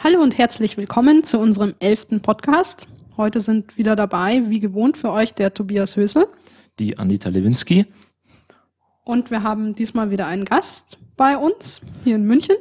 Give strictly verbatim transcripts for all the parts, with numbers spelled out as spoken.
Hallo und herzlich willkommen zu unserem elften Podcast. Heute sind wieder dabei, wie gewohnt für euch, der Tobias Hösel. Die Anita Lewinski. Und wir haben diesmal wieder einen Gast bei uns, hier in München.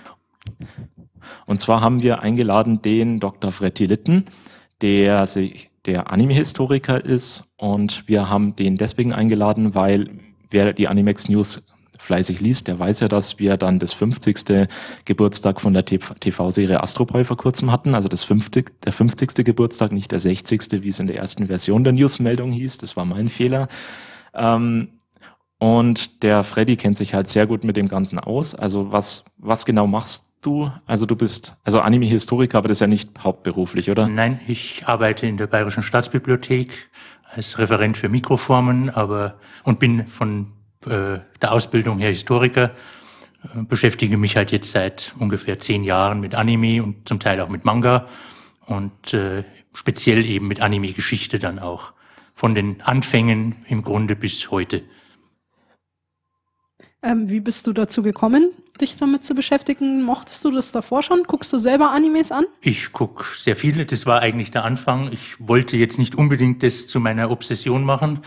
Und zwar haben wir eingeladen den Doktor Fretti Litten, der sich der Anime-Historiker ist. Und wir haben den deswegen eingeladen, weil wer die Animex News fleißig liest, der weiß ja, dass wir dann das fünfzigste Geburtstag von der T V-Serie Astro Boy vor kurzem hatten. Also das fünfzigste, der fünfzigste Geburtstag, nicht der sechzigste, wie es in der ersten Version der Newsmeldung hieß. Das war mein Fehler. Ähm, und der Freddy kennt sich halt sehr gut mit dem Ganzen aus. Also was, was genau machst du? Also du bist also Anime-Historiker, aber das ist ja nicht hauptberuflich, oder? Nein, ich arbeite in der Bayerischen Staatsbibliothek als Referent für Mikroformen, aber und bin von äh, der Ausbildung her Historiker, äh, beschäftige mich halt jetzt seit ungefähr zehn Jahren mit Anime und zum Teil auch mit Manga und äh, speziell eben mit Anime-Geschichte dann auch. Von den Anfängen im Grunde bis heute. Ähm, wie bist du dazu gekommen, dich damit zu beschäftigen? Mochtest du das davor schon? Guckst du selber Animes an? Ich gucke sehr viele, das war eigentlich der Anfang. Ich wollte jetzt nicht unbedingt das zu meiner Obsession machen,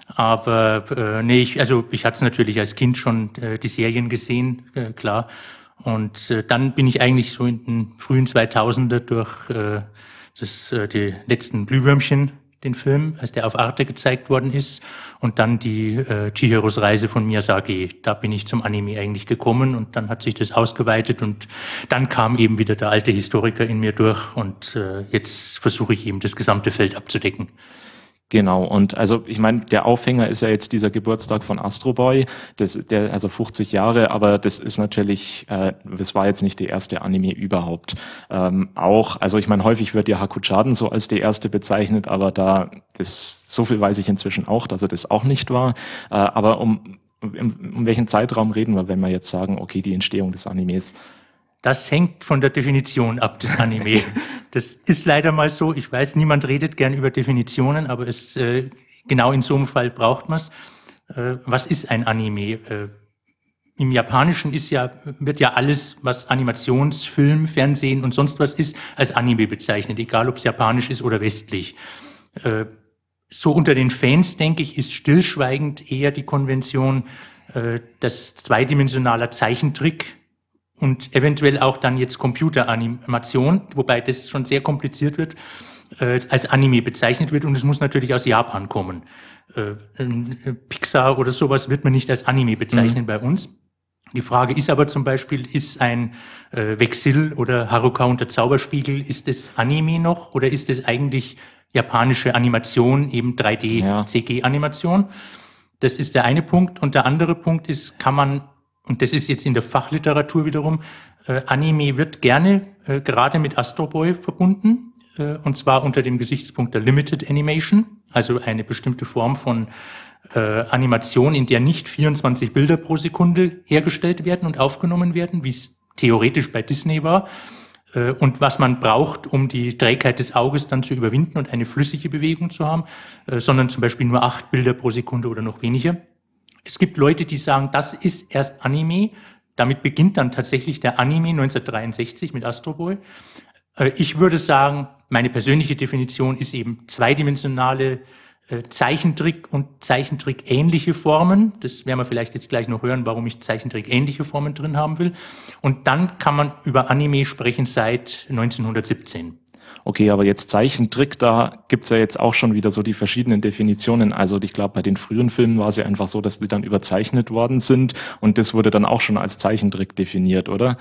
aber äh, nee, ich, also ich hatte es natürlich als Kind schon äh, die Serien gesehen, äh, klar. Und äh, dann bin ich eigentlich so in den frühen zweitausender durch äh, das, äh, die letzten Glühwürmchen, den Film, als der auf Arte gezeigt worden ist, und dann die äh, Chihiros Reise von Miyazaki. Da bin ich zum Anime eigentlich gekommen und dann hat sich das ausgeweitet und dann kam eben wieder der alte Historiker in mir durch und äh, jetzt versuche ich eben das gesamte Feld abzudecken. Genau, und also ich meine, der Aufhänger ist ja jetzt dieser Geburtstag von Astro Boy, das, der, also fünfzig Jahre, aber das ist natürlich, äh, das war jetzt nicht der erste Anime überhaupt. Ähm, auch, also ich meine, häufig wird ja Hakuchaden so als der erste bezeichnet, aber da, das, so viel weiß ich inzwischen auch, dass er das auch nicht war. Äh, aber um, um, um welchen Zeitraum reden wir, wenn wir jetzt sagen, okay, die Entstehung des Animes? Das hängt von der Definition ab des Anime. Das ist leider mal so. Ich weiß, niemand redet gern über Definitionen, aber es, äh, genau in so einem Fall braucht man es. Äh, was ist ein Anime? Äh, Im Japanischen ist ja, wird ja alles, was Animations-, Film, Fernsehen und sonst was ist, als Anime bezeichnet, egal ob es japanisch ist oder westlich. Äh, so unter den Fans, denke ich, ist stillschweigend eher die Konvention, äh, dass zweidimensionaler Zeichentrick und eventuell auch dann jetzt Computeranimation, wobei das schon sehr kompliziert wird, äh, als Anime bezeichnet wird. Und es muss natürlich aus Japan kommen. Äh, äh, Pixar oder sowas wird man nicht als Anime bezeichnen mhm. bei uns. Die Frage ist aber zum Beispiel, ist ein äh, Vexil oder Haruka und der Zauberspiegel, ist es Anime noch oder ist es eigentlich japanische Animation, eben drei D-C G-Animation? Das ist der eine Punkt. Und der andere Punkt ist, kann man, und das ist jetzt in der Fachliteratur wiederum, äh, Anime wird gerne äh, gerade mit Astro Boy verbunden, äh, und zwar unter dem Gesichtspunkt der Limited Animation, also eine bestimmte Form von äh, Animation, in der nicht vierundzwanzig Bilder pro Sekunde hergestellt werden und aufgenommen werden, wie es theoretisch bei Disney war, äh, und was man braucht, um die Trägheit des Auges dann zu überwinden und eine flüssige Bewegung zu haben, äh, sondern zum Beispiel nur acht Bilder pro Sekunde oder noch weniger. Es gibt Leute, die sagen, das ist erst Anime. Damit beginnt dann tatsächlich der Anime neunzehnhundertdreiundsechzig mit Astro Boy. Ich würde sagen, meine persönliche Definition ist eben zweidimensionale Zeichentrick und Zeichentrick-ähnliche Formen. Das werden wir vielleicht jetzt gleich noch hören, warum ich Zeichentrick-ähnliche Formen drin haben will. Und dann kann man über Anime sprechen seit neunzehnhundertsiebzehn. Okay, aber jetzt Zeichentrick, da gibt's ja jetzt auch schon wieder so die verschiedenen Definitionen. Also ich glaube, bei den frühen Filmen war es ja einfach so, dass die dann überzeichnet worden sind und das wurde dann auch schon als Zeichentrick definiert, oder?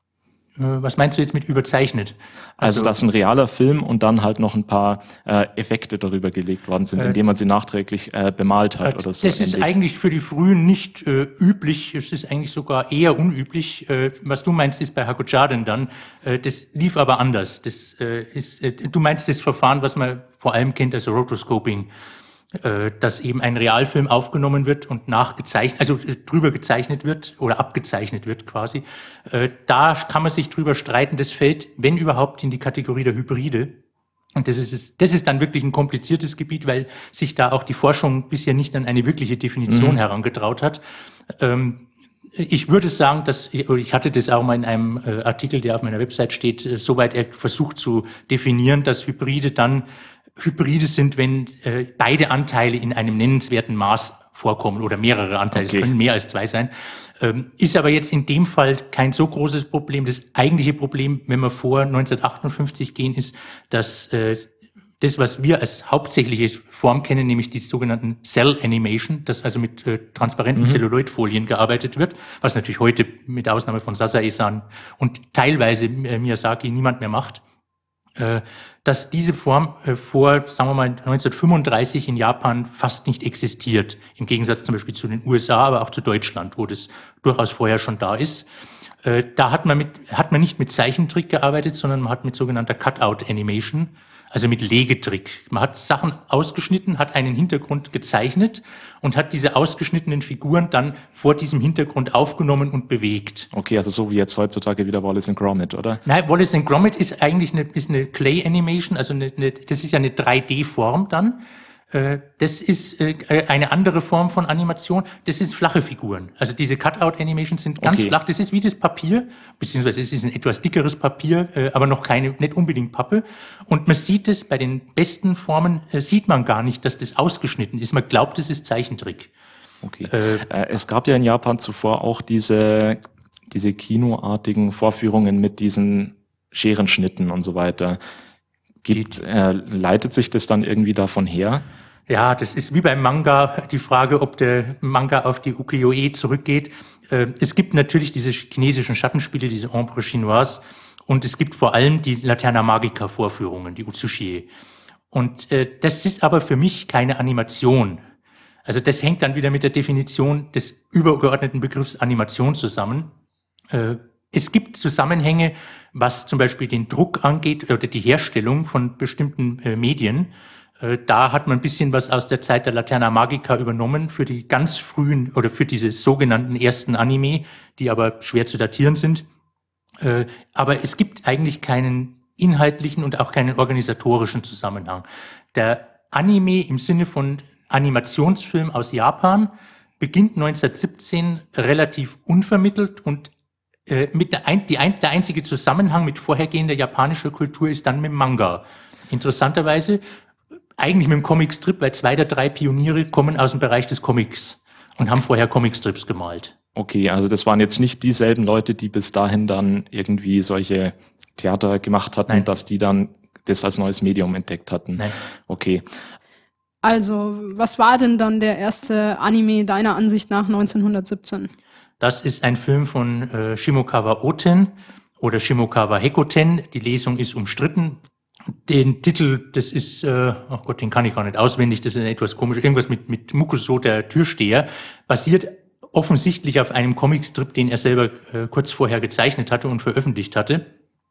Was meinst du jetzt mit überzeichnet? Also, also dass ein realer Film und dann halt noch ein paar äh, Effekte darüber gelegt worden sind, äh, indem man sie nachträglich äh, bemalt hat äh, oder so. Das ähnlich. Ist eigentlich für die Frühen nicht äh, üblich, es ist eigentlich sogar eher unüblich. Äh, was du meinst, ist bei Hakuchaden dann, äh, das lief aber anders. Das äh, ist, äh, du meinst das Verfahren, was man vor allem kennt als Rotoscoping, äh, dass eben ein Realfilm aufgenommen wird und nachgezeichnet, also äh, drüber gezeichnet wird oder abgezeichnet wird quasi. Äh, da kann man sich drüber streiten. Das fällt, wenn überhaupt, in die Kategorie der Hybride. Und das ist, das ist dann wirklich ein kompliziertes Gebiet, weil sich da auch die Forschung bisher nicht an eine wirkliche Definition mhm. herangetraut hat. Ähm, ich würde sagen, dass ich hatte das auch mal in einem Artikel, der auf meiner Website steht, soweit er versucht zu definieren, dass Hybride dann Hybride sind, wenn äh, beide Anteile in einem nennenswerten Maß vorkommen oder mehrere Anteile, es okay. können mehr als zwei sein. Ähm, ist aber jetzt in dem Fall kein so großes Problem. Das eigentliche Problem, wenn wir vor neunzehnhundertachtundfünfzig gehen, ist, dass äh, das, was wir als hauptsächliche Form kennen, nämlich die sogenannten Cell Animation, das also mit äh, transparenten mhm. Celluloidfolien gearbeitet wird, was natürlich heute mit Ausnahme von Sasae-san und teilweise äh, Miyazaki niemand mehr macht, äh, dass diese Form äh, vor, sagen wir mal, neunzehnhundertfünfunddreißig in Japan fast nicht existiert, im Gegensatz zum Beispiel zu den U S A, aber auch zu Deutschland, wo das durchaus vorher schon da ist. Äh, da hat man, mit, hat man nicht mit Zeichentrick gearbeitet, sondern man hat mit sogenannter Cutout-Animation, also mit Legetrick. Man hat Sachen ausgeschnitten, hat einen Hintergrund gezeichnet und hat diese ausgeschnittenen Figuren dann vor diesem Hintergrund aufgenommen und bewegt. Okay, also so wie jetzt heutzutage wieder Wallace and Gromit, oder? Nein, Wallace and Gromit ist eigentlich eine, ist eine Clay Animation, also eine, eine, das ist ja eine drei D Form dann. Das ist eine andere Form von Animation. Das sind flache Figuren. Also diese Cutout-Animations sind ganz okay. flach. Das ist wie das Papier, beziehungsweise es ist ein etwas dickeres Papier, aber noch keine, nicht unbedingt Pappe. Und man sieht es bei den besten Formen, sieht man gar nicht, dass das ausgeschnitten ist. Man glaubt, es ist Zeichentrick. Okay. Äh, es gab ja in Japan zuvor auch diese, diese kinoartigen Vorführungen mit diesen Scherenschnitten und so weiter. Gibt, äh, leitet sich das dann irgendwie davon her? Ja, das ist wie beim Manga die Frage, ob der Manga auf die Ukiyo-e zurückgeht. Äh, es gibt natürlich diese chinesischen Schattenspiele, diese Ombre Chinoise, und es gibt vor allem die Laterna Magica Vorführungen, die Utsushie. Und äh, das ist aber für mich keine Animation. Also das hängt dann wieder mit der Definition des übergeordneten Begriffs Animation zusammen. Äh, Es gibt Zusammenhänge, was zum Beispiel den Druck angeht oder die Herstellung von bestimmten äh, Medien. Äh, da hat man ein bisschen was aus der Zeit der Laterna Magica übernommen für die ganz frühen oder für diese sogenannten ersten Anime, die aber schwer zu datieren sind. Äh, aber es gibt eigentlich keinen inhaltlichen und auch keinen organisatorischen Zusammenhang. Der Anime im Sinne von Animationsfilm aus Japan beginnt neunzehnhundertsiebzehn relativ unvermittelt und Mit der, ein, die ein, der einzige Zusammenhang mit vorhergehender japanischer Kultur ist dann mit dem Manga. Interessanterweise eigentlich mit dem Comicstrip, weil zwei der drei Pioniere kommen aus dem Bereich des Comics und haben vorher Comicstrips gemalt. Okay, also das waren jetzt nicht dieselben Leute, die bis dahin dann irgendwie solche Theater gemacht hatten, Nein. dass die dann das als neues Medium entdeckt hatten. Nein. Okay. Also, was war denn dann der erste Anime deiner Ansicht nach neunzehnhundertsiebzehn? Das ist ein Film von äh, Shimokawa Oten oder Shimokawa Hekoten. Die Lesung ist umstritten. Den Titel, das ist, äh, oh Gott, den kann ich gar nicht auswendig, das ist etwas komisch. Irgendwas mit, mit Mukuso, der Türsteher, basiert offensichtlich auf einem Comicstrip, den er selber äh, kurz vorher gezeichnet hatte und veröffentlicht hatte.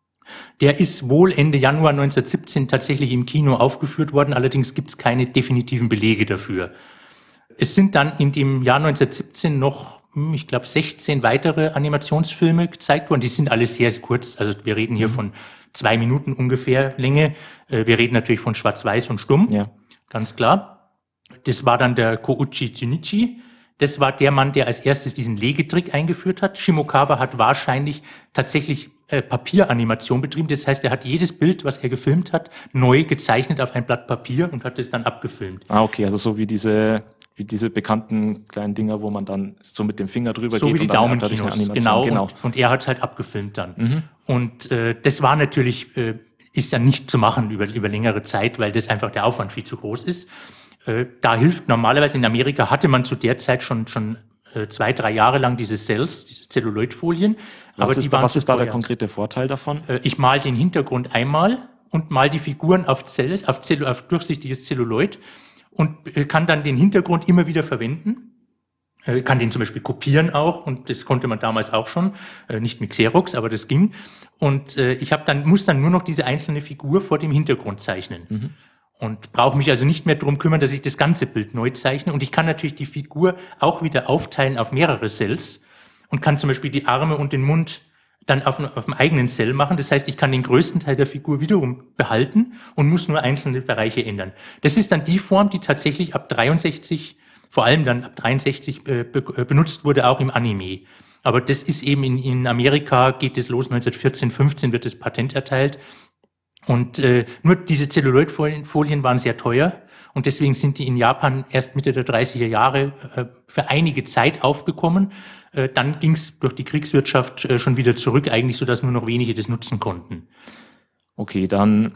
Der ist wohl Ende Januar neunzehnhundertsiebzehn tatsächlich im Kino aufgeführt worden, allerdings gibt es keine definitiven Belege dafür. Es sind dann in dem Jahr neunzehnhundertsiebzehn noch, ich glaube, sechzehn weitere Animationsfilme gezeigt worden. Die sind alle sehr, sehr kurz. Also wir reden hier von zwei Minuten ungefähr Länge. Wir reden natürlich von Schwarz-Weiß und Stumm, ja. Ganz klar. Das war dann der Kouchi Junichi. Das war der Mann, der als erstes diesen Legetrick eingeführt hat. Shimokawa hat wahrscheinlich tatsächlich äh, Papieranimation betrieben. Das heißt, er hat jedes Bild, was er gefilmt hat, neu gezeichnet auf ein Blatt Papier und hat es dann abgefilmt. Ah, okay, also so wie diese wie diese bekannten kleinen Dinger, wo man dann so mit dem Finger drüber so geht. So wie die Daumenkinos, genau. genau. Und, und er hat es halt abgefilmt dann. Mhm. Und äh, das war natürlich, äh, ist dann nicht zu machen über, über längere Zeit, weil das einfach der Aufwand viel zu groß ist. Äh, da hilft normalerweise, in Amerika hatte man zu der Zeit schon, schon äh, zwei, drei Jahre lang diese Cells, diese Zelluloidfolien. Was aber ist, die da, was ist da der teuer. konkrete Vorteil davon? Äh, ich male den Hintergrund einmal und mal die Figuren auf, Zell, auf, Zellu, auf durchsichtiges Zelluloid und kann dann den Hintergrund immer wieder verwenden. Äh, kann den zum Beispiel kopieren auch und das konnte man damals auch schon, äh, nicht mit Xerox, aber das ging. Und äh, ich habe dann muss dann nur noch diese einzelne Figur vor dem Hintergrund zeichnen. Mhm. Und brauche mich also nicht mehr darum kümmern, dass ich das ganze Bild neu zeichne. Und ich kann natürlich die Figur auch wieder aufteilen auf mehrere Cells und kann zum Beispiel die Arme und den Mund dann auf, auf dem eigenen Cell machen. Das heißt, ich kann den größten Teil der Figur wiederum behalten und muss nur einzelne Bereiche ändern. Das ist dann die Form, die tatsächlich ab dreiundsechzig, vor allem dann ab dreiundsechzig äh, be- benutzt wurde, auch im Anime. Aber das ist eben in, in Amerika, geht es los, neunzehnhundertvierzehn, fünfzehn wird das Patent erteilt. Und äh, nur diese Zelluloidfolien Folien waren sehr teuer. Und deswegen sind die in Japan erst Mitte der dreißiger Jahre äh, für einige Zeit aufgekommen. Äh, dann ging es durch die Kriegswirtschaft äh, schon wieder zurück, eigentlich so, dass nur noch wenige das nutzen konnten. Okay, dann,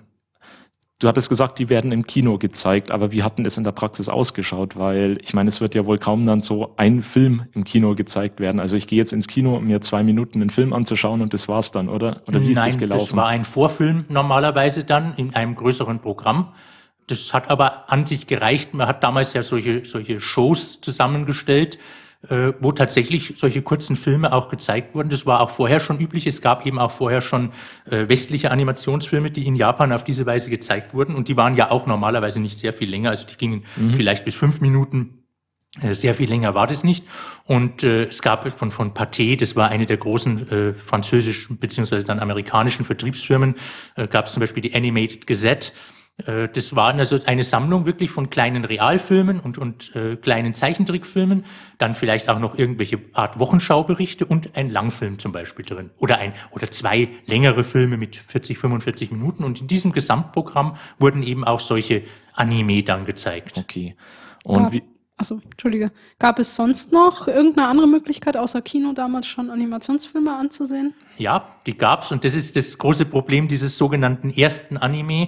du hattest gesagt, die werden im Kino gezeigt, aber wie hat denn das in der Praxis ausgeschaut? Weil ich meine, es wird ja wohl kaum dann so ein Film im Kino gezeigt werden. Also ich gehe jetzt ins Kino, um mir zwei Minuten einen Film anzuschauen und das war's dann, oder? Oder wie ist Nein, das gelaufen? Das war ein Vorfilm normalerweise dann in einem größeren Programm. Das hat aber an sich gereicht. Man hat damals ja solche, solche Shows zusammengestellt, äh, wo tatsächlich solche kurzen Filme auch gezeigt wurden. Das war auch vorher schon üblich. Es gab eben auch vorher schon äh, westliche Animationsfilme, die in Japan auf diese Weise gezeigt wurden. Und die waren ja auch normalerweise nicht sehr viel länger. Also die gingen mhm. vielleicht bis fünf Minuten. Äh, sehr viel länger war das nicht. Und äh, es gab von, von Pathé, das war eine der großen äh, französischen beziehungsweise dann amerikanischen Vertriebsfirmen, äh, gab es zum Beispiel die Animated Gazette. Das war also eine Sammlung wirklich von kleinen Realfilmen und, und äh, kleinen Zeichentrickfilmen, dann vielleicht auch noch irgendwelche Art Wochenschauberichte und ein Langfilm zum Beispiel drin. Oder ein oder zwei längere Filme mit vierzig, fünfundvierzig Minuten. Und in diesem Gesamtprogramm wurden eben auch solche Anime dann gezeigt. Okay. Und Gab, wie? Achso, Entschuldige. Gab es sonst noch irgendeine andere Möglichkeit, außer Kino damals schon Animationsfilme anzusehen? Ja, die gab's. Und das ist das große Problem dieses sogenannten ersten Anime.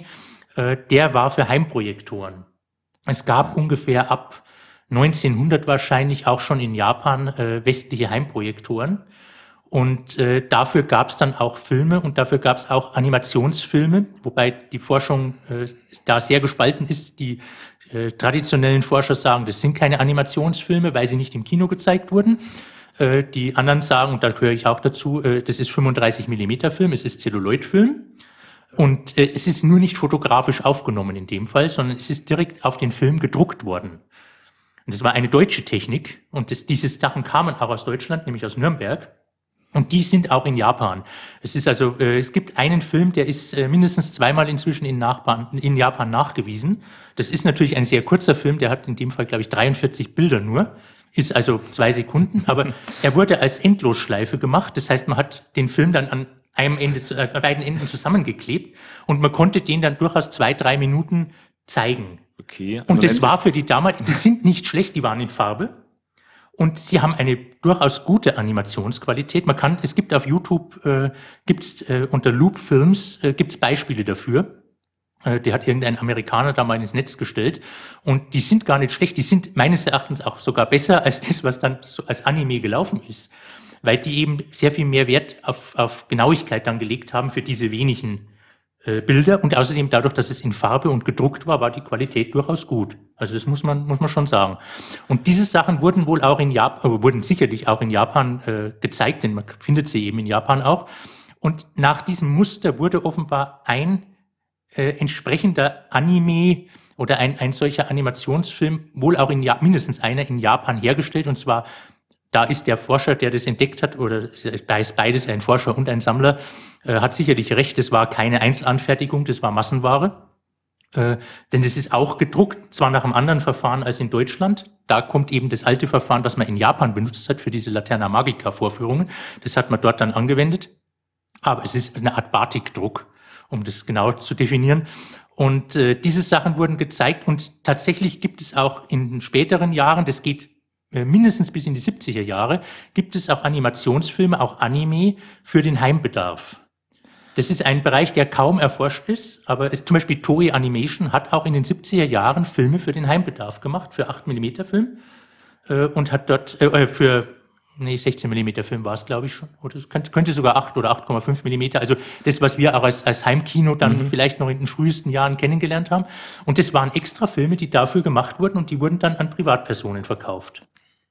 Der war für Heimprojektoren. Es gab ungefähr ab neunzehnhundert wahrscheinlich auch schon in Japan äh, westliche Heimprojektoren. Und äh, dafür gab es dann auch Filme und dafür gab es auch Animationsfilme, wobei die Forschung äh, da sehr gespalten ist. Die äh, traditionellen Forscher sagen, das sind keine Animationsfilme, weil sie nicht im Kino gezeigt wurden. Äh, die anderen sagen, und da gehöre ich auch dazu, äh, das ist fünfunddreißig Millimeter Film, es ist Zelluloidfilm. Und äh, es ist nur nicht fotografisch aufgenommen in dem Fall, sondern es ist direkt auf den Film gedruckt worden. Und das war eine deutsche Technik und das, diese Sachen kamen auch aus Deutschland, nämlich aus Nürnberg. Und die sind auch in Japan. Es ist also, äh, es gibt einen Film, der ist äh, mindestens zweimal inzwischen in, Nachbarn, in Japan nachgewiesen. Das ist natürlich ein sehr kurzer Film, der hat in dem Fall, glaube ich, dreiundvierzig Bilder nur. Ist also zwei Sekunden, aber er wurde als Endlosschleife gemacht. Das heißt, man hat den Film dann an einem Ende, äh, beiden Enden zusammengeklebt und man konnte den dann durchaus zwei, drei Minuten zeigen. Okay. Also und das war für die damals, die sind nicht schlecht, die waren in Farbe und sie haben eine durchaus gute Animationsqualität. Man kann, es gibt auf YouTube, äh, gibt's äh, unter Loop Films äh, gibt's Beispiele dafür. Äh, der hat irgendein Amerikaner da mal ins Netz gestellt und die sind gar nicht schlecht. Die sind meines Erachtens auch sogar besser als das, was dann so als Anime gelaufen ist. Weil die eben sehr viel mehr Wert auf, auf Genauigkeit dann gelegt haben für diese wenigen äh, Bilder. Und außerdem dadurch, dass es in Farbe und gedruckt war, war die Qualität durchaus gut. Also das muss man, muss man schon sagen. Und diese Sachen wurden wohl auch in Japan, äh, wurden sicherlich auch in Japan äh, gezeigt, denn man findet sie eben in Japan auch. Und nach diesem Muster wurde offenbar ein äh, entsprechender Anime oder ein, ein solcher Animationsfilm, wohl auch in ja- mindestens einer in Japan hergestellt, und zwar da ist der Forscher, der das entdeckt hat, oder da ist beides, ein Forscher und ein Sammler, äh, hat sicherlich recht, das war keine Einzelanfertigung, das war Massenware. Äh, denn das ist auch gedruckt, zwar nach einem anderen Verfahren als in Deutschland. Da kommt eben das alte Verfahren, was man in Japan benutzt hat für diese Laterna Magica Vorführungen. Das hat man dort dann angewendet. Aber es ist eine Art Batikdruck, um das genau zu definieren. Und äh, diese Sachen wurden gezeigt und tatsächlich gibt es auch in späteren Jahren, das geht mindestens bis in die siebziger Jahre, gibt es auch Animationsfilme, auch Anime für den Heimbedarf. Das ist ein Bereich, der kaum erforscht ist, aber es, zum Beispiel Toei Animation hat auch in den siebziger Jahren Filme für den Heimbedarf gemacht, für acht Millimeter Film äh, und hat dort äh, für nee, sechzehn Millimeter Film war es, glaube ich schon, oder es könnte, könnte sogar acht oder acht Komma fünf Millimeter, also das, was wir auch als, als Heimkino dann mhm. vielleicht noch in den frühesten Jahren kennengelernt haben. Und das waren extra Filme, die dafür gemacht wurden und die wurden dann an Privatpersonen verkauft.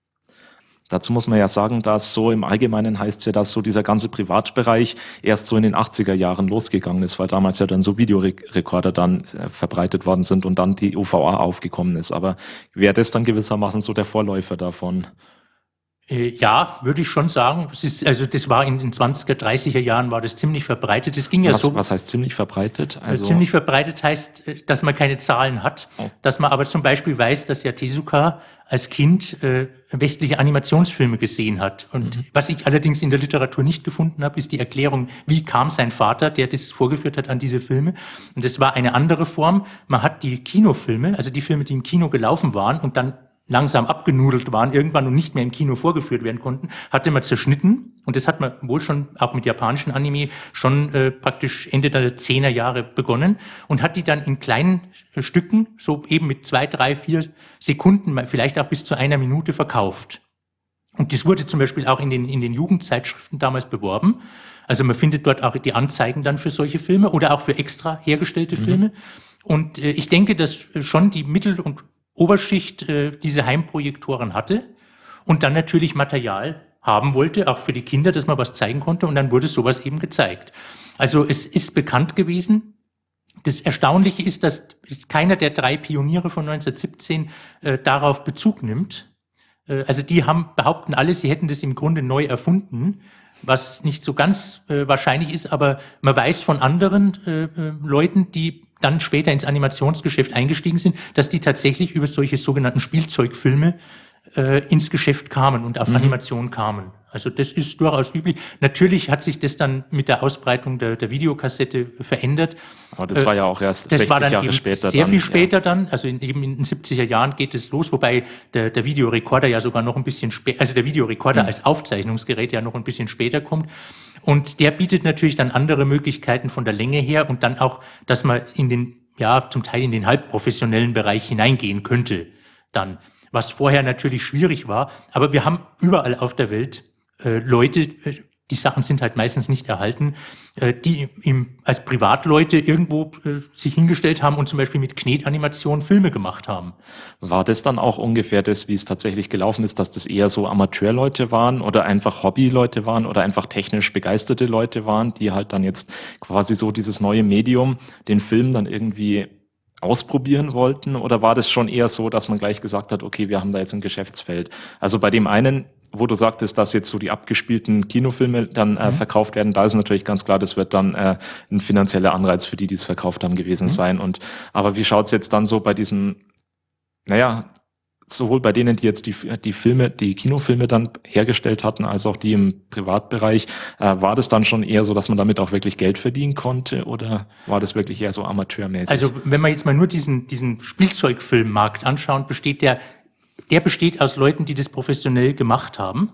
Dazu muss man ja sagen, dass so im Allgemeinen heißt es ja, dass so dieser ganze Privatbereich erst so in den achtziger Jahren losgegangen ist, weil damals ja dann so Videorekorder dann verbreitet worden sind und dann die U V A aufgekommen ist. Aber wäre das dann gewissermaßen so der Vorläufer davon? Ja, würde ich schon sagen. Das ist, also das war in den zwanziger, dreißiger Jahren war das ziemlich verbreitet. Das ging ja was, so. Was heißt ziemlich verbreitet? Also ziemlich verbreitet heißt, dass man keine Zahlen hat, oh. dass man aber zum Beispiel weiß, dass ja Tezuka als Kind äh, westliche Animationsfilme gesehen hat. Und mhm. was ich allerdings in der Literatur nicht gefunden habe, ist die Erklärung, wie kam sein Vater, der das vorgeführt hat, an diese Filme. Und das war eine andere Form. Man hat die Kinofilme, also die Filme, die im Kino gelaufen waren und dann langsam abgenudelt waren irgendwann und nicht mehr im Kino vorgeführt werden konnten, hatte man zerschnitten. Und das hat man wohl schon, auch mit japanischen Anime, schon äh, praktisch Ende der zehner Jahre begonnen und hat die dann in kleinen äh, Stücken, so eben mit zwei, drei, vier Sekunden, vielleicht auch bis zu einer Minute verkauft. Und das wurde zum Beispiel auch in den, in den Jugendzeitschriften damals beworben. Also man findet dort auch die Anzeigen dann für solche Filme oder auch für extra hergestellte mhm. Filme. Und äh, ich denke, dass schon die Mittel- und Oberschicht äh, diese Heimprojektoren hatte und dann natürlich Material haben wollte, auch für die Kinder, dass man was zeigen konnte, und dann wurde sowas eben gezeigt. Also es ist bekannt gewesen. Das Erstaunliche ist, dass keiner der drei Pioniere von neunzehnhundertsiebzehn äh, darauf Bezug nimmt. Äh, also die haben behaupten alle, sie hätten das im Grunde neu erfunden, was nicht so ganz äh, wahrscheinlich ist, aber man weiß von anderen äh, äh, Leuten, die dann später ins Animationsgeschäft eingestiegen sind, dass die tatsächlich über solche sogenannten Spielzeugfilme äh, ins Geschäft kamen und auf mhm. Animation kamen. Also das ist durchaus üblich. Natürlich hat sich das dann mit der Ausbreitung der, der Videokassette verändert. Aber das war ja auch erst das sechzig Jahre später. Sehr dann, viel später ja. dann, also in, eben in den siebziger Jahren geht es los, wobei der, der Videorekorder ja sogar noch ein bisschen später, also der Videorekorder mhm. als Aufzeichnungsgerät ja noch ein bisschen später kommt. Und der bietet natürlich dann andere Möglichkeiten von der Länge her und dann auch, dass man in den, ja, zum Teil in den halbprofessionellen Bereich hineingehen könnte dann, was vorher natürlich schwierig war. Aber wir haben überall auf der Welt äh, Leute, äh, die Sachen sind halt meistens nicht erhalten, äh, die im, als Privatleute irgendwo äh, sich hingestellt haben und zum Beispiel mit Knetanimation Filme gemacht haben. War das dann auch ungefähr das, wie es tatsächlich gelaufen ist, dass das eher so Amateurleute waren oder einfach Hobbyleute waren oder einfach technisch begeisterte Leute waren, die halt dann jetzt quasi so dieses neue Medium, den Film dann irgendwie ausprobieren wollten? Oder war das schon eher so, dass man gleich gesagt hat, okay, wir haben da jetzt ein Geschäftsfeld? Also bei dem einen, wo du sagtest, dass jetzt so die abgespielten Kinofilme dann äh, mhm. verkauft werden, da ist natürlich ganz klar, das wird dann äh, ein finanzieller Anreiz für die, die es verkauft haben, gewesen mhm. sein. Und aber wie schaut's jetzt dann so bei diesen, naja, sowohl bei denen, die jetzt die, die Filme, die Kinofilme dann hergestellt hatten, als auch die im Privatbereich, äh, war das dann schon eher so, dass man damit auch wirklich Geld verdienen konnte, oder war das wirklich eher so amateurmäßig? Also wenn man jetzt mal nur diesen, diesen Spielzeugfilmmarkt anschaut, besteht der, der besteht aus Leuten, die das professionell gemacht haben.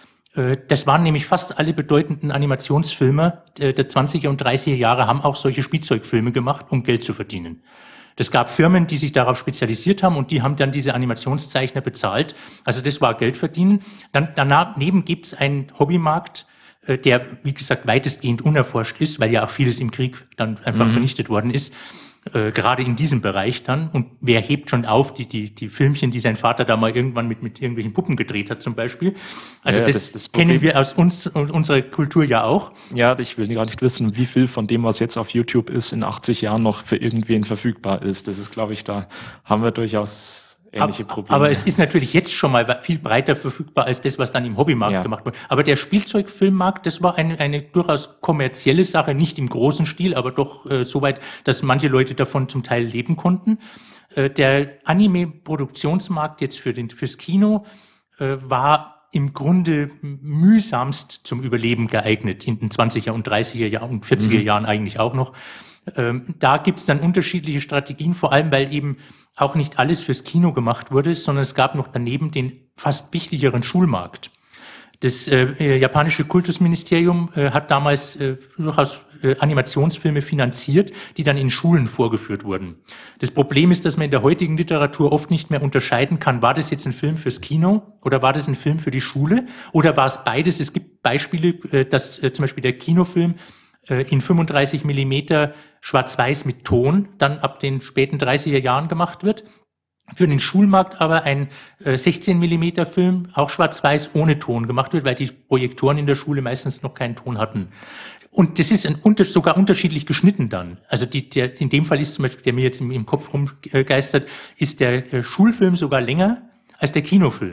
Das waren nämlich fast alle bedeutenden Animationsfilmer der zwanziger und dreißiger Jahre, haben auch solche Spielzeugfilme gemacht, um Geld zu verdienen. Es gab Firmen, die sich darauf spezialisiert haben und die haben dann diese Animationszeichner bezahlt. Also das war Geld verdienen. Dann daneben gibt es einen Hobbymarkt, der, wie gesagt, weitestgehend unerforscht ist, weil ja auch vieles im Krieg dann einfach mhm. vernichtet worden ist. Äh, gerade in diesem Bereich dann. Und wer hebt schon auf die, die, die Filmchen, die sein Vater da mal irgendwann mit, mit irgendwelchen Puppen gedreht hat zum Beispiel. Also ja, das, das, das kennen wir aus uns und unserer Kultur ja auch. Ja, ich will gar nicht wissen, wie viel von dem, was jetzt auf YouTube ist, in achtzig Jahren noch für irgendwen verfügbar ist. Das ist, glaube ich, da haben wir durchaus ähnliche Probleme. Aber es ist natürlich jetzt schon mal viel breiter verfügbar als das, was dann im Hobbymarkt ja. gemacht wurde. Aber der Spielzeugfilmmarkt, das war eine, eine durchaus kommerzielle Sache, nicht im großen Stil, aber doch äh, soweit, dass manche Leute davon zum Teil leben konnten. Äh, der Anime-Produktionsmarkt jetzt für den, fürs Kino äh, war im Grunde mühsamst zum Überleben geeignet in den zwanziger und dreißiger Jahren und vierziger mhm. Jahren eigentlich auch noch. Ähm, da gibt's dann unterschiedliche Strategien, vor allem weil eben auch nicht alles fürs Kino gemacht wurde, sondern es gab noch daneben den fast wichtigeren Schulmarkt. Das äh, japanische Kultusministerium äh, hat damals äh, durchaus äh, Animationsfilme finanziert, die dann in Schulen vorgeführt wurden. Das Problem ist, dass man in der heutigen Literatur oft nicht mehr unterscheiden kann, war das jetzt ein Film fürs Kino oder war das ein Film für die Schule oder war es beides? Es gibt Beispiele, äh, dass äh, zum Beispiel der Kinofilm in fünfunddreißig Millimeter Schwarz-Weiß mit Ton dann ab den späten dreißiger Jahren gemacht wird. Für den Schulmarkt aber ein sechzehn Millimeter Film, auch Schwarz-Weiß ohne Ton gemacht wird, weil die Projektoren in der Schule meistens noch keinen Ton hatten. Und das ist ein, sogar unterschiedlich geschnitten dann. Also die, der, in dem Fall ist zum Beispiel, der mir jetzt im, im Kopf rumgeistert, ist der Schulfilm sogar länger als der Kinofilm.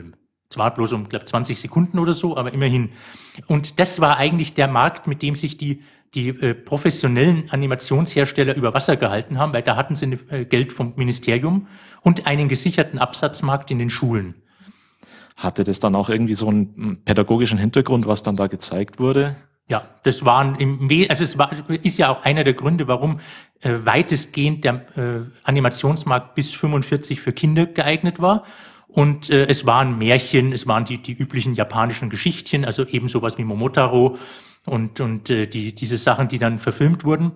zwar bloß um, glaube zwanzig Sekunden oder so, aber immerhin. Und das war eigentlich der Markt, mit dem sich die, die äh, professionellen Animationshersteller über Wasser gehalten haben, weil da hatten sie äh, Geld vom Ministerium und einen gesicherten Absatzmarkt in den Schulen. Hatte das dann auch irgendwie so einen pädagogischen Hintergrund, was dann da gezeigt wurde? Ja, das waren im We also es war, ist ja auch einer der Gründe, warum äh, weitestgehend der äh, Animationsmarkt bis fünfundvierzig für Kinder geeignet war. Und äh, es waren Märchen, es waren die, die üblichen japanischen Geschichtchen, also eben sowas wie Momotaro und, und äh, die, diese Sachen, die dann verfilmt wurden.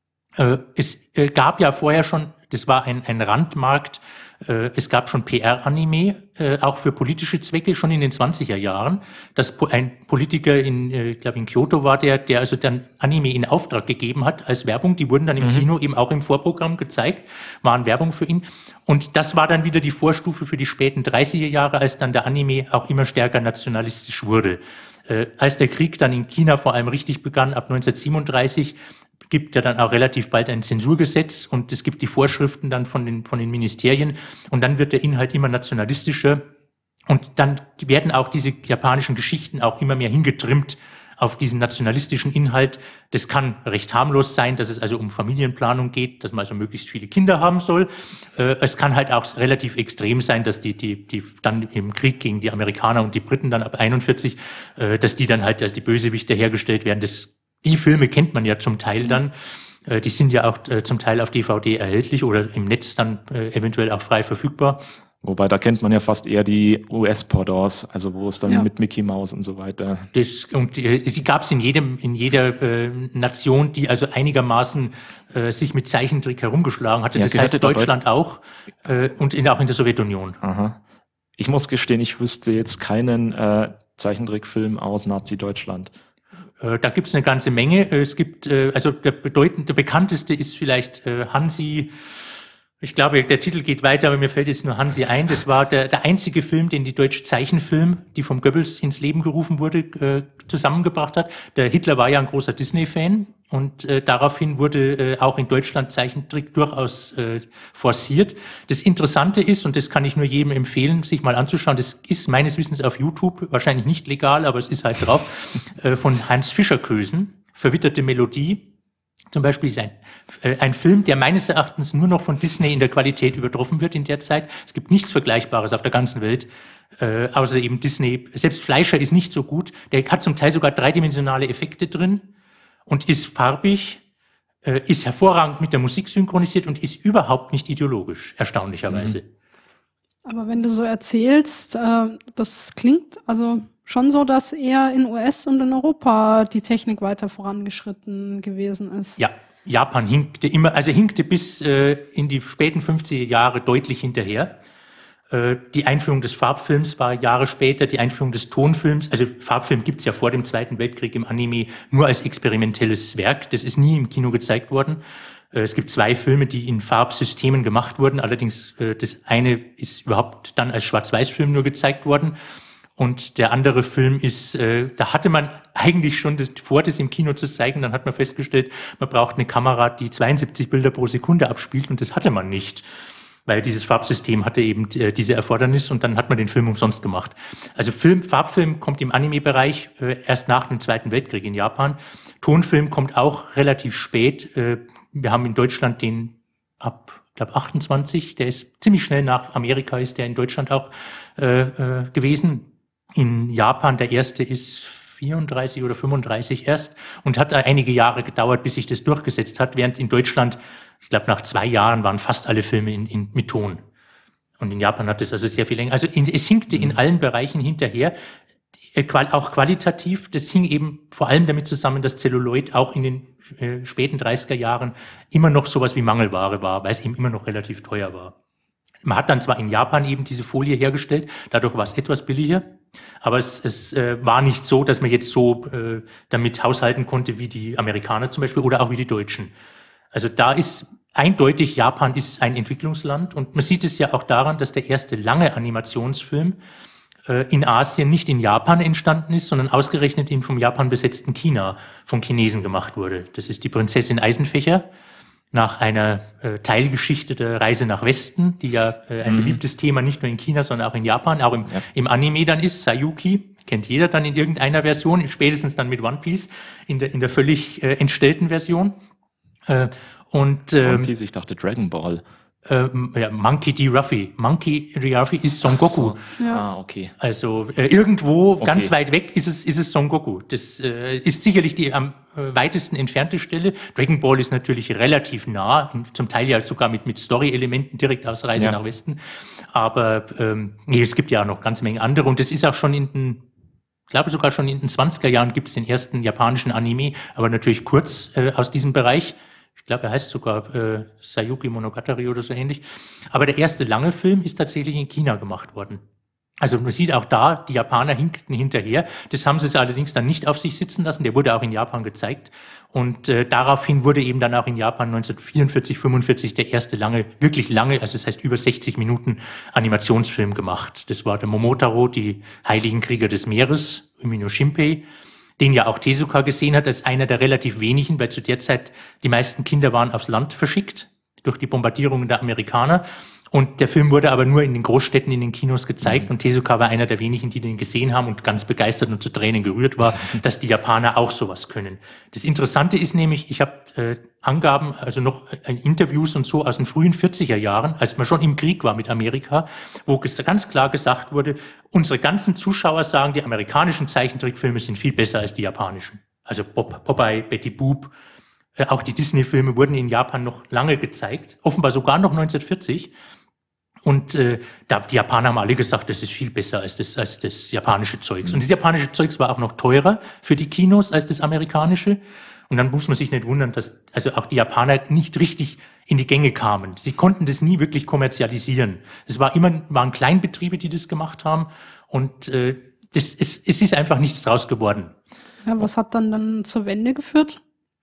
Äh, es äh, gab ja vorher schon, das war ein, ein Randmarkt, äh, es gab schon P R-Anime, äh, auch für politische Zwecke, schon in den zwanziger Jahren, dass po ein Politiker in, äh, ich glaube in Kyoto war der, der also dann Anime in Auftrag gegeben hat als Werbung, die wurden dann im mhm. Kino eben auch im Vorprogramm gezeigt, waren Werbung für ihn. Und das war dann wieder die Vorstufe für die späten dreißiger Jahre, als dann der Anime auch immer stärker nationalistisch wurde. Äh, als der Krieg dann in China vor allem richtig begann, ab neunzehnhundertsiebenunddreißig, gibt ja dann auch relativ bald ein Zensurgesetz und es gibt die Vorschriften dann von den, von den Ministerien und dann wird der Inhalt immer nationalistischer und dann werden auch diese japanischen Geschichten auch immer mehr hingetrimmt auf diesen nationalistischen Inhalt. Das kann recht harmlos sein, dass es also um Familienplanung geht, dass man also möglichst viele Kinder haben soll. Äh, es kann halt auch relativ extrem sein, dass die, die, die dann im Krieg gegen die Amerikaner und die Briten dann ab einundvierzig, äh, dass die dann halt als die Bösewichte hergestellt werden. Das Die Filme kennt man ja zum Teil dann. Äh, die sind ja auch äh, zum Teil auf D V D erhältlich oder im Netz dann äh, eventuell auch frei verfügbar. Wobei, da kennt man ja fast eher die U S-Pendants, also wo es dann ja. mit Mickey Mouse und so weiter. Das, und die, die gab es in jedem, in jeder äh, Nation, die also einigermaßen äh, sich mit Zeichentrick herumgeschlagen hatte. Ja, das heißt Deutschland auch äh, und in, auch in der Sowjetunion. Aha. Ich muss gestehen, ich wüsste jetzt keinen äh, Zeichentrickfilm aus Nazi-Deutschland. Da gibt's eine ganze Menge. Es gibt, also der bedeutende, der bekannteste ist vielleicht Hansi. Ich glaube, der Titel geht weiter, aber mir fällt jetzt nur Hansi ein. Das war der, der einzige Film, den die deutsche Zeichenfilm, die vom Goebbels ins Leben gerufen wurde, äh, zusammengebracht hat. Der Hitler war ja ein großer Disney-Fan und äh, daraufhin wurde äh, auch in Deutschland Zeichentrick durchaus äh, forciert. Das Interessante ist, und das kann ich nur jedem empfehlen, sich mal anzuschauen, das ist meines Wissens auf YouTube, wahrscheinlich nicht legal, aber es ist halt drauf, äh, von Heinz Fischerkösen, Verwitterte Melodie. Zum Beispiel ist ein, äh, ein Film, der meines Erachtens nur noch von Disney in der Qualität übertroffen wird in der Zeit. Es gibt nichts Vergleichbares auf der ganzen Welt, äh, außer eben Disney. Selbst Fleischer ist nicht so gut. Der hat zum Teil sogar dreidimensionale Effekte drin und ist farbig, äh, ist hervorragend mit der Musik synchronisiert und ist überhaupt nicht ideologisch, erstaunlicherweise. Aber wenn du so erzählst, äh, das klingt also schon so, dass eher in U S und in Europa die Technik weiter vorangeschritten gewesen ist. Ja, Japan hinkte immer, also hinkte bis äh, in die späten fünfziger Jahre deutlich hinterher. Äh, die Einführung des Farbfilms war Jahre später, die Einführung des Tonfilms. Also Farbfilm gibt's ja vor dem Zweiten Weltkrieg im Anime nur als experimentelles Werk. Das ist nie im Kino gezeigt worden. Äh, es gibt zwei Filme, die in Farbsystemen gemacht wurden. Allerdings äh, das eine ist überhaupt dann als Schwarz-Weiß-Film nur gezeigt worden. Und der andere Film ist, äh, da hatte man eigentlich schon das, vor, das im Kino zu zeigen, dann hat man festgestellt, man braucht eine Kamera, die zweiundsiebzig Bilder pro Sekunde abspielt und das hatte man nicht, weil dieses Farbsystem hatte eben äh, diese Erfordernis und dann hat man den Film umsonst gemacht. Also Film, Farbfilm kommt im Anime-Bereich äh, erst nach dem Zweiten Weltkrieg in Japan. Tonfilm kommt auch relativ spät. Äh, wir haben in Deutschland den ab, ich glaube achtundzwanzig, der ist ziemlich schnell nach Amerika, ist der in Deutschland auch äh, äh, gewesen. In Japan der erste ist vierunddreißig oder fünfunddreißig erst und hat einige Jahre gedauert, bis sich das durchgesetzt hat, während in Deutschland, ich glaube nach zwei Jahren waren fast alle Filme in, in, mit Ton. Und in Japan hat es also sehr viel länger. Also in, es hinkte in allen Bereichen hinterher, auch qualitativ. Das hing eben vor allem damit zusammen, dass Zelluloid auch in den äh, späten dreißiger Jahren immer noch sowas wie Mangelware war, weil es eben immer noch relativ teuer war. Man hat dann zwar in Japan eben diese Folie hergestellt, dadurch war es etwas billiger, aber es, es äh, war nicht so, dass man jetzt so äh, damit haushalten konnte wie die Amerikaner zum Beispiel oder auch wie die Deutschen. Also da ist eindeutig, Japan ist ein Entwicklungsland und man sieht es ja auch daran, dass der erste lange Animationsfilm äh, in Asien nicht in Japan entstanden ist, sondern ausgerechnet in vom Japan besetzten China von Chinesen gemacht wurde. Das ist die Prinzessin Eisenfächer. nach einer äh, Teilgeschichte der Reise nach Westen, die ja äh, ein mhm. beliebtes Thema nicht nur in China, sondern auch in Japan, auch im, ja. im Anime dann ist. Sayuki kennt jeder dann in irgendeiner Version, spätestens dann mit One Piece in der in der völlig äh, entstellten Version. Äh, und ähm, One Piece, ich dachte Dragon Ball. Ähm, ja, Monkey D. Ruffy. Monkey D. Ruffy ist Son Goku. So. Ja. Ah, okay. Also äh, irgendwo okay. ganz weit weg ist es, ist es Son Goku. Das äh, ist sicherlich die am äh, weitesten entfernte Stelle. Dragon Ball ist natürlich relativ nah, zum Teil ja sogar mit, mit Story-Elementen direkt aus Reise ja. nach Westen. Aber ähm, nee, es gibt ja auch noch ganz Menge andere. Und das ist auch schon in den, ich glaube sogar schon in den zwanziger Jahren gibt es den ersten japanischen Anime, aber natürlich kurz äh, aus diesem Bereich. Ich glaube, er heißt sogar äh, Sayuki Monogatari oder so ähnlich. Aber der erste lange Film ist tatsächlich in China gemacht worden. Also man sieht auch da, die Japaner hinkten hinterher. Das haben sie es allerdings dann nicht auf sich sitzen lassen. Der wurde auch in Japan gezeigt. Und äh, daraufhin wurde eben dann auch in Japan neunzehnhundertvierundvierzig, fünfundvierzig der erste lange, wirklich lange, also das heißt über sechzig Minuten Animationsfilm gemacht. Das war der Momotaro, die Heiligen Krieger des Meeres, Umino Shinpei, den ja auch Tezuka gesehen hat, als einer der relativ wenigen, weil zu der Zeit die meisten Kinder waren aufs Land verschickt durch die Bombardierungen der Amerikaner. Und der Film wurde aber nur in den Großstädten in den Kinos gezeigt. Mhm. Und Tezuka war einer der wenigen, die den gesehen haben und ganz begeistert und zu Tränen gerührt war, dass die Japaner auch sowas können. Das Interessante ist nämlich, ich habe äh, Angaben, also noch äh, Interviews und so aus den frühen vierziger Jahren, als man schon im Krieg war mit Amerika, wo ganz klar gesagt wurde, unsere ganzen Zuschauer sagen, die amerikanischen Zeichentrickfilme sind viel besser als die japanischen. Also Pop, Popeye, Betty Boop, äh, auch die Disney-Filme wurden in Japan noch lange gezeigt, offenbar sogar noch neunzehnhundertvierzig. Und äh, da, die Japaner haben alle gesagt, das ist viel besser als das, als das japanische Zeugs. Und das japanische Zeugs war auch noch teurer für die Kinos als das amerikanische. Und dann muss man sich nicht wundern, dass also auch die Japaner nicht richtig in die Gänge kamen. Sie konnten das nie wirklich kommerzialisieren. Es war immer, waren Kleinbetriebe, die das gemacht haben. Und äh, das ist, es ist einfach nichts draus geworden. Ja, was hat dann, dann zur Wende geführt?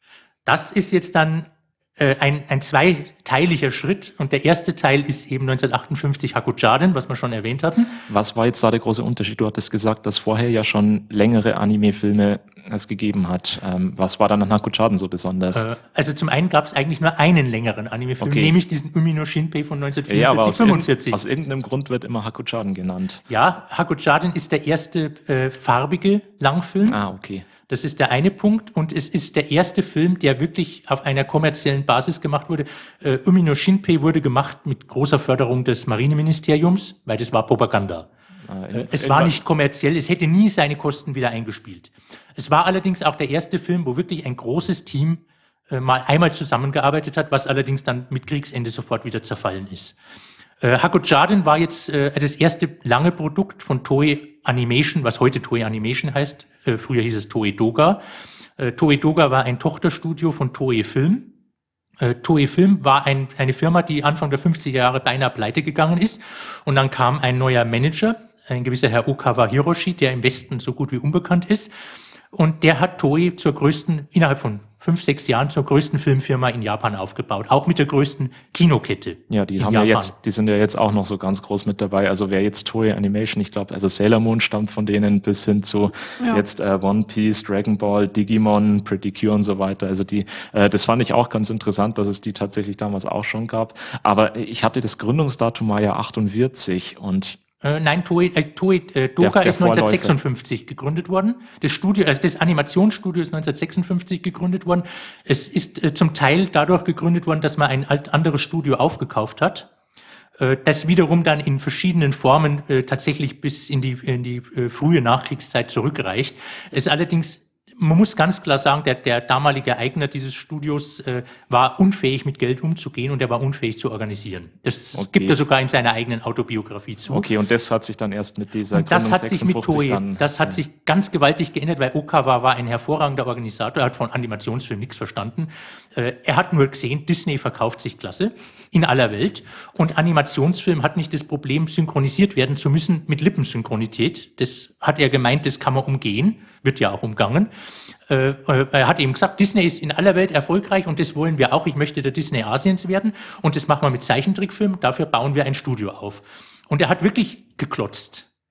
Das ist jetzt dann Ein, ein zweiteiliger Schritt, und der erste Teil ist eben neunzehnhundertachtundfünfzig Hakuchaden, was wir schon erwähnt hatten. Was war jetzt da der große Unterschied? Du hattest gesagt, dass vorher ja schon längere Anime-Filme es gegeben hat. Ähm, was war dann an Hakuchaden so besonders? Äh, also zum einen gab es eigentlich nur einen längeren Anime-Film, okay. nämlich diesen Umino Shinpei von neunzehnhundertvierundvierzig, ja, aber aus fünfundvierzig. Irg- aus irgendeinem Grund wird immer Hakuchaden genannt. Ja, Hakuchaden ist der erste äh, farbige Langfilm. Ah, okay. Das ist der eine Punkt, und es ist der erste Film, der wirklich auf einer kommerziellen Basis gemacht wurde. Äh, Umino Shinpei wurde gemacht mit großer Förderung des Marineministeriums, weil das war Propaganda. Ah, in, es in war nicht kommerziell, es hätte nie seine Kosten wieder eingespielt. Es war allerdings auch der erste Film, wo wirklich ein großes Team äh, mal einmal zusammengearbeitet hat, was allerdings dann mit Kriegsende sofort wieder zerfallen ist. Äh, Hakuchaden war jetzt äh, das erste lange Produkt von Toei Animation, was heute Toei Animation heißt. Äh, früher hieß es Toei Doga. Äh, Toei Doga war ein Tochterstudio von Toei Film. Äh, Toei Film war ein, eine Firma, die Anfang der fünfziger Jahre beinahe pleite gegangen ist. Und dann kam ein neuer Manager, ein gewisser Herr Okawa Hiroshi, der im Westen so gut wie unbekannt ist. Und der hat Toei zur größten, innerhalb von fünf, sechs Jahren zur größten Filmfirma in Japan aufgebaut. Auch mit der größten Kinokette. Ja, die haben Japan. ja jetzt, die sind ja jetzt auch noch so ganz groß mit dabei. Also wer jetzt Toei Animation, ich glaube, also Sailor Moon stammt von denen bis hin zu ja. jetzt äh, One Piece, Dragon Ball, Digimon, Pretty Cure und so weiter. Also die, äh, das fand ich auch ganz interessant, dass es die tatsächlich damals auch schon gab. Aber ich hatte das Gründungsdatum war ja achtundvierzig und Äh, nein, Toei, äh, Toei äh, Doga der, der ist neunzehnhundertsechsundfünfzig gegründet worden. Das Studio, also das Animationsstudio ist neunzehnhundertsechsundfünfzig gegründet worden. Es ist äh, zum Teil dadurch gegründet worden, dass man ein alt anderes Studio aufgekauft hat, äh, das wiederum dann in verschiedenen Formen äh, tatsächlich bis in die, in die äh, frühe Nachkriegszeit zurückreicht. Es allerdings Man muss ganz klar sagen, der, der damalige Eigner dieses Studios äh, war unfähig, mit Geld umzugehen, und er war unfähig zu organisieren. Das okay. gibt er sogar in seiner eigenen Autobiografie zu. Okay, und das hat sich dann erst mit dieser und das hat sich mit Toei, dann, das hat ja. sich ganz gewaltig geändert, weil Okawa war ein hervorragender Organisator, er hat von Animationsfilmen nichts verstanden. Äh, er hat nur gesehen, Disney verkauft sich klasse in aller Welt, und Animationsfilm hat nicht das Problem, synchronisiert werden zu müssen mit Lippensynchronität. Das hat er gemeint, das kann man umgehen, wird ja auch umgangen. Äh, er hat eben gesagt, Disney ist in aller Welt erfolgreich, und das wollen wir auch. Ich möchte der Disney Asiens werden, und das machen wir mit Zeichentrickfilmen. Dafür bauen wir ein Studio auf. Und er hat wirklich geklotzt.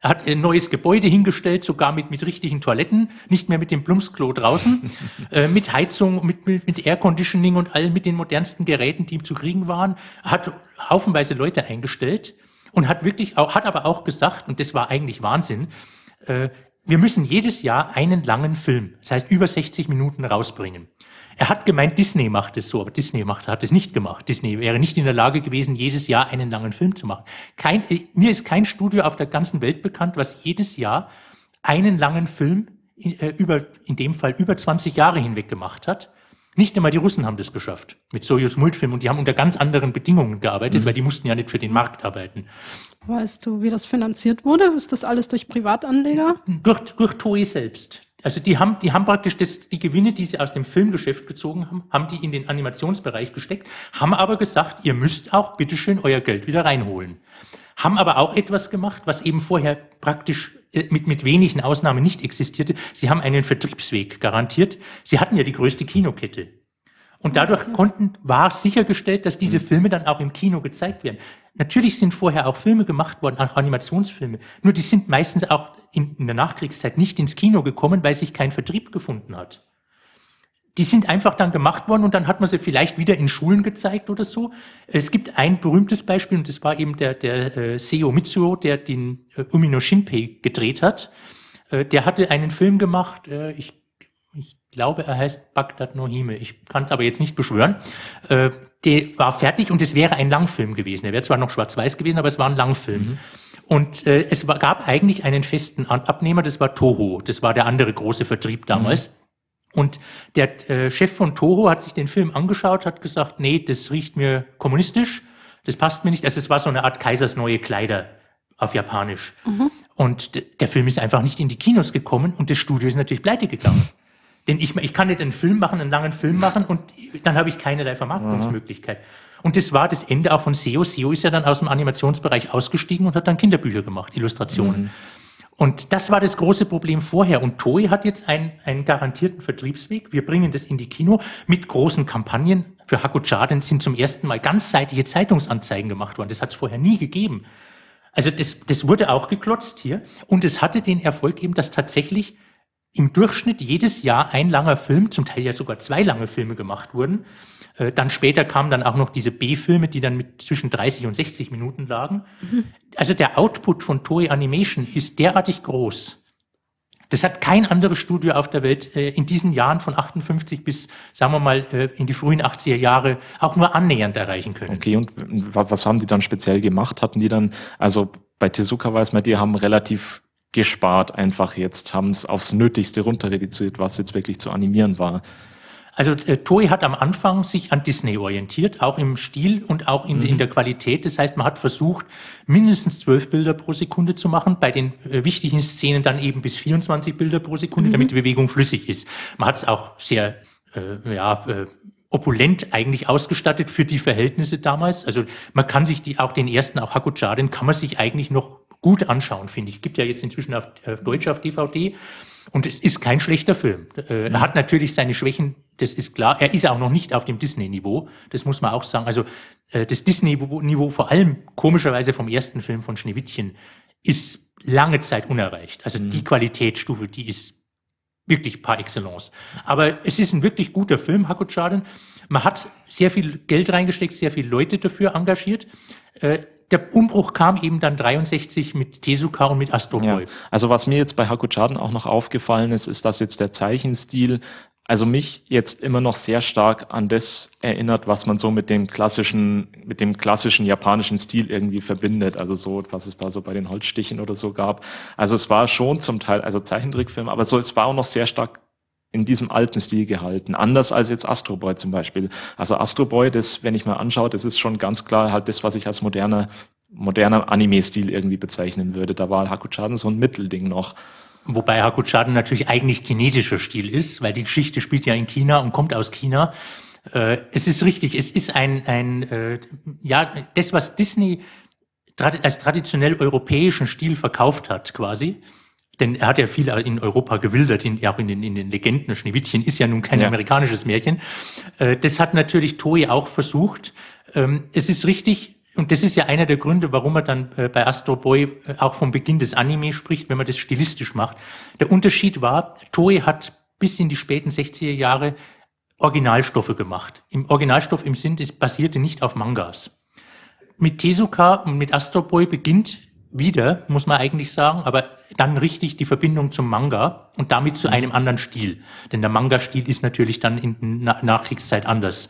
Er hat ein neues Gebäude hingestellt, sogar mit, mit richtigen Toiletten, nicht mehr mit dem Plumpsklo draußen, äh, mit Heizung, mit, mit, mit Airconditioning und all mit den modernsten Geräten, die zu kriegen waren. Er hat haufenweise Leute eingestellt und hat wirklich auch, hat aber auch gesagt, und das war eigentlich Wahnsinn, äh, wir müssen jedes Jahr einen langen Film, das heißt über sechzig Minuten rausbringen. Er hat gemeint, Disney macht es so, aber Disney macht, hat es nicht gemacht. Disney wäre nicht in der Lage gewesen, jedes Jahr einen langen Film zu machen. Kein, mir ist kein Studio auf der ganzen Welt bekannt, was jedes Jahr einen langen Film äh, über, in dem Fall über zwanzig Jahre hinweg gemacht hat. Nicht einmal die Russen haben das geschafft mit Sojus Multfilm und die haben unter ganz anderen Bedingungen gearbeitet, mhm. weil die mussten ja nicht für den Markt arbeiten. Weißt du, wie das finanziert wurde? Ist das alles durch Privatanleger? Durch, durch Toei selbst. Also die haben, die haben praktisch das, die Gewinne, die sie aus dem Filmgeschäft gezogen haben, haben die in den Animationsbereich gesteckt, haben aber gesagt, ihr müsst auch bitteschön euer Geld wieder reinholen. Haben aber auch etwas gemacht, was eben vorher praktisch mit, mit wenigen Ausnahmen nicht existierte. Sie haben einen Vertriebsweg garantiert. Sie hatten ja die größte Kinokette. Und dadurch konnten, war sichergestellt, dass diese Filme dann auch im Kino gezeigt werden. Natürlich sind vorher auch Filme gemacht worden, auch Animationsfilme. Nur die sind meistens auch in, in der Nachkriegszeit nicht ins Kino gekommen, weil sich kein Vertrieb gefunden hat. Die sind einfach dann gemacht worden und dann hat man sie vielleicht wieder in Schulen gezeigt oder so. Es gibt ein berühmtes Beispiel und das war eben der, der äh, Seo Mitsuo, der den äh, Umi no Shinpei gedreht hat. Äh, der hatte einen Film gemacht, äh, ich Ich glaube, er heißt Bagdad no Hime. Ich kann es aber jetzt nicht beschwören. Äh, der war fertig und es wäre ein Langfilm gewesen. Er wäre zwar noch schwarz-weiß gewesen, aber es war ein Langfilm. Mhm. Und äh, es war, gab eigentlich einen festen Abnehmer, das war Toho. Das war der andere große Vertrieb damals. Mhm. Und der äh, Chef von Toho hat sich den Film angeschaut, hat gesagt, nee, das riecht mir kommunistisch, das passt mir nicht. Also es war so eine Art Kaisers neue Kleider auf Japanisch. Mhm. Und d- der Film ist einfach nicht in die Kinos gekommen und das Studio ist natürlich pleite gegangen. Denn ich, ich kann nicht einen Film machen, einen langen Film machen und dann habe ich keinerlei Vermarktungsmöglichkeit. Mhm. Und das war das Ende auch von Seo. Seo ist ja dann aus dem Animationsbereich ausgestiegen und hat dann Kinderbücher gemacht, Illustrationen. Mhm. Und das war das große Problem vorher. Und Toei hat jetzt einen, einen garantierten Vertriebsweg. Wir bringen das in die Kino mit großen Kampagnen. Für Hakuchaden sind zum ersten Mal ganzseitige Zeitungsanzeigen gemacht worden. Das hat es vorher nie gegeben. Also das, das wurde auch geklotzt hier. Und es hatte den Erfolg eben, dass tatsächlich im Durchschnitt jedes Jahr ein langer Film, zum Teil ja sogar zwei lange Filme gemacht wurden. Äh, dann später kamen dann auch noch diese B-Filme, die dann mit zwischen dreißig und sechzig Minuten lagen. Mhm. Also der Output von Toei Animation ist derartig groß. Das hat kein anderes Studio auf der Welt äh, in diesen Jahren von achtundfünfzig bis, sagen wir mal, äh, in die frühen achtziger Jahre auch nur annähernd erreichen können. Okay, und was haben die dann speziell gemacht? Hatten die dann, also bei Tezuka weiß man, die haben relativ gespart einfach jetzt, haben es aufs Nötigste runter reduziert, was jetzt wirklich zu animieren war. Also äh, Toei hat am Anfang sich an Disney orientiert, auch im Stil und auch in, mhm. in der Qualität. Das heißt, man hat versucht, mindestens zwölf Bilder pro Sekunde zu machen, bei den äh, wichtigen Szenen dann eben bis vierundzwanzig Bilder pro Sekunde, mhm. damit die Bewegung flüssig ist. Man hat es auch sehr äh, ja, äh, opulent eigentlich ausgestattet für die Verhältnisse damals. Also man kann sich die auch den ersten, auch Hakuchaden, kann man sich eigentlich noch gut anschauen, finde ich. Gibt ja jetzt inzwischen auf äh, Deutsch auf D V D. Und es ist kein schlechter Film. Äh, er hat natürlich seine Schwächen, das ist klar. Er ist auch noch nicht auf dem Disney-Niveau, das muss man auch sagen. Also äh, das Disney-Niveau, vor allem komischerweise vom ersten Film von Schneewittchen, ist lange Zeit unerreicht. Also mhm. die Qualitätsstufe, die ist wirklich par excellence. Aber es ist ein wirklich guter Film, Hakuchaden. Man hat sehr viel Geld reingesteckt, sehr viele Leute dafür engagiert. Äh, Der Umbruch kam eben dann dreiundsechzig mit Tezuka und mit Astro Boy. Ja, also was mir jetzt bei Hakuchaden auch noch aufgefallen ist, ist, dass jetzt der Zeichenstil, also mich jetzt immer noch sehr stark an das erinnert, was man so mit dem klassischen, mit dem klassischen japanischen Stil irgendwie verbindet. Also so, was es da so bei den Holzstichen oder so gab. Also es war schon zum Teil, also Zeichentrickfilm, aber so, es war auch noch sehr stark in diesem alten Stil gehalten. Anders als jetzt Astro Boy zum Beispiel. Also Astro Boy, das, wenn ich mal anschaue, das ist schon ganz klar halt das, was ich als moderner, moderner Anime-Stil irgendwie bezeichnen würde. Da war Hakuchaden so ein Mittelding noch. Wobei Hakuchaden natürlich eigentlich chinesischer Stil ist, weil die Geschichte spielt ja in China und kommt aus China. Äh, es ist richtig, es ist ein, ein äh, ja, das, was Disney trad- als traditionell europäischen Stil verkauft hat, quasi. Denn er hat ja viel in Europa gewildert, in, auch in den, in den Legenden. Schneewittchen ist ja nun kein ja. amerikanisches Märchen. Äh, das hat natürlich Toei auch versucht. Ähm, es ist richtig, und das ist ja einer der Gründe, warum man dann äh, bei Astro Boy äh, auch vom Beginn des Anime spricht, wenn man das stilistisch macht. Der Unterschied war, Toei hat bis in die späten sechziger Jahre Originalstoffe gemacht. Im Originalstoff im Sinn, es basierte nicht auf Mangas. Mit Tezuka und mit Astro Boy beginnt wieder, muss man eigentlich sagen, aber dann richtig die Verbindung zum Manga und damit zu einem anderen Stil. Denn der Manga-Stil ist natürlich dann in der Nachkriegszeit anders.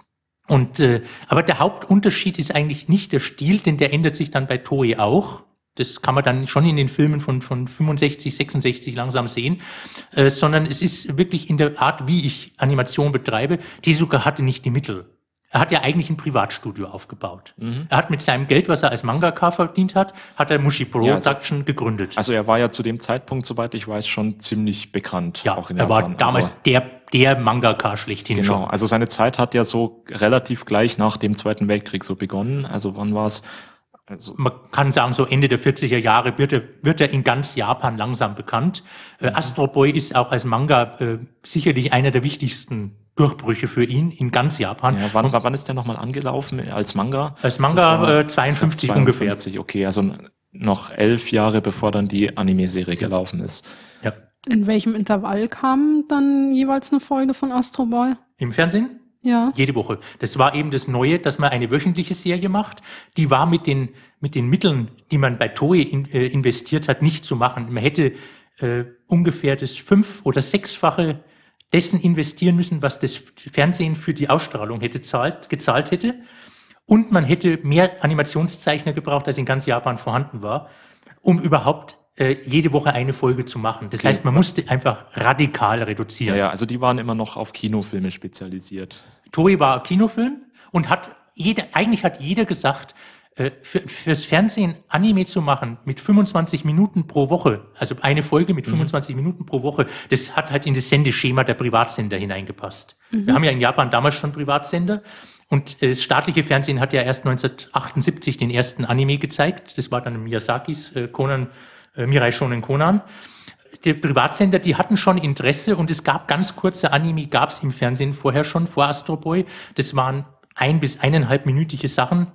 Und äh, aber der Hauptunterschied ist eigentlich nicht der Stil, denn der ändert sich dann bei Toei auch. Das kann man dann schon in den Filmen von von fünfundsechzig, sechsundsechzig langsam sehen, äh, sondern es ist wirklich in der Art, wie ich Animation betreibe. Tezuka hatte nicht die Mittel. Er hat ja eigentlich ein Privatstudio aufgebaut. Mhm. Er hat mit seinem Geld, was er als Mangaka verdient hat, hat er Mushi Production ja, also, gegründet. Also er war ja zu dem Zeitpunkt, soweit ich weiß, schon ziemlich bekannt. Ja, auch in er Japan. war damals also, der, der Mangaka schlechthin genau, schon. Also seine Zeit hat ja so relativ gleich nach dem Zweiten Weltkrieg so begonnen. Also wann war es? Also man kann sagen, so Ende der vierziger Jahre wird er, wird er in ganz Japan langsam bekannt. Mhm. Äh, Astro Boy ist auch als Manga äh, sicherlich einer der wichtigsten Durchbrüche für ihn in ganz Japan. Ja, wann, wann ist der nochmal angelaufen als Manga? Als Manga äh, zweiundfünfzig, zweiundfünfzig ungefähr. Okay, also noch elf Jahre bevor dann die Anime-Serie gelaufen ist. Ja. In welchem Intervall kam dann jeweils eine Folge von Astro Boy? Im Fernsehen? Ja. Jede Woche. Das war eben das Neue, dass man eine wöchentliche Serie macht. Die war mit den, mit den Mitteln, die man bei Toei in, äh, investiert hat, nicht zu machen. Man hätte äh, ungefähr das fünf- oder sechsfache dessen investieren müssen, was das Fernsehen für die Ausstrahlung hätte zahlt, gezahlt hätte. Und man hätte mehr Animationszeichner gebraucht, als in ganz Japan vorhanden war, um überhaupt äh, jede Woche eine Folge zu machen. Das okay. heißt, man musste einfach radikal reduzieren. Ja, ja, also die waren immer noch auf Kinofilme spezialisiert. Toei war Kinofilm und hat jeder, eigentlich hat jeder gesagt, Für, fürs Fernsehen Anime zu machen mit fünfundzwanzig Minuten pro Woche, also eine Folge mit fünfundzwanzig mhm. Minuten pro Woche, das hat halt in das Sendeschema der Privatsender hineingepasst. Mhm. Wir haben ja in Japan damals schon Privatsender und das staatliche Fernsehen hat ja erst neunzehnhundertachtundsiebzig den ersten Anime gezeigt. Das war dann Miyazakis äh, Conan, äh, Mirai Shonen Conan. Die Privatsender, die hatten schon Interesse und es gab ganz kurze Anime, gab es im Fernsehen vorher schon, vor Astro Boy. Das waren ein- bis eineinhalbminütige Sachen,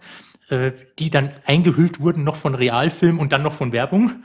die dann eingehüllt wurden noch von Realfilm und dann noch von Werbung.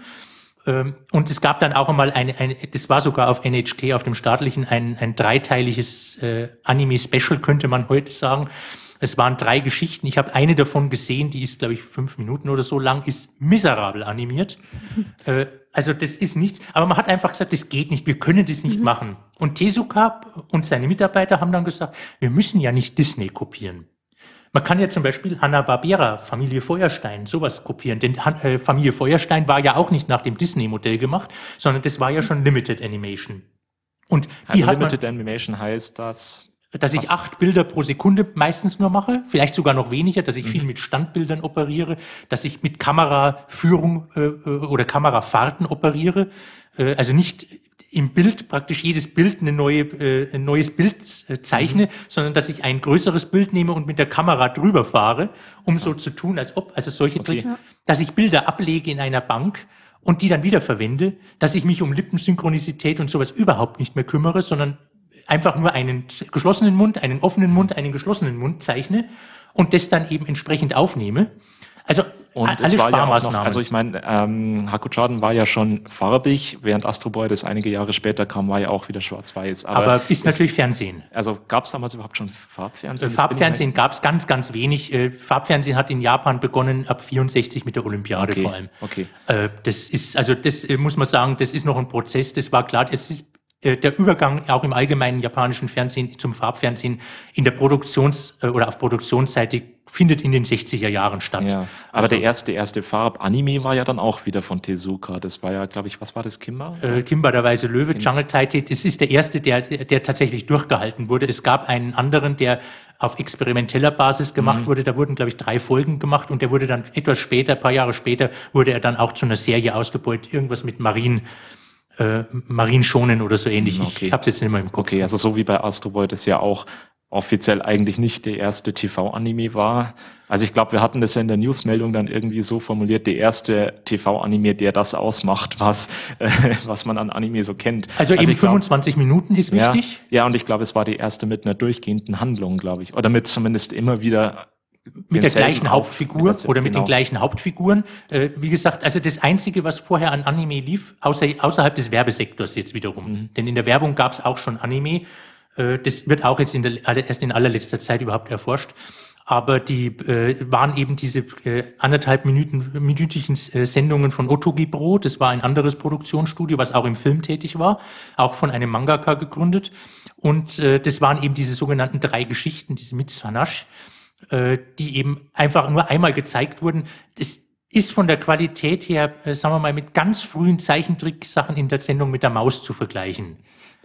Und es gab dann auch einmal eine, eine das war sogar auf N H K, auf dem staatlichen, ein, ein dreiteiliges äh, Anime-Special, könnte man heute sagen. Es waren drei Geschichten. Ich habe eine davon gesehen, die ist, glaube ich, fünf Minuten oder so lang, ist miserabel animiert. äh, also das ist nichts. Aber man hat einfach gesagt, das geht nicht, wir können das nicht mhm. machen. Und Tezuka und seine Mitarbeiter haben dann gesagt, wir müssen ja nicht Disney kopieren. Man kann ja zum Beispiel Hanna-Barbera, Familie Feuerstein, sowas kopieren. Denn äh, Familie Feuerstein war ja auch nicht nach dem Disney-Modell gemacht, sondern das war ja schon Limited Animation. Und die also hat Limited man, Animation heißt das? Dass ich acht Bilder pro Sekunde meistens nur mache, vielleicht sogar noch weniger, dass ich mhm. viel mit Standbildern operiere, dass ich mit Kameraführung äh, oder Kamerafahrten operiere. Äh, also nicht im Bild praktisch jedes Bild eine neue, äh, ein neues Bild äh, zeichne, mhm. sondern dass ich ein größeres Bild nehme und mit der Kamera drüber fahre, um ja. so zu tun, als ob, also solche okay. Tricks, dass ich Bilder ablege in einer Bank und die dann wieder verwende, dass ich mich um Lippensynchronisität und sowas überhaupt nicht mehr kümmere, sondern einfach nur einen geschlossenen Mund, einen offenen Mund, einen geschlossenen Mund zeichne und das dann eben entsprechend aufnehme. Also und alle es war Sparmaßnahmen. Ja auch noch, also ich meine, ähm, Hakuchaden war ja schon farbig, während Astro Boy, das einige Jahre später kam, war ja auch wieder schwarz-weiß. Aber, aber ist natürlich es, Fernsehen. Also gab es damals überhaupt schon Farbfernsehen? Äh, Farbfernsehen gab es ganz, ganz wenig. Äh, Farbfernsehen hat in Japan begonnen ab vierundsechzig mit der Olympiade okay, vor allem. Okay. Äh, das ist, also das äh, muss man sagen, das ist noch ein Prozess. Das war klar. Es ist der Übergang auch im allgemeinen japanischen Fernsehen zum Farbfernsehen in der Produktions- oder auf Produktionsseite findet in den sechziger Jahren statt. Ja, aber also, der erste erste Farb-Anime war ja dann auch wieder von Tezuka. Das war ja, glaube ich, was war das, Kimba? Äh, Kimba, der Weiße Löwe, Kim- Jungle Titan. Das ist der erste, der, der tatsächlich durchgehalten wurde. Es gab einen anderen, der auf experimenteller Basis gemacht mhm. wurde. Da wurden, glaube ich, drei Folgen gemacht und der wurde dann etwas später, ein paar Jahre später, wurde er dann auch zu einer Serie ausgebaut. Irgendwas mit Marien. Äh, Marienschonen oder so ähnlich. Okay. Ich habe es jetzt nicht mehr im Kopf. Okay, also so wie bei Astro Boy, das ja auch offiziell eigentlich nicht der erste T V-Anime war. Also ich glaube, wir hatten das ja in der Newsmeldung dann irgendwie so formuliert, der erste T V-Anime, der das ausmacht, was äh, was man an Anime so kennt. Also, also eben fünfundzwanzig glaub, Minuten ist wichtig? Ja, ja, und ich glaube, es war die erste mit einer durchgehenden Handlung, glaube ich. Oder mit zumindest immer wieder mit der gleichen Hauptfigur mit der, oder mit genau. den gleichen Hauptfiguren. Äh, wie gesagt, also das Einzige, was vorher an Anime lief, außer, außerhalb des Werbesektors jetzt wiederum. Mhm. Denn in der Werbung gab es auch schon Anime. Äh, das wird auch jetzt in der, erst in allerletzter Zeit überhaupt erforscht. Aber die äh, waren eben diese äh, anderthalb Minuten, minütigen äh, Sendungen von Otogibro. Das war ein anderes Produktionsstudio, was auch im Film tätig war, auch von einem Mangaka gegründet. Und äh, das waren eben diese sogenannten drei Geschichten, diese Mitsanash, äh, die eben einfach nur einmal gezeigt wurden. Das ist von der Qualität her, äh, sagen wir mal, mit ganz frühen Zeichentricksachen in der Sendung mit der Maus zu vergleichen.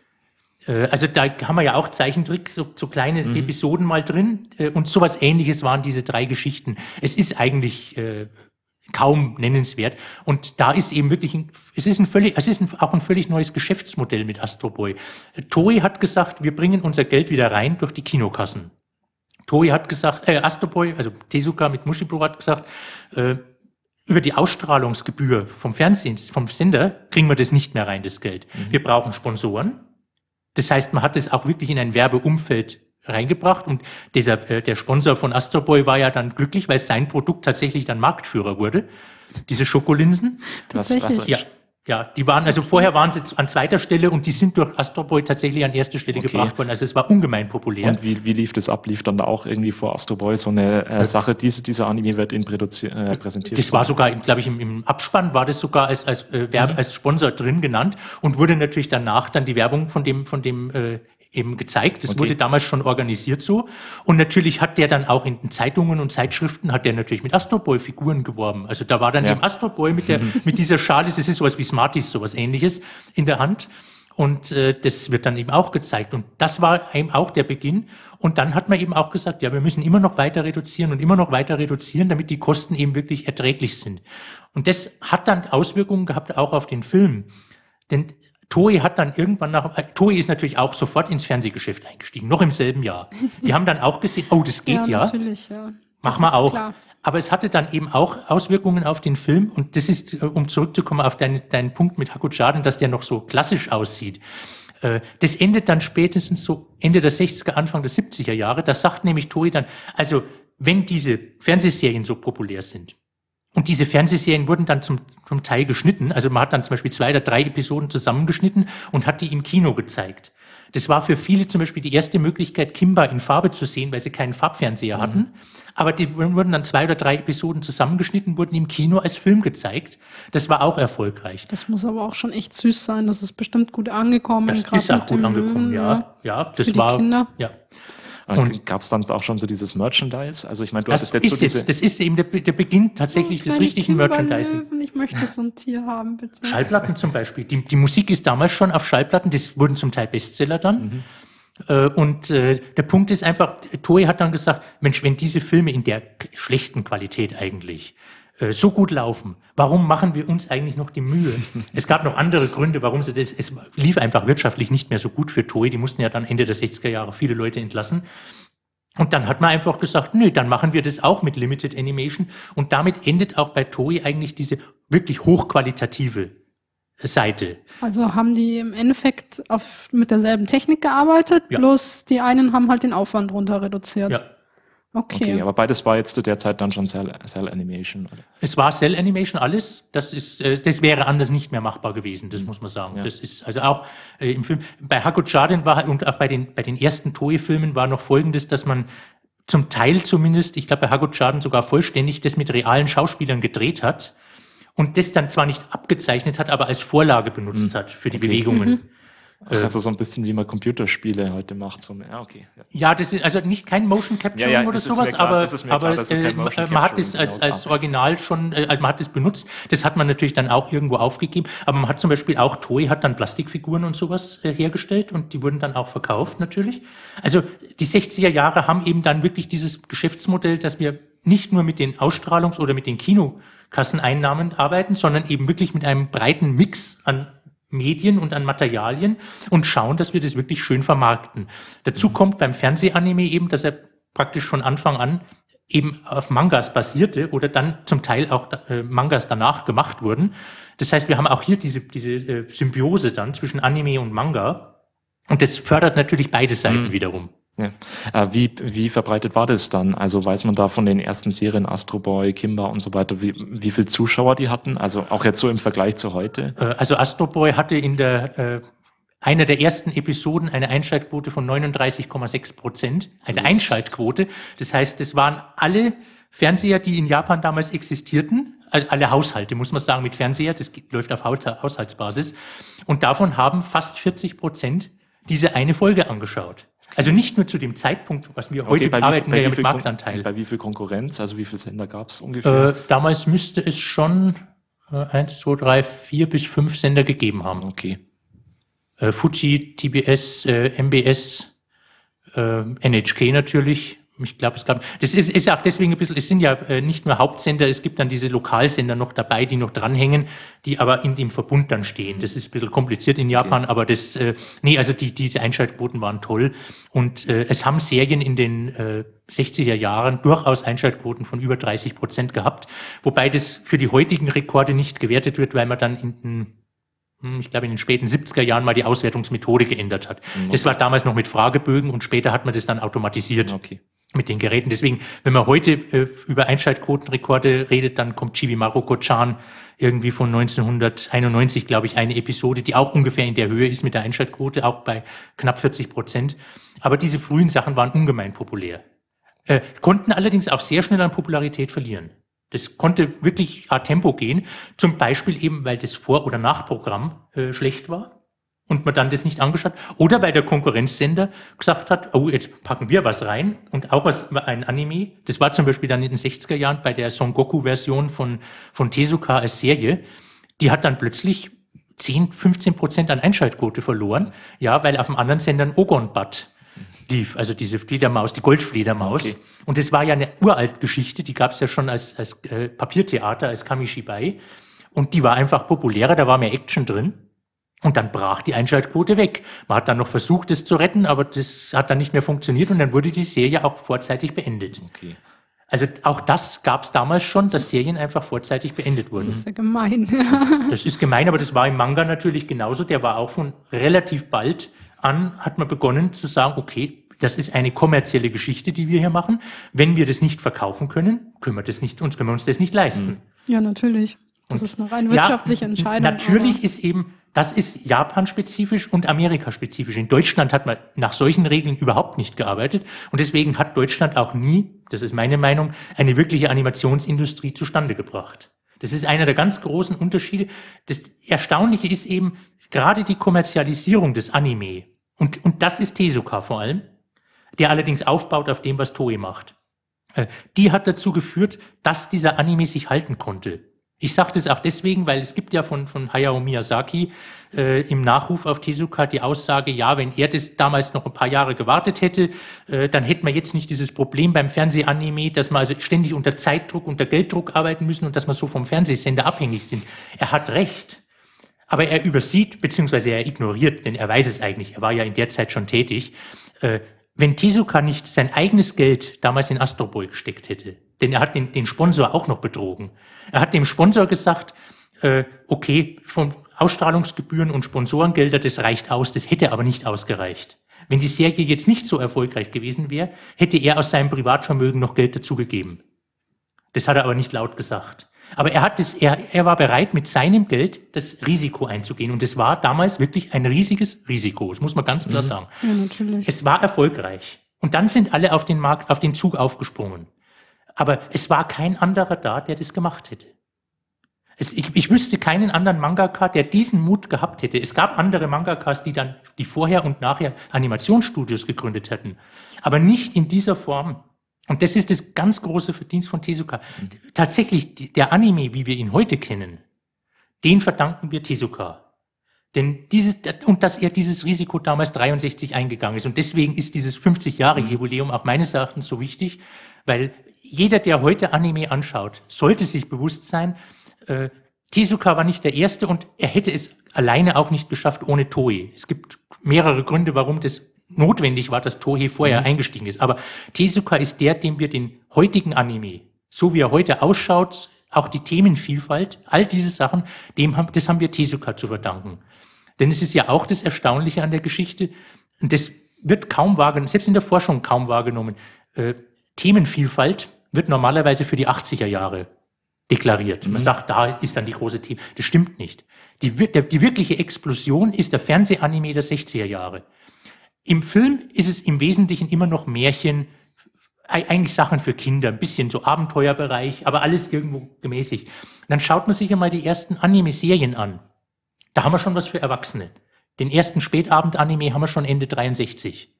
Also da haben wir ja auch Zeichentricks, so, so kleine mhm. Episoden mal drin und sowas Ähnliches waren diese drei Geschichten. Es ist eigentlich äh, kaum nennenswert und da ist eben wirklich, ein, es ist ein völlig, es ist ein, auch ein völlig neues Geschäftsmodell mit Astro Boy. Toei hat gesagt, wir bringen unser Geld wieder rein durch die Kinokassen. Toei hat gesagt, äh, Astro Boy, also Tezuka mit Mushiburo hat gesagt, äh, über die Ausstrahlungsgebühr vom Fernsehen, vom Sender kriegen wir das nicht mehr rein, das Geld. Mhm. Wir brauchen Sponsoren. Das heißt, man hat es auch wirklich in ein Werbeumfeld reingebracht und dieser, äh, der Sponsor von Astro Boy war ja dann glücklich, weil sein Produkt tatsächlich dann Marktführer wurde. Diese Schokolinsen. Tatsächlich? Was, was, ja, ja, die waren, also okay. Vorher waren sie an zweiter Stelle und die sind durch Astro Boy tatsächlich an erste Stelle okay. gebracht worden. Also es war ungemein populär. Und wie, wie lief das ab? Lief dann da auch irgendwie vor Astro Boy so eine äh, Sache, diese, dieser Anime wird Ihnen äh, präsentiert? Das war sogar, glaube ich, im, im Abspann war das sogar als, als, äh, Werbe, mhm. als Sponsor drin genannt und wurde natürlich danach dann die Werbung von dem, von dem äh, eben gezeigt. Das okay. wurde damals schon organisiert so. Und natürlich hat der dann auch in den Zeitungen und Zeitschriften hat der natürlich mit Astro Boy Figuren geworben. Also da war dann ja. eben Astro Boy mit der, mit dieser Schale, das ist sowas wie Smarties, sowas Ähnliches in der Hand. Und äh, das wird dann eben auch gezeigt. Und das war eben auch der Beginn. Und dann hat man eben auch gesagt, ja, wir müssen immer noch weiter reduzieren und immer noch weiter reduzieren, damit die Kosten eben wirklich erträglich sind. Und das hat dann Auswirkungen gehabt auch auf den Film. Denn Toei hat dann irgendwann nach, Toei ist natürlich auch sofort ins Fernsehgeschäft eingestiegen, noch im selben Jahr. Die haben dann auch gesehen, oh, das geht ja. Natürlich, ja. Machen wir auch. Klar. Aber es hatte dann eben auch Auswirkungen auf den Film. Und das ist, um zurückzukommen auf deinen, deinen Punkt mit Hakuchaden, dass der noch so klassisch aussieht. Das endet dann spätestens so Ende der sechziger, Anfang der siebziger Jahre. Da sagt nämlich Toei dann, also wenn diese Fernsehserien so populär sind, und diese Fernsehserien wurden dann zum, zum Teil geschnitten. Also man hat dann zum Beispiel zwei oder drei Episoden zusammengeschnitten und hat die im Kino gezeigt. Das war für viele zum Beispiel die erste Möglichkeit, Kimba in Farbe zu sehen, weil sie keinen Farbfernseher mhm. hatten. Aber die wurden dann zwei oder drei Episoden zusammengeschnitten, wurden im Kino als Film gezeigt. Das war auch erfolgreich. Das muss aber auch schon echt süß sein. Das ist bestimmt gut angekommen. Das ist auch gut angekommen, Löwen, ja. Ja, das für war, die Kinder. Ja. Und gab es dann auch schon so dieses Merchandise? Also ich meine, du das hattest jetzt ist so diese... Jetzt, das ist eben der, der Beginn tatsächlich oh, des richtigen Merchandising. Ich möchte so ein Tier haben, bitte. Schallplatten zum Beispiel. Die, die Musik ist damals schon auf Schallplatten, das wurden zum Teil Bestseller dann. Mhm. Äh, und äh, der Punkt ist einfach, Toei hat dann gesagt, Mensch, wenn diese Filme in der schlechten Qualität eigentlich äh, so gut laufen, warum machen wir uns eigentlich noch die Mühe? Es gab noch andere Gründe, warum sie das, es lief einfach wirtschaftlich nicht mehr so gut für Toei, die mussten ja dann Ende der sechziger Jahre viele Leute entlassen. Und dann hat man einfach gesagt, nö, dann machen wir das auch mit Limited Animation. Und damit endet auch bei Toei eigentlich diese wirklich hochqualitative Seite. Also haben die im Endeffekt auf, mit derselben Technik gearbeitet, ja. bloß die einen haben halt den Aufwand runter reduziert. Ja. Okay. okay, aber beides war jetzt zu der Zeit dann schon Cell, Cell Animation, oder? Es war Cell Animation alles. Das ist, äh, das wäre anders nicht mehr machbar gewesen. Das mhm. muss man sagen. Ja. Das ist also auch äh, im Film. Bei Hakuchaden war und auch bei den bei den ersten Toei-Filmen war noch Folgendes, dass man zum Teil zumindest, ich glaube bei Hakuchaden sogar vollständig, das mit realen Schauspielern gedreht hat und das dann zwar nicht abgezeichnet hat, aber als Vorlage benutzt mhm. hat für die okay. Bewegungen. Mhm. Ach, also so ein bisschen wie man Computerspiele heute macht. So, ja, okay. Ja. ja, das ist also nicht kein Motion Capturing ja, ja, oder sowas, klar, aber, aber es, äh, man hat das als, als Original schon, äh, man hat das benutzt. Das hat man natürlich dann auch irgendwo aufgegeben. Aber man hat zum Beispiel auch, Toei hat dann Plastikfiguren und sowas äh, hergestellt und die wurden dann auch verkauft natürlich. Also die sechziger Jahre haben eben dann wirklich dieses Geschäftsmodell, dass wir nicht nur mit den Ausstrahlungs- oder mit den Kinokasseneinnahmen arbeiten, sondern eben wirklich mit einem breiten Mix an Medien und an Materialien und schauen, dass wir das wirklich schön vermarkten. Dazu kommt beim Fernsehanime eben, dass er praktisch von Anfang an eben auf Mangas basierte oder dann zum Teil auch äh, Mangas danach gemacht wurden. Das heißt, wir haben auch hier diese, diese äh, Symbiose dann zwischen Anime und Manga und das fördert natürlich beide Seiten mhm. wiederum. Ja. Äh, wie, wie verbreitet war das dann? Also weiß man da von den ersten Serien Astro Boy, Kimba und so weiter, wie, wie viele Zuschauer die hatten? Also auch jetzt so im Vergleich zu heute? Äh, also Astro Boy hatte in der äh, einer der ersten Episoden eine Einschaltquote von neununddreißig Komma sechs Prozent. Eine Einschaltquote. Das heißt, das waren alle Fernseher, die in Japan damals existierten. Also alle Haushalte, muss man sagen, mit Fernseher. Das läuft auf Haushaltsbasis. Und davon haben fast vierzig Prozent diese eine Folge angeschaut. Also nicht nur zu dem Zeitpunkt, was wir heute okay, arbeiten, wir ja mit Marktanteil. Bei wie viel Konkurrenz, also wie viele Sender gab es ungefähr? Äh, damals müsste es schon äh, eins, zwei, drei, vier bis fünf Sender gegeben haben. Okay. Äh, Fuji, T B S, äh, M B S, äh, N H K natürlich. Ich glaube, es gab, das ist, ist auch deswegen ein bisschen, es sind ja äh, nicht nur Hauptsender, es gibt dann diese Lokalsender noch dabei, die noch dranhängen, die aber in dem Verbund dann stehen. Das ist ein bisschen kompliziert in Japan, okay. aber das, äh, nee, also die, diese Einschaltquoten waren toll und äh, es haben Serien in den äh, sechziger Jahren durchaus Einschaltquoten von über dreißig Prozent gehabt, wobei das für die heutigen Rekorde nicht gewertet wird, weil man dann in den ich glaube, in den späten siebziger Jahren mal die Auswertungsmethode geändert hat. Okay. Das war damals noch mit Fragebögen und später hat man das dann automatisiert okay. mit den Geräten. Deswegen, wenn man heute äh, über Einschaltquotenrekorde redet, dann kommt Chibi Maruko-chan irgendwie von neunzehnhunderteinundneunzig, glaube ich, eine Episode, die auch ungefähr in der Höhe ist mit der Einschaltquote, auch bei knapp vierzig Prozent. Aber diese frühen Sachen waren ungemein populär. Äh, konnten allerdings auch sehr schnell an Popularität verlieren. Das konnte wirklich a Tempo gehen, zum Beispiel eben, weil das Vor- oder Nachprogramm äh, schlecht war und man dann das nicht angeschaut oder weil der Konkurrenzsender gesagt hat, oh, jetzt packen wir was rein und auch was, ein Anime. Das war zum Beispiel dann in den sechziger Jahren bei der Son Goku-Version von, von Tezuka als Serie. Die hat dann plötzlich zehn, fünfzehn Prozent an Einschaltquote verloren, ja, weil auf dem anderen Sender ein Ogon-Bat lief, also diese Fledermaus, die Goldfledermaus. Okay. Und das war ja eine uralt Geschichte, die gab es ja schon als, als äh, Papiertheater, als Kamishibai. Und die war einfach populärer, da war mehr Action drin. Und dann brach die Einschaltquote weg. Man hat dann noch versucht, das zu retten, aber das hat dann nicht mehr funktioniert und dann wurde die Serie auch vorzeitig beendet. Okay. Also auch das gab es damals schon, dass Serien einfach vorzeitig beendet wurden. Das ist ja gemein. Das ist gemein, aber das war im Manga natürlich genauso. Der war auch von relativ bald an, hat man begonnen zu sagen, okay, das ist eine kommerzielle Geschichte, die wir hier machen. Wenn wir das nicht verkaufen können, können wir das nicht, uns können wir uns das nicht leisten. Ja, natürlich. Das und ist eine rein wirtschaftliche ja, Entscheidung. Natürlich ist eben, das ist Japan-spezifisch und Amerika-spezifisch. In Deutschland hat man nach solchen Regeln überhaupt nicht gearbeitet. Und deswegen hat Deutschland auch nie, das ist meine Meinung, eine wirkliche Animationsindustrie zustande gebracht. Das ist einer der ganz großen Unterschiede. Das Erstaunliche ist eben gerade die Kommerzialisierung des Anime. Und, und das ist Tezuka vor allem, der allerdings aufbaut auf dem, was Toei macht. Die hat dazu geführt, dass dieser Anime sich halten konnte. Ich sage das auch deswegen, weil es gibt ja von, von Hayao Miyazaki äh, im Nachruf auf Tezuka die Aussage, ja, wenn er das damals noch ein paar Jahre gewartet hätte, äh, dann hätten wir jetzt nicht dieses Problem beim Fernsehanime, dass wir also ständig unter Zeitdruck, unter Gelddruck arbeiten müssen und dass wir so vom Fernsehsender abhängig sind. Er hat recht, aber er übersieht, beziehungsweise er ignoriert, denn er weiß es eigentlich, er war ja in der Zeit schon tätig, äh, wenn Tezuka nicht sein eigenes Geld damals in Astro Boy gesteckt hätte, denn er hat den, den Sponsor auch noch betrogen. Er hat dem Sponsor gesagt, äh, okay, von Ausstrahlungsgebühren und Sponsorengelder, das reicht aus, das hätte aber nicht ausgereicht. Wenn die Serie jetzt nicht so erfolgreich gewesen wäre, hätte er aus seinem Privatvermögen noch Geld dazugegeben. Das hat er aber nicht laut gesagt. Aber er hat das, er, er war bereit, mit seinem Geld das Risiko einzugehen. Und das war damals wirklich ein riesiges Risiko. Das muss man ganz klar sagen. Ja, natürlich. Es war erfolgreich. Und dann sind alle auf den Markt, auf den Zug aufgesprungen. Aber es war kein anderer da, der das gemacht hätte. Es, ich, ich wüsste keinen anderen Mangaka, der diesen Mut gehabt hätte. Es gab andere Mangakas, die dann, die vorher und nachher Animationsstudios gegründet hätten. Aber nicht in dieser Form. Und das ist das ganz große Verdienst von Tezuka. Mhm. Tatsächlich, der Anime, wie wir ihn heute kennen, den verdanken wir Tezuka. Denn dieses, und dass er dieses Risiko damals dreiundsechzig eingegangen ist. Und deswegen ist dieses fünfzig Jahre Jubiläum auch meines Erachtens so wichtig, weil jeder, der heute Anime anschaut, sollte sich bewusst sein, äh, Tezuka war nicht der Erste und er hätte es alleine auch nicht geschafft ohne Toei. Es gibt mehrere Gründe, warum das notwendig war, dass Toei vorher mhm. eingestiegen ist. Aber Tezuka ist der, dem wir den heutigen Anime, so wie er heute ausschaut, auch die Themenvielfalt, all diese Sachen, dem haben, das haben wir Tezuka zu verdanken. Denn es ist ja auch das Erstaunliche an der Geschichte, und das wird kaum wahrgenommen, selbst in der Forschung kaum wahrgenommen. Äh, Themenvielfalt wird normalerweise für die achtziger Jahre deklariert. Man mhm. sagt, da ist dann die große Thema. Das stimmt nicht. Die, der, die wirkliche Explosion ist der Fernsehanime der sechziger Jahre. Im Film ist es im Wesentlichen immer noch Märchen, eigentlich Sachen für Kinder, ein bisschen so Abenteuerbereich, aber alles irgendwo gemäßigt. Und dann schaut man sich einmal die ersten Anime-Serien an. Da haben wir schon was für Erwachsene. Den ersten Spätabend-Anime haben wir schon Ende dreiundsechzig.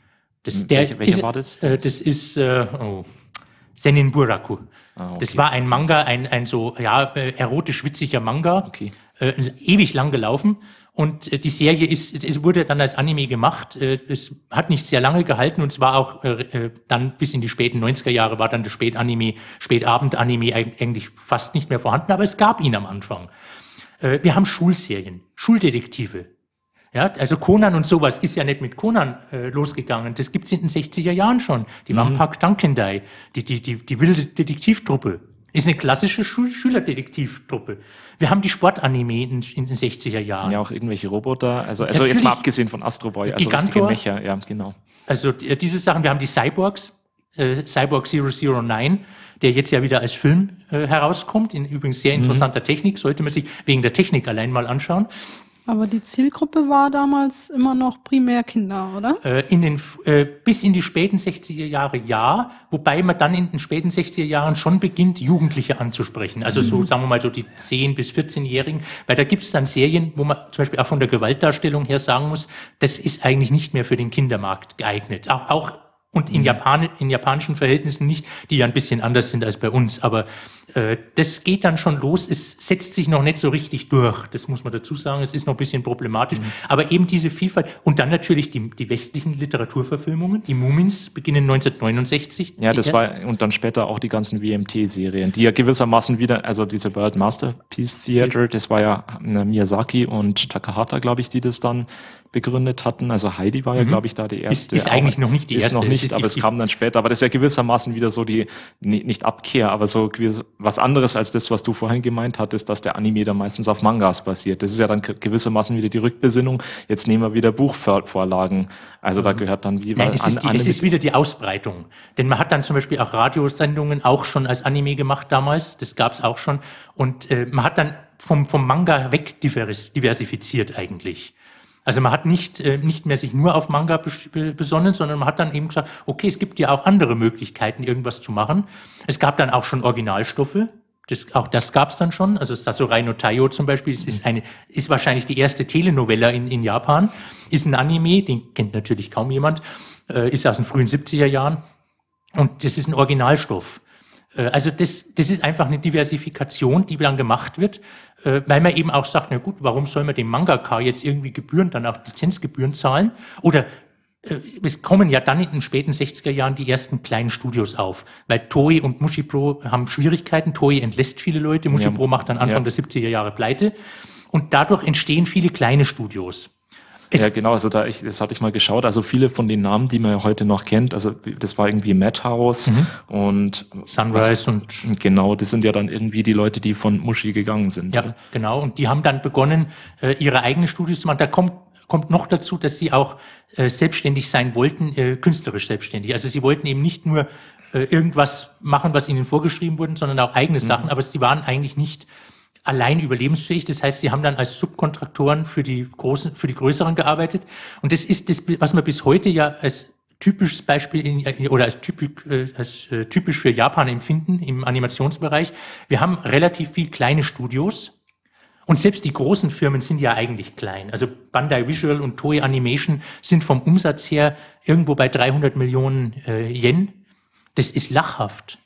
Das, der Welche, welcher ist, war das? Äh, das ist äh, oh, Senin Buraku. Ah, okay. Das war ein Manga, ein, ein so ja, erotisch witziger Manga, okay. äh, ewig lang gelaufen. Und äh, die Serie ist, es wurde dann als Anime gemacht. Äh, es hat nicht sehr lange gehalten und zwar auch äh, dann bis in die späten neunziger Jahre war dann der Spätanime, Spätabend-Anime eigentlich fast nicht mehr vorhanden, aber es gab ihn am Anfang. Äh, wir haben Schulserien, Schuldetektive. Ja, also Conan und sowas ist ja nicht mit Conan äh, losgegangen. Das gibt's in den sechziger Jahren schon. Die Mhm. Wampak Dankendai, die, die, die, die wilde Detektivtruppe. Ist eine klassische Schul Schülerdetektivtruppe. Wir haben die Sportanime in, in den sechziger Jahren. Ja, auch irgendwelche Roboter. Also, also jetzt Natürlich. mal abgesehen von Astro Boy, also Gigantor. richtige Mecher. Ja, genau. Also die, diese Sachen, wir haben die Cyborgs, äh, Cyborg null null neun, der jetzt ja wieder als Film äh, herauskommt, in übrigens sehr interessanter mhm. Technik, sollte man sich wegen der Technik allein mal anschauen. Aber die Zielgruppe war damals immer noch primär Kinder, oder? Äh, in den, äh, bis in die späten sechziger Jahre ja, wobei man dann in den späten sechziger Jahren schon beginnt, Jugendliche anzusprechen. Also so, sagen wir mal, so die zehn- bis vierzehnjährigen, weil da gibt es dann Serien, wo man zum Beispiel auch von der Gewaltdarstellung her sagen muss, das ist eigentlich nicht mehr für den Kindermarkt geeignet. Auch, auch und in, Japan, in japanischen Verhältnissen nicht, die ja ein bisschen anders sind als bei uns. Aber äh, das geht dann schon los. Es setzt sich noch nicht so richtig durch. Das muss man dazu sagen. Es ist noch ein bisschen problematisch. Mhm. Aber eben diese Vielfalt. Und dann natürlich die, die westlichen Literaturverfilmungen. Die Mumins beginnen neunzehnhundertneunundsechzig. Ja, das war, und dann später auch die ganzen W M T-Serien, die ja gewissermaßen wieder, also diese World Masterpiece Theater, das war ja Miyazaki und Takahata, glaube ich, die das dann begründet hatten. Also Heidi war ja, mhm. glaube ich, da die erste. Ist, ist eigentlich noch nicht die ist erste. Noch nicht, ist aber es kam dann später. Aber das ist ja gewissermaßen wieder so die, nicht Abkehr, aber so was anderes als das, was du vorhin gemeint hattest, dass der Anime dann meistens auf Mangas basiert. Das ist ja dann gewissermaßen wieder die Rückbesinnung. Jetzt nehmen wir wieder Buchvorlagen. Also mhm. da gehört dann wie Nein, es, an, ist die, es ist wieder die Ausbreitung. Denn man hat dann zum Beispiel auch Radiosendungen auch schon als Anime gemacht damals. Das gab es auch schon. Und äh, man hat dann vom, vom Manga weg diversifiziert eigentlich. Also man hat nicht, äh, nicht mehr sich nur auf Manga besonnen, sondern man hat dann eben gesagt, okay, es gibt ja auch andere Möglichkeiten, irgendwas zu machen. Es gab dann auch schon Originalstoffe. Das, auch das gab es dann schon. Also Sakurai no Taiyo zum Beispiel, das ist, eine, ist wahrscheinlich die erste Telenovela in, in Japan. Ist ein Anime, den kennt natürlich kaum jemand, äh, ist aus den frühen siebziger Jahren. Und das ist ein Originalstoff. Äh, also das, das ist einfach eine Diversifikation, die dann gemacht wird, äh, weil man eben auch sagt, na gut, warum soll man dem Mangaka jetzt irgendwie Gebühren, dann auch Lizenzgebühren zahlen? Oder äh, es kommen ja dann in den späten sechziger Jahren die ersten kleinen Studios auf, weil Toei und Mushipro haben Schwierigkeiten. Toei entlässt viele Leute, Mushipro ja. macht dann Anfang ja. der siebziger Jahre pleite und dadurch entstehen viele kleine Studios. Es ja, genau, also da ich, das hatte ich mal geschaut, also viele von den Namen, die man heute noch kennt, also das war irgendwie Madhouse mhm. und Sunrise also, und genau, das sind ja dann irgendwie die Leute, die von Mushi gegangen sind. Ja, oder? Genau, und die haben dann begonnen, äh, ihre eigenen Studios zu machen. Da kommt kommt noch dazu, dass sie auch äh, selbstständig sein wollten, äh, künstlerisch selbstständig. Also sie wollten eben nicht nur äh, irgendwas machen, was ihnen vorgeschrieben wurde, sondern auch eigene mhm. Sachen, aber sie waren eigentlich nicht allein überlebensfähig. Das heißt, sie haben dann als Subkontraktoren für die großen, für die größeren gearbeitet. Und das ist das, was man bis heute ja als typisches Beispiel in, oder als typisch, äh, als äh, typisch für Japan empfinden im Animationsbereich. Wir haben relativ viel kleine Studios. Und selbst die großen Firmen sind ja eigentlich klein. Also Bandai Visual und Toei Animation sind vom Umsatz her irgendwo bei dreihundert Millionen äh, Yen. Das ist lachhaft.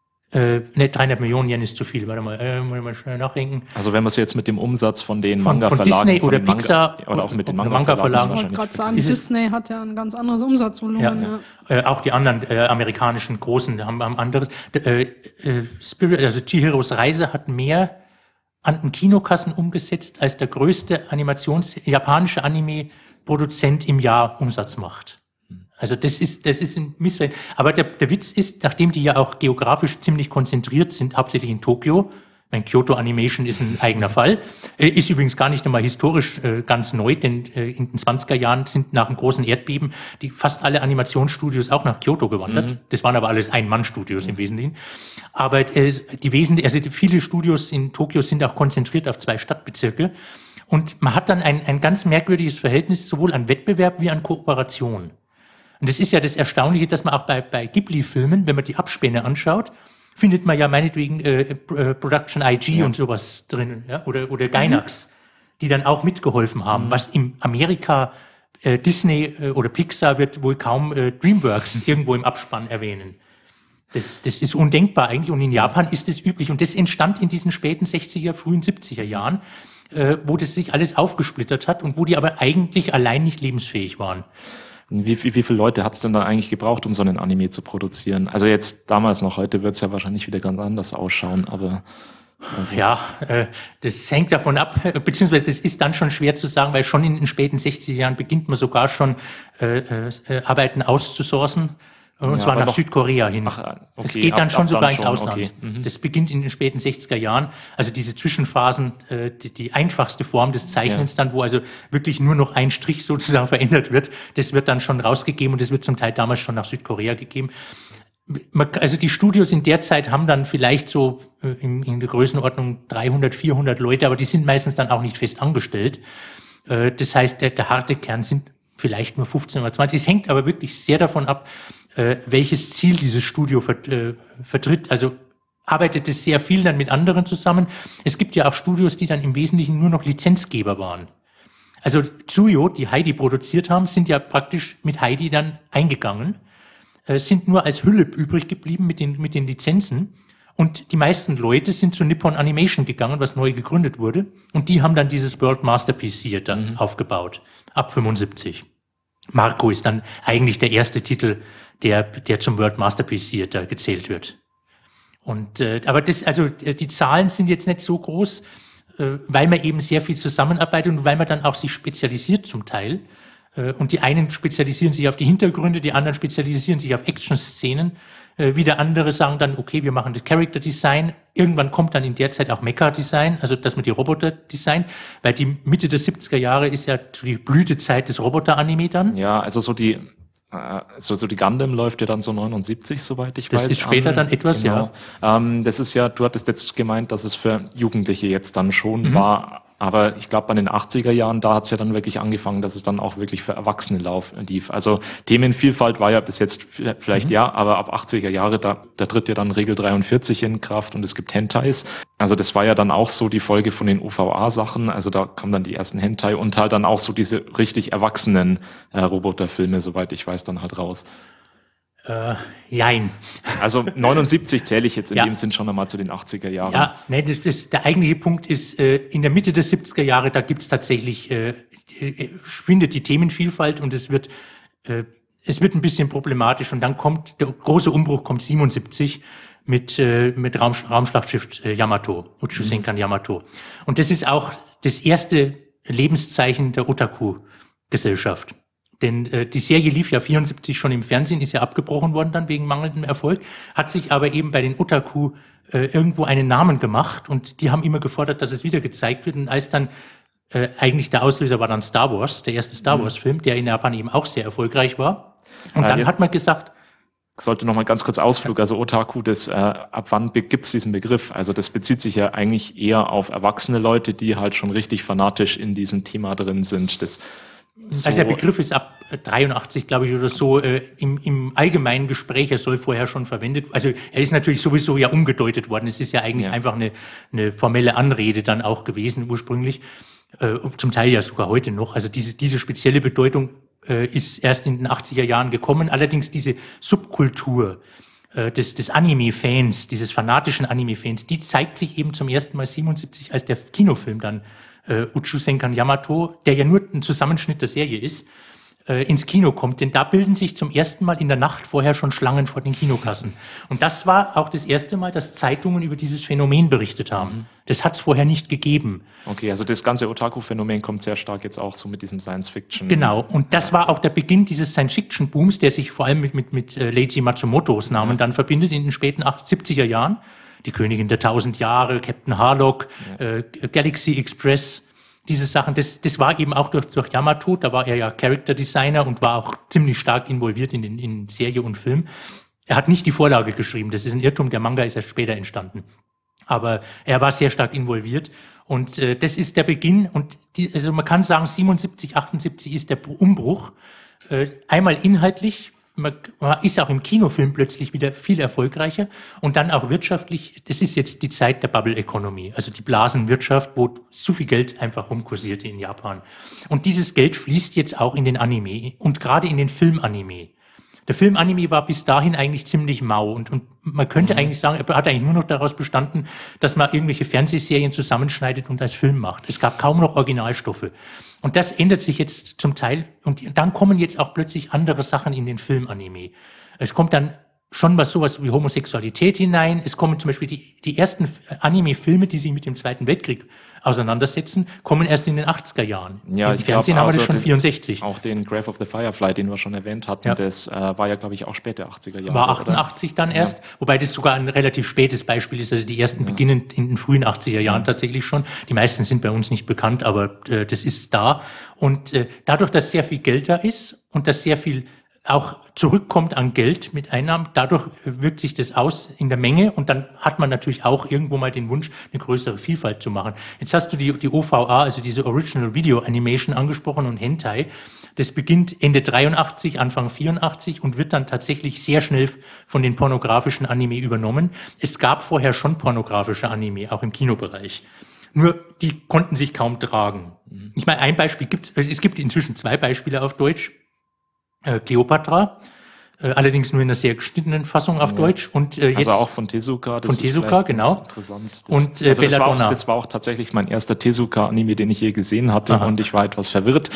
Äh, ne, dreihundert Millionen Yen ist zu viel. Warte mal, äh, muss ich mal schnell nachdenken. Also wenn man es jetzt mit dem Umsatz von den von, Manga-Verlagen... Von Disney von oder Manga, Pixar oder auch mit den Manga-Verlagen. Ich wollte gerade sagen, Disney hat ja ein ganz anderes Umsatzvolumen. Ja, ja. Äh, auch die anderen äh, amerikanischen Großen haben, haben anderes. Äh, äh, Spirit, also Chihiros Reise hat mehr an den Kinokassen umgesetzt, als der größte Animations-, japanische Anime-Produzent im Jahr Umsatz macht. Also das ist, das ist ein Missverhältnis. Aber der, der Witz ist, nachdem die ja auch geografisch ziemlich konzentriert sind, hauptsächlich in Tokio, Mein Kyoto Animation ist ein eigener Fall. Ist übrigens gar nicht einmal historisch äh, ganz neu, denn äh, in den zwanziger Jahren sind nach dem großen Erdbeben die fast alle Animationsstudios auch nach Kyoto gewandert. Mhm. Das waren aber alles Ein-Mann-Studios mhm. im Wesentlichen. Aber äh, die Wesentlichen, also die, viele Studios in Tokio sind auch konzentriert auf zwei Stadtbezirke. Und man hat dann ein, ein ganz merkwürdiges Verhältnis sowohl an Wettbewerb wie an Kooperation. Und das ist ja das Erstaunliche, dass man auch bei, bei Ghibli-Filmen, wenn man die Abspäne anschaut, findet man ja meinetwegen äh, Production I G ja. und sowas drin, ja? oder, oder Gainax, mhm. die dann auch mitgeholfen haben, mhm. was in Amerika äh, Disney äh, oder Pixar wird wohl kaum äh, DreamWorks irgendwo im Abspann erwähnen. Das, das ist undenkbar eigentlich und in Japan ist es üblich und das entstand in diesen späten sechziger, frühen siebziger Jahren, äh, wo das sich alles aufgesplittert hat und wo die aber eigentlich allein nicht lebensfähig waren. Wie, wie, wie viele Leute hat es denn da eigentlich gebraucht, um so einen Anime zu produzieren? Also jetzt damals noch, heute wird es ja wahrscheinlich wieder ganz anders ausschauen, aber... Also. Ja, äh, das hängt davon ab, beziehungsweise das ist dann schon schwer zu sagen, weil schon in den späten sechziger Jahren beginnt man sogar schon äh, äh, Arbeiten auszusourcen. Und ja, zwar nach noch, Südkorea hin. Ach, okay, es geht dann ab, schon ab sogar dann ins schon, Ausland. Okay. Mhm. Das beginnt in den späten sechziger Jahren. Also diese Zwischenphasen, äh, die, die einfachste Form des Zeichnens ja. dann, wo also wirklich nur noch ein Strich sozusagen verändert wird, das wird dann schon rausgegeben und das wird zum Teil damals schon nach Südkorea gegeben. Man, also die Studios in der Zeit haben dann vielleicht so äh, in, in der Größenordnung dreihundert, vierhundert Leute, aber die sind meistens dann auch nicht fest angestellt. Äh, das heißt, der, der harte Kern sind vielleicht nur fünfzehn oder zwanzig. Es hängt aber wirklich sehr davon ab, äh, welches Ziel dieses Studio vert, äh, vertritt. Also arbeitet es sehr viel dann mit anderen zusammen. Es gibt ja auch Studios, die dann im Wesentlichen nur noch Lizenzgeber waren. Also Tsuyo, die Heidi produziert haben, sind ja praktisch mit Heidi dann eingegangen, äh, sind nur als Hülle übrig geblieben mit den, mit den Lizenzen. Und die meisten Leute sind zu Nippon Animation gegangen, was neu gegründet wurde. Und die haben dann dieses World Masterpiece Theater mhm. aufgebaut, ab fünfundsiebzig. Marco ist dann eigentlich der erste Titel, der, der zum World Masterpiece Theater gezählt wird. Und, äh, aber das, also, die Zahlen sind jetzt nicht so groß, äh, weil man eben sehr viel zusammenarbeitet und weil man dann auch sich spezialisiert zum Teil. Äh, und die einen spezialisieren sich auf die Hintergründe, die anderen spezialisieren sich auf Action-Szenen. Äh, wieder andere sagen dann, okay, wir machen das Character Design. Irgendwann kommt dann in der Zeit auch Mecha Design, also dass man die Roboter designt, weil die Mitte der siebziger Jahre ist ja die Blütezeit des Roboter-Anime dann. Ja, also so die So, so die Gundam läuft ja dann so neunundsiebzig, soweit ich das weiß. Das ist später an. Dann etwas, genau. ja. Ähm, das ist ja, du hattest jetzt gemeint, dass es für Jugendliche jetzt dann schon mhm. war. Aber ich glaube, bei den achtziger Jahren, da hat es ja dann wirklich angefangen, dass es dann auch wirklich für Erwachsene lauf, lief. Also Themenvielfalt war ja bis jetzt vielleicht mhm. ja, aber ab achtziger Jahre, da, da tritt ja dann Regel dreiundvierzig in Kraft und es gibt Hentais. Also das war ja dann auch so die Folge von den U V A-Sachen. Also da kamen dann die ersten Hentai und halt dann auch so diese richtig erwachsenen äh, Roboterfilme, soweit ich weiß, dann halt raus. Äh, jein. Also neunundsiebzig zähle ich jetzt in ja. dem Sinn schon einmal zu den achtziger Jahren. Ja, nee, das, das, der eigentliche Punkt ist, äh, in der Mitte der siebziger Jahre, da gibt's tatsächlich, äh, äh, schwindet die Themenvielfalt und es wird, äh, es wird ein bisschen problematisch und dann kommt, der große Umbruch kommt siebenundsiebzig mit, äh, mit Raum, Raumschlachtschiff äh, Yamato, Uchusenkan mhm. Yamato. Und das ist auch das erste Lebenszeichen der Otaku-Gesellschaft. Denn äh, die Serie lief ja vierundsiebzig schon im Fernsehen, ist ja abgebrochen worden dann wegen mangelndem Erfolg, hat sich aber eben bei den Otaku äh, irgendwo einen Namen gemacht und die haben immer gefordert, dass es wieder gezeigt wird. Und als dann äh, eigentlich der Auslöser war dann Star Wars, der erste Star Wars-Film, der in Japan eben auch sehr erfolgreich war. Und ja, dann hat man gesagt, sollte noch mal ganz kurz Ausflug, also Otaku, das äh, ab wann gibt's diesen Begriff? Also das bezieht sich ja eigentlich eher auf erwachsene Leute, die halt schon richtig fanatisch in diesem Thema drin sind. Das So. Also der Begriff ist ab dreiundachtzig, glaube ich, oder so, äh, im, im allgemeinen Gespräch, er soll vorher schon verwendet, also er ist natürlich sowieso ja umgedeutet worden, es ist ja eigentlich ja. einfach eine, eine formelle Anrede dann auch gewesen ursprünglich, äh, zum Teil ja sogar heute noch, also diese, diese spezielle Bedeutung äh, ist erst in den achtziger Jahren gekommen, allerdings diese Subkultur äh, des, des Anime-Fans, dieses fanatischen Anime-Fans, die zeigt sich eben zum ersten Mal siebenundsiebzig, als der Kinofilm dann Uh, Uchusenkan Yamato, der ja nur ein Zusammenschnitt der Serie ist, äh, ins Kino kommt. Denn da bilden sich zum ersten Mal in der Nacht vorher schon Schlangen vor den Kinokassen. Und das war auch das erste Mal, dass Zeitungen über dieses Phänomen berichtet haben. Mhm. Das hat es vorher nicht gegeben. Okay, also das ganze Otaku-Phänomen kommt sehr stark jetzt auch so mit diesem Science-Fiction. Genau, und das war auch der Beginn dieses Science-Fiction-Booms, der sich vor allem mit, mit, mit Leiji Matsumotos Namen ja. dann verbindet in den späten siebziger Jahren. Die Königin der tausend Jahre, Captain Harlock, ja. äh, Galaxy Express, diese Sachen, das, das war eben auch durch, durch Yamato, da war er ja Character Designer und war auch ziemlich stark involviert in, in, in Serie und Film. Er hat nicht die Vorlage geschrieben, das ist ein Irrtum, der Manga ist erst später entstanden. Aber er war sehr stark involviert und äh, das ist der Beginn und die, also man kann sagen, siebenundsiebzig, achtundsiebzig ist der Umbruch. Äh, einmal inhaltlich, man, man ist auch im Kinofilm plötzlich wieder viel erfolgreicher und dann auch wirtschaftlich. Das ist jetzt die Zeit der Bubble Economy, also die Blasenwirtschaft, wo so viel Geld einfach rumkursierte in Japan. Und dieses Geld fließt jetzt auch in den Anime und gerade in den Filmanime. Der Filmanime war bis dahin eigentlich ziemlich mau und, und man könnte mhm. eigentlich sagen, er hat eigentlich nur noch daraus bestanden, dass man irgendwelche Fernsehserien zusammenschneidet und als Film macht. Es gab kaum noch Originalstoffe. Und das ändert sich jetzt zum Teil und dann kommen jetzt auch plötzlich andere Sachen in den Filmanime. Es kommt dann schon was sowas wie Homosexualität hinein. Es kommen zum Beispiel die, die ersten Anime-Filme, die sich mit dem Zweiten Weltkrieg auseinandersetzen, kommen erst in den achtziger Jahren. Ja, Im Fernsehen glaub, haben wir das also schon den, vierundsechzig. Auch den Grave of the Firefly, den wir schon erwähnt hatten, ja. das äh, war ja, glaube ich, auch späte achtziger Jahre. War achtundachtzig oder? Dann erst, ja. Wobei das sogar ein relativ spätes Beispiel ist. Also die ersten ja. beginnen in den frühen achtziger Jahren ja. tatsächlich schon. Die meisten sind bei uns nicht bekannt, aber äh, das ist da. Und äh, dadurch, dass sehr viel Geld da ist und dass sehr viel auch zurückkommt an Geld mit Einnahmen, dadurch wirkt sich das aus in der Menge und dann hat man natürlich auch irgendwo mal den Wunsch, eine größere Vielfalt zu machen. Jetzt hast du die, die O V A, also diese Original Video Animation angesprochen und Hentai. Das beginnt Ende dreiundachtzig, Anfang vierundachtzig und wird dann tatsächlich sehr schnell von den pornografischen Anime übernommen. Es gab vorher schon pornografische Anime, auch im Kinobereich. Nur die konnten sich kaum tragen. Ich meine, ein Beispiel gibt's, es gibt inzwischen zwei Beispiele auf Deutsch. Äh, Cleopatra, äh, allerdings nur in einer sehr geschnittenen Fassung auf ja. Deutsch. Und, äh, jetzt also auch von Tezuka. Das von Tezuka, genau. Interessant. Das, und äh, also das, Belladonna. War auch, das war auch tatsächlich mein erster Tezuka-Anime, den ich je gesehen hatte. Aha. Und ich war etwas verwirrt.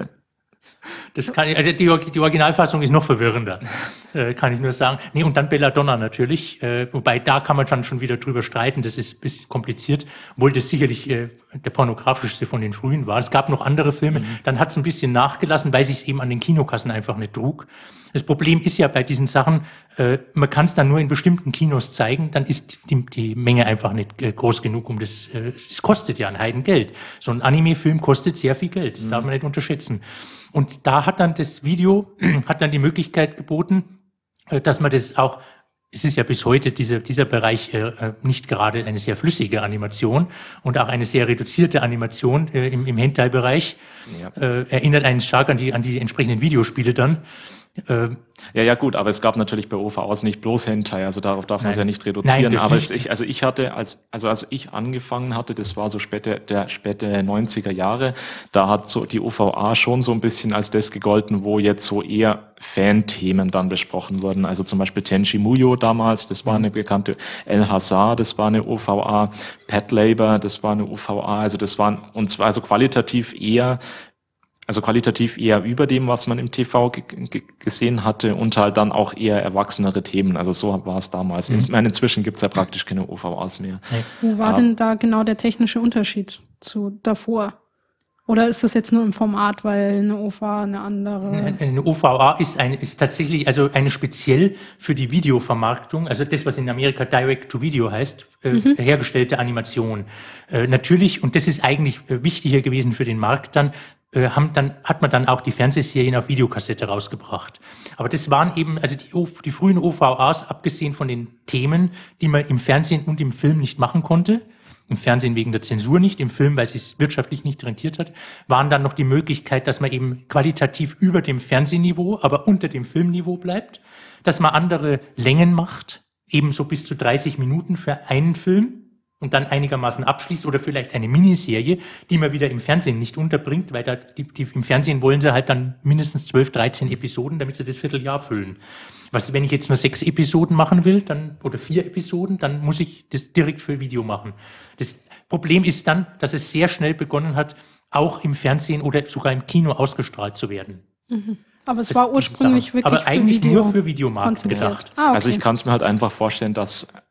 Das kann ich, also die, die Originalfassung ist noch verwirrender, äh, kann ich nur sagen. Nee, und dann Belladonna natürlich, äh, wobei da kann man dann schon wieder drüber streiten, das ist ein bisschen kompliziert, obwohl das sicherlich äh, der pornografischste von den frühen war. Es gab noch andere Filme, mhm. dann hat es ein bisschen nachgelassen, weil sich es eben an den Kinokassen einfach nicht trug. Das Problem ist ja bei diesen Sachen, äh, man kann es dann nur in bestimmten Kinos zeigen, dann ist die, die Menge einfach nicht äh, groß genug, um das, äh, es kostet ja ein Heidengeld. So ein Anime-Film kostet sehr viel Geld, das mhm. darf man nicht unterschätzen. Und da hat dann das Video, hat dann die Möglichkeit geboten, äh, dass man das auch, es ist ja bis heute dieser, dieser Bereich äh, nicht gerade eine sehr flüssige Animation und auch eine sehr reduzierte Animation äh, im, im Hentai-Bereich, ja. äh, erinnert einen stark an die, an die entsprechenden Videospiele dann. Ähm, ja, ja, gut, aber es gab natürlich bei O V As nicht bloß Hentai, also darauf darf man es ja nicht reduzieren. Nein, aber es, ich, also ich hatte, als, also als ich angefangen hatte, das war so späte, der späte neunziger Jahre, da hat so die O V A schon so ein bisschen als das gegolten, wo jetzt so eher Fan-Themen dann besprochen wurden. Also zum Beispiel Tenchi Muyo damals, das war eine bekannte, El Hazar, das war eine O V A, Pet Labor, das war eine O V A, also das waren, und zwar also qualitativ eher Also qualitativ eher über dem, was man im T V g- g- gesehen hatte und halt dann auch eher erwachsenere Themen. Also so war es damals. Mhm. Ich meine, inzwischen gibt's ja praktisch keine O V As mehr. Wo war ähm, denn da genau der technische Unterschied zu davor? Oder ist das jetzt nur im Format, weil eine O V A eine andere... Eine O V A ist, eine, ist tatsächlich also eine speziell für die Videovermarktung, also das, was in Amerika Direct-to-Video heißt, äh, mhm. hergestellte Animation. Äh, natürlich, und das ist eigentlich äh, wichtiger gewesen für den Markt dann, haben dann, hat man dann auch die Fernsehserien auf Videokassette rausgebracht. Aber das waren eben, also die, die frühen O V As, abgesehen von den Themen, die man im Fernsehen und im Film nicht machen konnte, im Fernsehen wegen der Zensur nicht, im Film, weil es sich wirtschaftlich nicht rentiert hat, waren dann noch die Möglichkeit, dass man eben qualitativ über dem Fernsehniveau, aber unter dem Filmniveau bleibt, dass man andere Längen macht, ebenso bis zu dreißig Minuten für einen Film, und dann einigermaßen abschließt oder vielleicht eine Miniserie, die man wieder im Fernsehen nicht unterbringt, weil da die, die, im Fernsehen wollen sie halt dann mindestens zwölf, dreizehn Episoden, damit sie das Vierteljahr füllen. Was, wenn ich jetzt nur sechs Episoden machen will, dann, oder vier Episoden, dann muss ich das direkt für Video machen. Das Problem ist dann, dass es sehr schnell begonnen hat, auch im Fernsehen oder sogar im Kino ausgestrahlt zu werden. Mhm. Aber es das, war ursprünglich wirklich aber für eigentlich Video nur für Videomarkt gedacht. Ah, okay. Also ich kann es mir halt einfach vorstellen, dass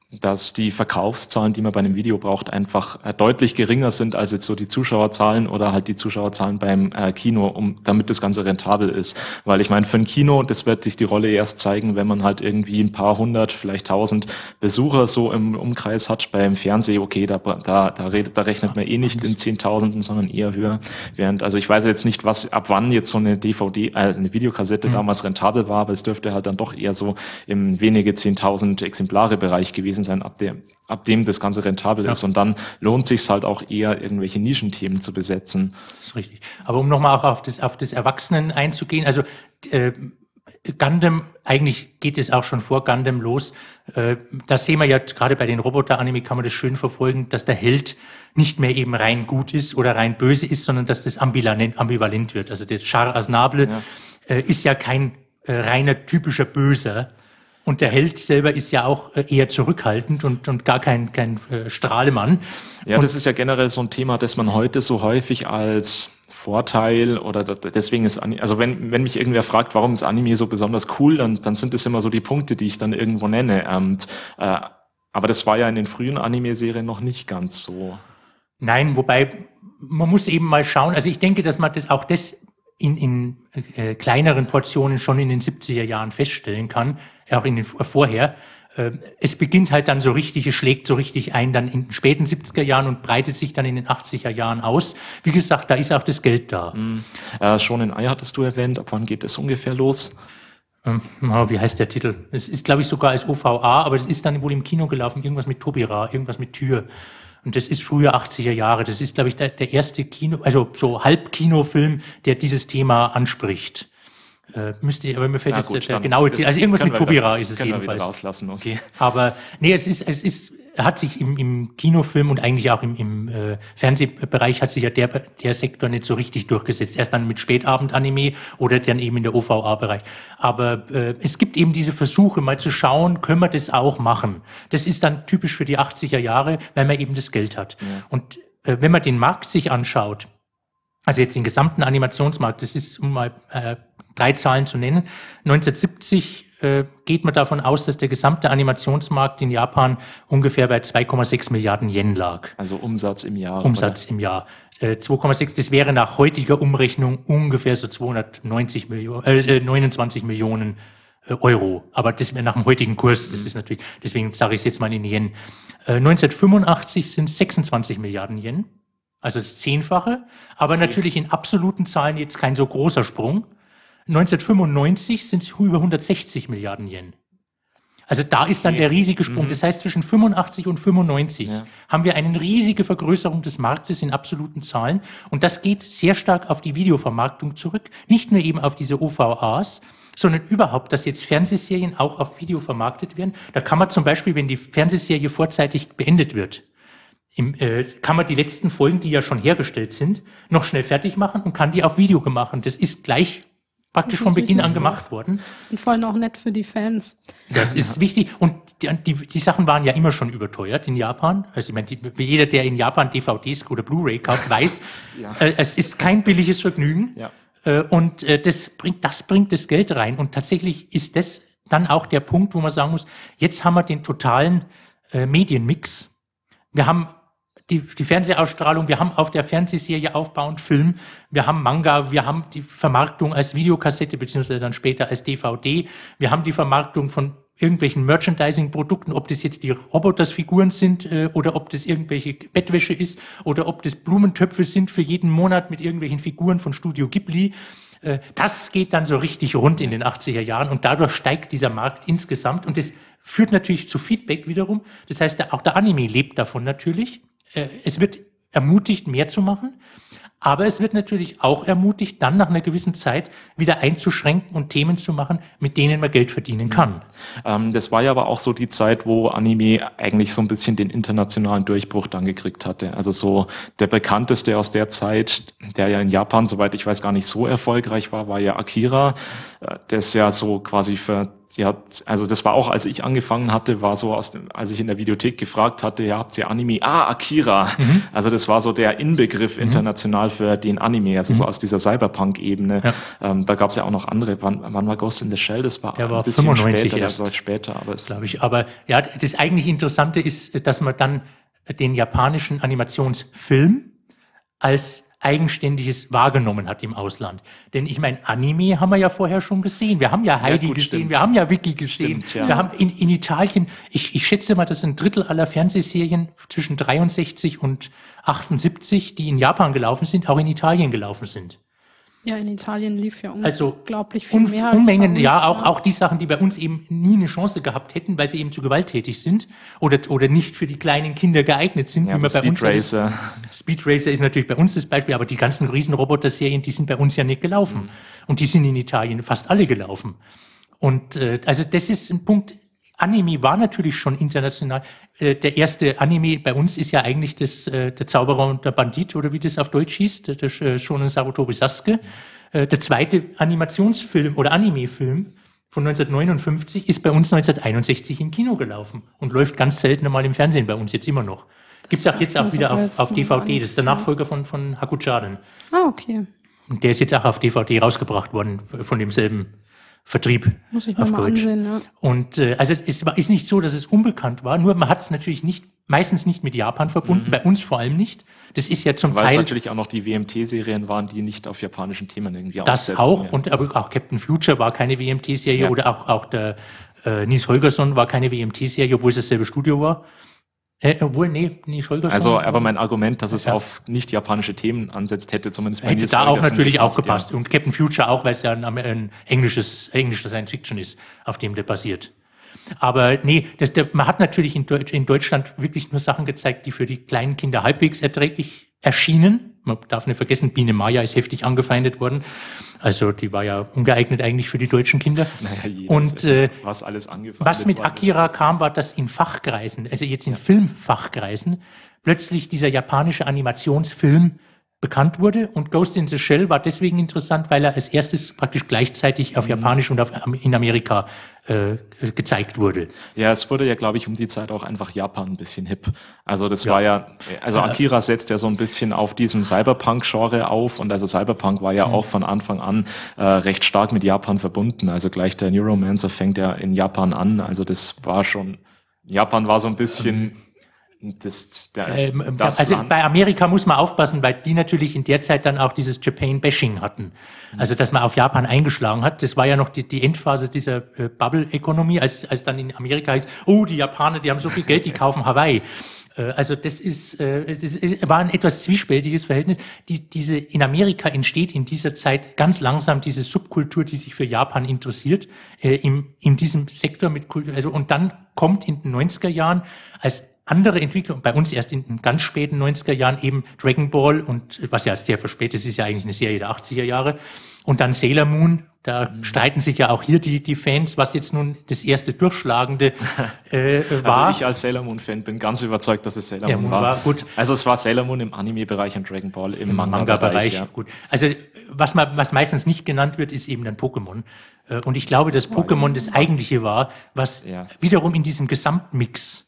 dass die Verkaufszahlen, die man bei einem Video braucht, einfach äh, deutlich geringer sind als jetzt so die Zuschauerzahlen oder halt die Zuschauerzahlen beim äh, Kino, um damit das Ganze rentabel ist. Weil ich meine, für ein Kino, das wird sich die Rolle erst zeigen, wenn man halt irgendwie ein paar hundert, vielleicht tausend Besucher so im Umkreis hat. Beim Fernsehen, okay, da, da, da, redet, da rechnet man eh nicht in Zehntausenden, sondern eher höher. Während, also ich weiß jetzt nicht, was ab wann jetzt so eine D V D, äh, eine Videokassette mhm. damals rentabel war, aber es dürfte halt dann doch eher so im wenige Zehntausend Exemplare Bereich gewesen sein, ab dem, ab dem das Ganze rentabel ja. ist. Und dann lohnt sich halt auch eher, irgendwelche Nischenthemen zu besetzen. Das ist richtig. Aber um nochmal auch auf das, auf das Erwachsenen einzugehen, also äh, Gundam, eigentlich geht es auch schon vor Gundam los. Äh, da sehen wir ja gerade bei den Roboter-Anime, kann man das schön verfolgen, dass der Held nicht mehr eben rein gut ist oder rein böse ist, sondern dass das ambivalent, ambivalent wird. Also das Char Aznable ja. Äh, ist ja kein äh, reiner typischer Böser. Und der Held selber ist ja auch eher zurückhaltend und, und gar kein, kein äh, Strahlemann. Ja, und das ist ja generell so ein Thema, das man heute so häufig als Vorteil oder deswegen ist, also wenn, wenn mich irgendwer fragt, warum ist Anime so besonders cool, dann, dann sind das immer so die Punkte, die ich dann irgendwo nenne. Und, äh, aber das war ja in den frühen Anime-Serien noch nicht ganz so. Nein, wobei man muss eben mal schauen. Also ich denke, dass man das auch das in, in äh, kleineren Portionen schon in den siebziger Jahren feststellen kann, auch in den vorher. Äh, es beginnt halt dann so richtig, es schlägt so richtig ein, dann in den späten siebziger Jahren und breitet sich dann in den achtziger Jahren aus. Wie gesagt, da ist auch das Geld da. Mhm. Äh, schon in Ei hattest du erwähnt, ab wann geht es ungefähr los? Ähm, wie heißt der Titel? Es ist, glaube ich, sogar als O V A, aber das ist dann wohl im Kino gelaufen, irgendwas mit Tobira, irgendwas mit Tür. Und das ist frühe achtziger Jahre. Das ist, glaube ich, der, der erste Kino, also so Halbkinofilm, der dieses Thema anspricht. Äh, müsste, aber mir fällt Na jetzt gut, der, der genaue Titel, also irgendwas mit Tobira da, ist es können jedenfalls. Wir rauslassen, okay. Aber nee, es ist, es ist, hat sich im, im Kinofilm und eigentlich auch im, im äh, Fernsehbereich hat sich ja der, der Sektor nicht so richtig durchgesetzt. Erst dann mit Spätabend-Anime oder dann eben in der O V A-Bereich. Aber äh, es gibt eben diese Versuche, mal zu schauen, können wir das auch machen? Das ist dann typisch für die achtziger Jahre, weil man eben das Geld hat. Ja. Und äh, wenn man den Markt sich anschaut, also jetzt den gesamten Animationsmarkt, das ist, um mal äh, drei Zahlen zu nennen, neunzehnhundertsiebzig äh, geht man davon aus, dass der gesamte Animationsmarkt in Japan ungefähr bei zwei Komma sechs Milliarden Yen lag. Also Umsatz im Jahr. Umsatz oder? im Jahr. Äh, zwei Komma sechs, das wäre nach heutiger Umrechnung ungefähr so zweihundertneunzig Millionen, äh, neunundzwanzig Millionen äh, Euro. Aber das wäre nach dem heutigen Kurs, das mhm. ist natürlich, deswegen sage ich es jetzt mal in Yen. Äh, neunzehnhundertfünfundachtzig sind sechsundzwanzig Milliarden Yen. Also das Zehnfache, aber okay. natürlich in absoluten Zahlen jetzt kein so großer Sprung. neunzehnhundertfünfundneunzig sind es über hundertsechzig Milliarden Yen. Also da ist dann okay. der riesige Sprung. Mhm. Das heißt, zwischen fünfundachtzig und fünfundneunzig ja. haben wir eine riesige Vergrößerung des Marktes in absoluten Zahlen. Und das geht sehr stark auf die Videovermarktung zurück. Nicht nur eben auf diese O V As, sondern überhaupt, dass jetzt Fernsehserien auch auf Video vermarktet werden. Da kann man zum Beispiel, wenn die Fernsehserie vorzeitig beendet wird, Im, äh, kann man die letzten Folgen, die ja schon hergestellt sind, noch schnell fertig machen und kann die auf Video machen. Das ist gleich praktisch von Beginn an gemacht worden. Und vor allem auch nett für die Fans. Das ist ja. wichtig. Und die, die, die Sachen waren ja immer schon überteuert in Japan. Also ich meine, die, jeder, der in Japan D V Ds oder Blu-ray kauft, weiß, ja. äh, es ist kein billiges Vergnügen. Ja. Äh, und äh, das bringt, das bringt das Geld rein. Und tatsächlich ist das dann auch der Punkt, wo man sagen muss, jetzt haben wir den totalen äh, Medienmix. Wir haben Die, die Fernsehausstrahlung, wir haben auf der Fernsehserie aufbauend Film, wir haben Manga, wir haben die Vermarktung als Videokassette, beziehungsweise dann später als D V D, wir haben die Vermarktung von irgendwelchen Merchandising-Produkten, ob das jetzt die Robotersfiguren sind äh, oder ob das irgendwelche Bettwäsche ist oder ob das Blumentöpfe sind für jeden Monat mit irgendwelchen Figuren von Studio Ghibli. Äh, das geht dann so richtig rund in den achtziger Jahren und dadurch steigt dieser Markt insgesamt und das führt natürlich zu Feedback wiederum. Das heißt, auch der Anime lebt davon natürlich. Es wird ermutigt, mehr zu machen, aber es wird natürlich auch ermutigt, dann nach einer gewissen Zeit wieder einzuschränken und Themen zu machen, mit denen man Geld verdienen kann. Ähm, das war ja aber auch so die Zeit, wo Anime eigentlich so ein bisschen den internationalen Durchbruch dann gekriegt hatte. Also so der bekannteste aus der Zeit, der ja in Japan, soweit ich weiß, gar nicht so erfolgreich war, war ja Akira, das ja so quasi für sie hat, also das war auch, als ich angefangen hatte, war so, aus dem, als ich in der Videothek gefragt hatte, ja, habt ihr Anime? Ah, Akira. Mhm. Also das war so der Inbegriff mhm. international für den Anime, also mhm. so aus dieser Cyberpunk-Ebene. Ja. Ähm, da gab es ja auch noch andere. Wann, wann war Ghost in the Shell? Das war, der war ein bisschen fünfundneunzig später, erst. Das war später, aber es glaube ich. Aber ja, das eigentlich Interessante ist, dass man dann den japanischen Animationsfilm als Eigenständiges wahrgenommen hat im Ausland. Denn ich meine, Anime haben wir ja vorher schon gesehen. Wir haben ja Heidi ja, gut, gesehen, stimmt. wir haben ja Wiki gesehen. Stimmt, ja. Wir haben in, in Italien, ich, ich schätze mal, dass ein Drittel aller Fernsehserien zwischen dreiundsechzig und achtundsiebzig, die in Japan gelaufen sind, auch in Italien gelaufen sind. Ja, in Italien lief ja also unglaublich viel mehr als Unmengen, bei uns, ja, auch, auch die Sachen, die bei uns eben nie eine Chance gehabt hätten, weil sie eben zu gewalttätig sind oder, oder nicht für die kleinen Kinder geeignet sind. Ja, wie also man Speed bei uns Racer. Speed Racer ist natürlich bei uns das Beispiel, aber die ganzen Riesenroboter-Serien, die sind bei uns ja nicht gelaufen. Mhm. Und die sind in Italien fast alle gelaufen. Und äh, also das ist ein Punkt. Anime war natürlich schon international. Äh, der erste Anime bei uns ist ja eigentlich das, äh, der Zauberer und der Bandit, oder wie das auf Deutsch hieß, der, der äh, Shonen Sarutobi Sasuke. Äh, der zweite Animationsfilm oder Anime-Film von neunzehnhundertneunundfünfzig ist bei uns neunzehnhunderteinundsechzig im Kino gelaufen und läuft ganz selten mal im Fernsehen bei uns, jetzt immer noch. Gibt es auch jetzt auch wieder auf, auf D V D. Das ist der Nachfolger von, von Hakuchaden. Ah, okay. Und der ist jetzt auch auf D V D rausgebracht worden von demselben Vertrieb. Muss ich mir auf mal Deutsch. ansehen, ja. Und äh, also es war, ist nicht so, dass es unbekannt war, nur man hat es natürlich nicht, meistens nicht mit Japan verbunden, mhm. bei uns vor allem nicht. Das ist ja zum Weil Teil... es natürlich auch noch die W M T-Serien waren, die nicht auf japanischen Themen irgendwie das aufsetzen. Das auch, ja. und aber auch Captain Future war keine W M T-Serie, ja. oder auch, auch der äh, Nils Holgersson war keine W M T-Serie, obwohl es dasselbe Studio war. Äh, obwohl, nee, Nils Holgersson... Also, aber mein Argument, dass es ja. auf nicht japanische Themen ansetzt, hätte zumindest bei hätte Nils da Holgersson auch natürlich gepasst, auch gepasst. Ja. Und Captain Future auch, weil es ja ein, ein englisches, englischer Science-Fiction ist, auf dem der basiert. Aber nee, das, der, man hat natürlich in, Deutsch, in Deutschland wirklich nur Sachen gezeigt, die für die kleinen Kinder halbwegs erträglich erschienen. Man darf nicht vergessen, Biene Maya ist heftig angefeindet worden. Also die war ja ungeeignet eigentlich für die deutschen Kinder. Naja, und äh, was alles angefeindet was mit war, Akira kam, war, dass in Fachkreisen, also jetzt in ja. Filmfachkreisen, plötzlich dieser japanische Animationsfilm bekannt wurde. Und Ghost in the Shell war deswegen interessant, weil er als erstes praktisch gleichzeitig auf Japanisch und auf, in Amerika äh, gezeigt wurde. Ja, es wurde ja, glaube ich, um die Zeit auch einfach Japan ein bisschen hip. Also das ja. war ja, also Akira setzt ja so ein bisschen auf diesem Cyberpunk-Genre auf, und also Cyberpunk war ja mhm. auch von Anfang an äh, recht stark mit Japan verbunden. Also gleich der Neuromancer fängt ja in Japan an. Also das war schon, Japan war so ein bisschen... Mhm. Das, der, ähm, das also Land. Bei Amerika muss man aufpassen, weil die natürlich in der Zeit dann auch dieses Japan-Bashing hatten. Also dass man auf Japan eingeschlagen hat. Das war ja noch die, die Endphase dieser äh, Bubble-Ökonomie, als, als dann in Amerika hieß, oh, die Japaner, die haben so viel Geld, die kaufen Hawaii. Äh, also das ist, äh, das ist, war ein etwas zwiespältiges Verhältnis. Die, diese, in Amerika entsteht in dieser Zeit ganz langsam diese Subkultur, die sich für Japan interessiert, äh, im, in diesem Sektor mit Kultur. Also, und dann kommt in den neunziger Jahren als andere Entwicklung, bei uns erst in den ganz späten neunziger Jahren eben Dragon Ball, und was ja sehr verspätet ist, ist ja eigentlich eine Serie der achtziger Jahre. Und dann Sailor Moon, da mhm. streiten sich ja auch hier die, die Fans, was jetzt nun das erste Durchschlagende äh, war. Also ich als Sailor Moon-Fan bin ganz überzeugt, dass es Sailor ja, Moon war. war gut. Also es war Sailor Moon im Anime-Bereich und Dragon Ball im, Im Manga-Bereich. Manga-Bereich, ja. Gut. Also was, man, was meistens nicht genannt wird, ist eben dann Pokémon. Und ich glaube, dass Pokémon das eigentliche war, was ja. wiederum in diesem Gesamtmix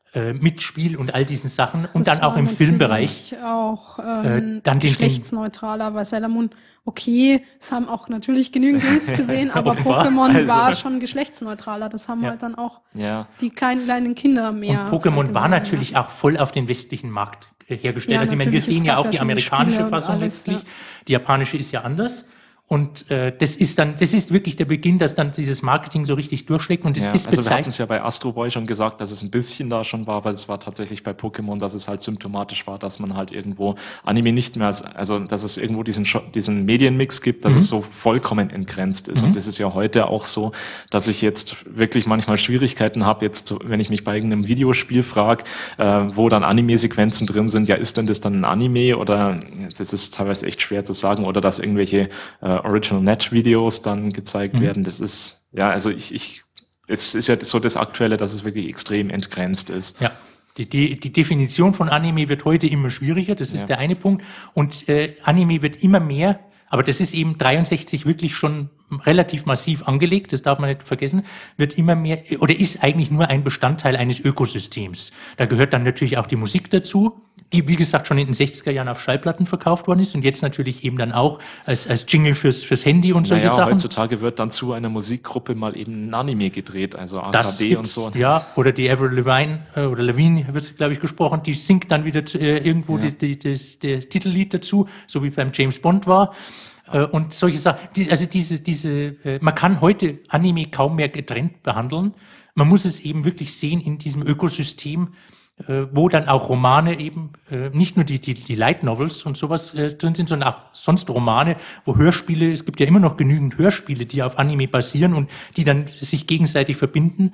mit Spiel und all diesen Sachen und das dann auch im Filmbereich auch ähm, äh, dann geschlechtsneutraler, weil Sailor Moon, okay, es haben auch natürlich genügend Jungs gesehen, aber Pokémon also. war schon geschlechtsneutraler, das haben ja. halt dann auch ja. die kleinen, kleinen Kinder mehr. Und Pokémon halt war natürlich ja. auch voll auf den westlichen Markt hergestellt. Ja, also ich meine, wir sehen ja auch die amerikanische Fassung alles, letztlich, ja. die japanische ist ja anders. Und äh, das ist dann, das ist wirklich der Beginn, dass dann dieses Marketing so richtig durchschlägt. Und das ja, ist also bezeichnet. Wir hatten es ja bei Astro Boy schon gesagt, dass es ein bisschen da schon war, weil es war tatsächlich bei Pokémon, dass es halt symptomatisch war, dass man halt irgendwo Anime nicht mehr, als, also dass es irgendwo diesen diesen Medienmix gibt, dass mhm. es so vollkommen entgrenzt ist. Mhm. Und das ist ja heute auch so, dass ich jetzt wirklich manchmal Schwierigkeiten habe, jetzt, wenn ich mich bei irgendeinem Videospiel frage, äh, wo dann Anime-Sequenzen drin sind, ja, ist denn das dann ein Anime oder das ist teilweise echt schwer zu sagen, oder dass irgendwelche äh, Original-Net-Videos dann gezeigt mhm. werden. Das ist, ja, also ich, ich, es ist ja so das Aktuelle, dass es wirklich extrem entgrenzt ist. Ja. Die, die, die Definition von Anime wird heute immer schwieriger, das ist ja. der eine Punkt. Und äh, Anime wird immer mehr Aber das ist eben dreiundsechzig wirklich schon relativ massiv angelegt, das darf man nicht vergessen, wird immer mehr oder ist eigentlich nur ein Bestandteil eines Ökosystems. Da gehört dann natürlich auch die Musik dazu, die wie gesagt schon in den sechziger Jahren auf Schallplatten verkauft worden ist und jetzt natürlich eben dann auch als, als Jingle fürs, fürs Handy und solche naja, Sachen. Heutzutage wird dann zu einer Musikgruppe mal eben ein Anime gedreht, also A K D und so. Ja, oder die Avril Lavigne, äh, oder Lavigne wird es glaube ich gesprochen, die singt dann wieder zu, äh, irgendwo ja. die, die, das, das Titellied dazu, so wie beim James Bond war. Und solche Sachen, die, also diese, diese, man kann heute Anime kaum mehr getrennt behandeln. Man muss es eben wirklich sehen in diesem Ökosystem, wo dann auch Romane eben, nicht nur die, die, die Light Novels und sowas drin sind, sondern auch sonst Romane, wo Hörspiele, es gibt ja immer noch genügend Hörspiele, die auf Anime basieren und die dann sich gegenseitig verbinden.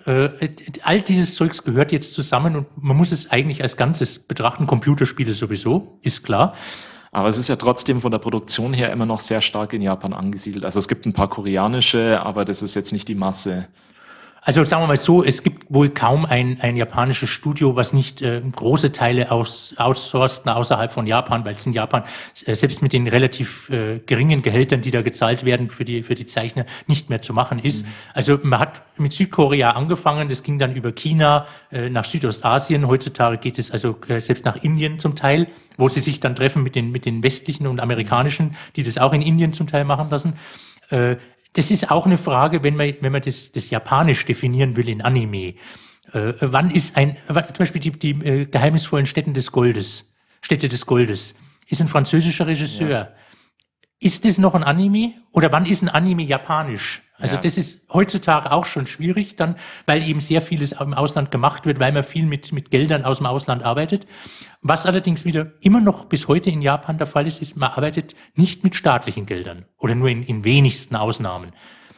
All dieses Zeugs gehört jetzt zusammen und man muss es eigentlich als Ganzes betrachten. Computerspiele sowieso, ist klar. Aber es ist ja trotzdem von der Produktion her immer noch sehr stark in Japan angesiedelt. Also es gibt ein paar koreanische, aber das ist jetzt nicht die Masse. Also sagen wir mal so, es gibt wohl kaum ein, ein japanisches Studio, was nicht äh, große Teile aus, outsourced außerhalb von Japan, weil es in Japan äh, selbst mit den relativ äh, geringen Gehältern, die da gezahlt werden für die, für die Zeichner, nicht mehr zu machen ist. Mhm. Also man hat mit Südkorea angefangen, das ging dann über China äh, nach Südostasien. Heutzutage geht es also äh, selbst nach Indien zum Teil, wo sie sich dann treffen mit den, mit den westlichen und amerikanischen, die das auch in Indien zum Teil machen lassen. Äh, Das ist auch eine Frage, wenn man, wenn man das, das Japanisch definieren will in Anime. Äh, wann ist ein, zum Beispiel die, die äh, geheimnisvollen Städte des Goldes, Städte des Goldes, ist ein französischer Regisseur. Ja. Ist das noch ein Anime? Oder wann ist ein Anime japanisch? Also ja. Das ist heutzutage auch schon schwierig, dann, weil eben sehr vieles im Ausland gemacht wird, weil man viel mit, mit Geldern aus dem Ausland arbeitet. Was allerdings wieder immer noch bis heute in Japan der Fall ist, ist, man arbeitet nicht mit staatlichen Geldern oder nur in, in wenigsten Ausnahmen.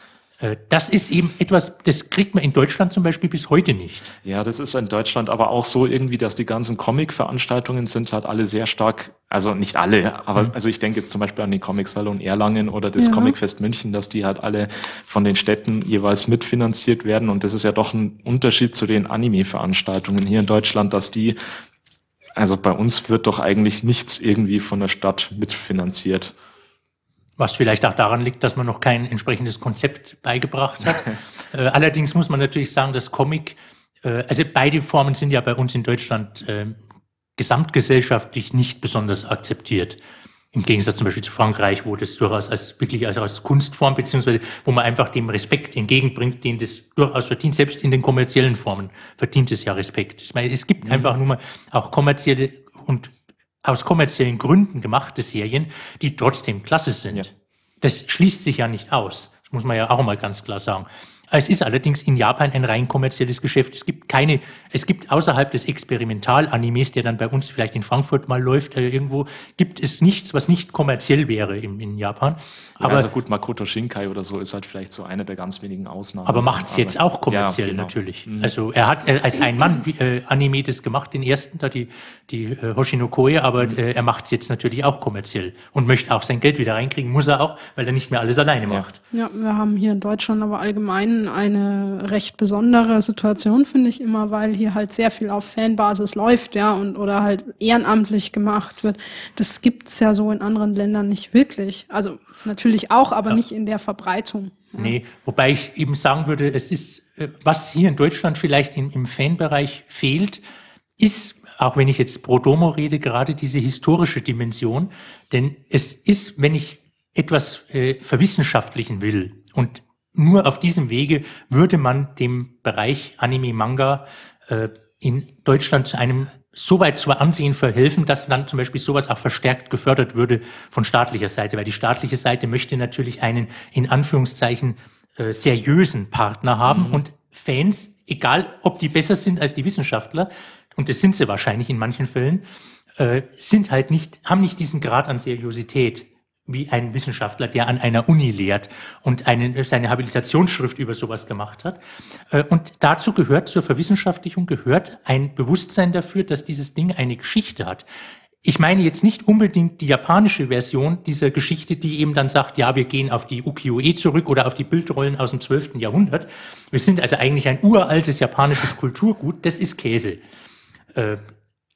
Das ist eben etwas, das kriegt man in Deutschland zum Beispiel bis heute nicht. Ja, das ist in Deutschland aber auch so irgendwie, dass die ganzen Comic-Veranstaltungen sind halt alle sehr stark, also nicht alle, aber mhm. also ich denke jetzt zum Beispiel an den Comic-Salon Erlangen oder das ja. Comicfest München, dass die halt alle von den Städten jeweils mitfinanziert werden und das ist ja doch ein Unterschied zu den Anime-Veranstaltungen hier in Deutschland, dass die, also bei uns wird doch eigentlich nichts irgendwie von der Stadt mitfinanziert. Was vielleicht auch daran liegt, dass man noch kein entsprechendes Konzept beigebracht hat. äh, allerdings muss man natürlich sagen, dass Comic, äh, also beide Formen sind ja bei uns in Deutschland äh, gesamtgesellschaftlich nicht besonders akzeptiert. Im Gegensatz zum Beispiel zu Frankreich, wo das durchaus als wirklich als, als Kunstform, beziehungsweise wo man einfach dem Respekt entgegenbringt, den das durchaus verdient. Selbst in den kommerziellen Formen verdient es ja Respekt. Ich meine, es gibt mhm. einfach nur mal auch kommerzielle und aus kommerziellen Gründen gemachte Serien, die trotzdem klasse sind. Ja. Das schließt sich ja nicht aus. Das muss man ja auch mal ganz klar sagen. Es ist allerdings in Japan ein rein kommerzielles Geschäft. Es gibt keine, es gibt außerhalb des Experimental-Animes, der dann bei uns vielleicht in Frankfurt mal läuft, äh, irgendwo, gibt es nichts, was nicht kommerziell wäre in, in Japan. Ja, aber, also gut, Makoto Shinkai oder so ist halt vielleicht so eine der ganz wenigen Ausnahmen. Aber macht es jetzt auch kommerziell ja, genau. natürlich. Mhm. Also er hat er, als ein Mann äh, Anime das gemacht, den ersten, da die, die äh, Hoshino Koe, aber mhm. äh, er macht es jetzt natürlich auch kommerziell und möchte auch sein Geld wieder reinkriegen, muss er auch, weil er nicht mehr alles alleine ja. macht. Ja, wir haben hier in Deutschland aber allgemein eine recht besondere Situation, finde ich immer, weil hier halt sehr viel auf Fanbasis läuft, ja, und oder halt ehrenamtlich gemacht wird. Das gibt's ja so in anderen Ländern nicht wirklich. Also natürlich auch, aber ja. nicht in der Verbreitung. Ja. Nee, wobei ich eben sagen würde, es ist, was hier in Deutschland vielleicht im, im Fanbereich fehlt, ist, auch wenn ich jetzt pro domo rede, gerade diese historische Dimension. Denn es ist, wenn ich etwas äh, verwissenschaftlichen will und nur auf diesem Wege würde man dem Bereich Anime, Manga äh, in Deutschland zu einem so weit zu Ansehen verhelfen, dass dann zum Beispiel sowas auch verstärkt gefördert würde von staatlicher Seite, weil die staatliche Seite möchte natürlich einen in Anführungszeichen äh, seriösen Partner haben mhm. und Fans, egal ob die besser sind als die Wissenschaftler, und das sind sie wahrscheinlich in manchen Fällen, äh, sind halt nicht, haben nicht diesen Grad an Seriosität wie ein Wissenschaftler, der an einer Uni lehrt und eine, seine Habilitationsschrift über sowas gemacht hat. Und dazu gehört, zur Verwissenschaftlichung gehört ein Bewusstsein dafür, dass dieses Ding eine Geschichte hat. Ich meine jetzt nicht unbedingt die japanische Version dieser Geschichte, die eben dann sagt, ja, wir gehen auf die Ukiyo-e zurück oder auf die Bildrollen aus dem zwölften Jahrhundert. Wir sind also eigentlich ein uraltes japanisches Kulturgut. Das ist Käse.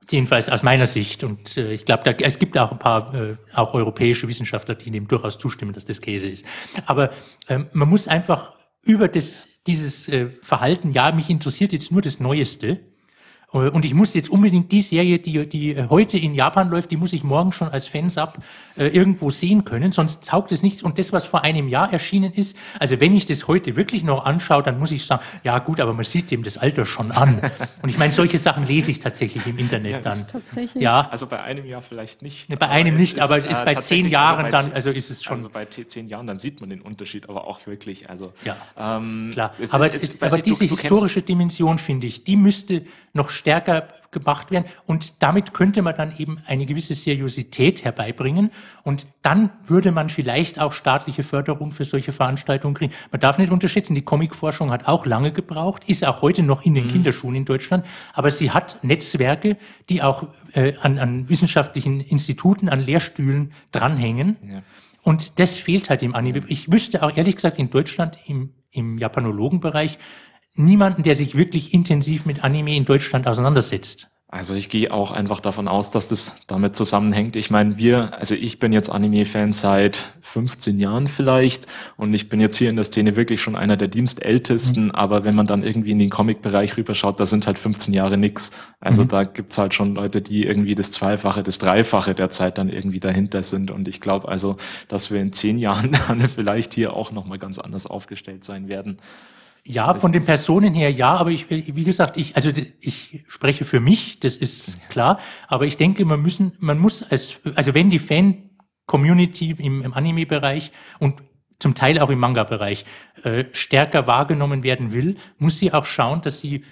jedenfalls aus meiner Sicht. Und äh, ich glaube, es gibt auch ein paar äh, auch europäische Wissenschaftler, die dem durchaus zustimmen, dass das Käse ist. Aber ähm, man muss einfach über das, dieses äh, Verhalten, ja, mich interessiert jetzt nur das Neueste. Und ich muss jetzt unbedingt die Serie, die, die heute in Japan läuft, die muss ich morgen schon als Fansub äh, irgendwo sehen können, sonst taugt es nichts. Und das, was vor einem Jahr erschienen ist, also wenn ich das heute wirklich noch anschaue, dann muss ich sagen, ja gut, aber man sieht dem das Alter schon an. Und ich meine, solche Sachen lese ich tatsächlich im Internet ja, dann. Tatsächlich. Ja, also bei einem Jahr vielleicht nicht. Bei einem nicht, ist, aber es ist bei äh, zehn Jahren also bei dann, also ist es schon. Also bei zehn Jahren, dann sieht man den Unterschied, aber auch wirklich. Also ja, ähm, klar. Aber, ist, jetzt, aber ich, diese du, du historische Dimension, finde ich, die müsste noch stärker gemacht werden und damit könnte man dann eben eine gewisse Seriosität herbeibringen und dann würde man vielleicht auch staatliche Förderung für solche Veranstaltungen kriegen. Man darf nicht unterschätzen, die Comicforschung hat auch lange gebraucht, ist auch heute noch in den mhm. Kinderschuhen in Deutschland, aber sie hat Netzwerke, die auch äh, an, an wissenschaftlichen Instituten, an Lehrstühlen dranhängen. Ja. Und das fehlt halt im Anime. Ich wüsste auch ehrlich gesagt in Deutschland im, im Japanologenbereich niemanden, der sich wirklich intensiv mit Anime in Deutschland auseinandersetzt. Also ich gehe auch einfach davon aus, dass das damit zusammenhängt. Ich meine, wir, also ich bin jetzt Anime-Fan seit fünfzehn Jahren vielleicht und ich bin jetzt hier in der Szene wirklich schon einer der Dienstältesten, mhm. aber wenn man dann irgendwie in den Comic-Bereich rüberschaut, da sind halt fünfzehn Jahre nix. Also mhm. da gibt's halt schon Leute, die irgendwie das Zweifache, das Dreifache der Zeit dann irgendwie dahinter sind und ich glaube also, dass wir in zehn Jahren dann vielleicht hier auch nochmal ganz anders aufgestellt sein werden. Ja, von den Personen her ja, aber ich, wie gesagt, ich, also ich spreche für mich, das ist klar, aber ich denke, man müssen, man muss als, also wenn die Fan-Community im, im Anime-Bereich und zum Teil auch im Manga-Bereich äh, stärker wahrgenommen werden will, muss sie auch schauen, dass sie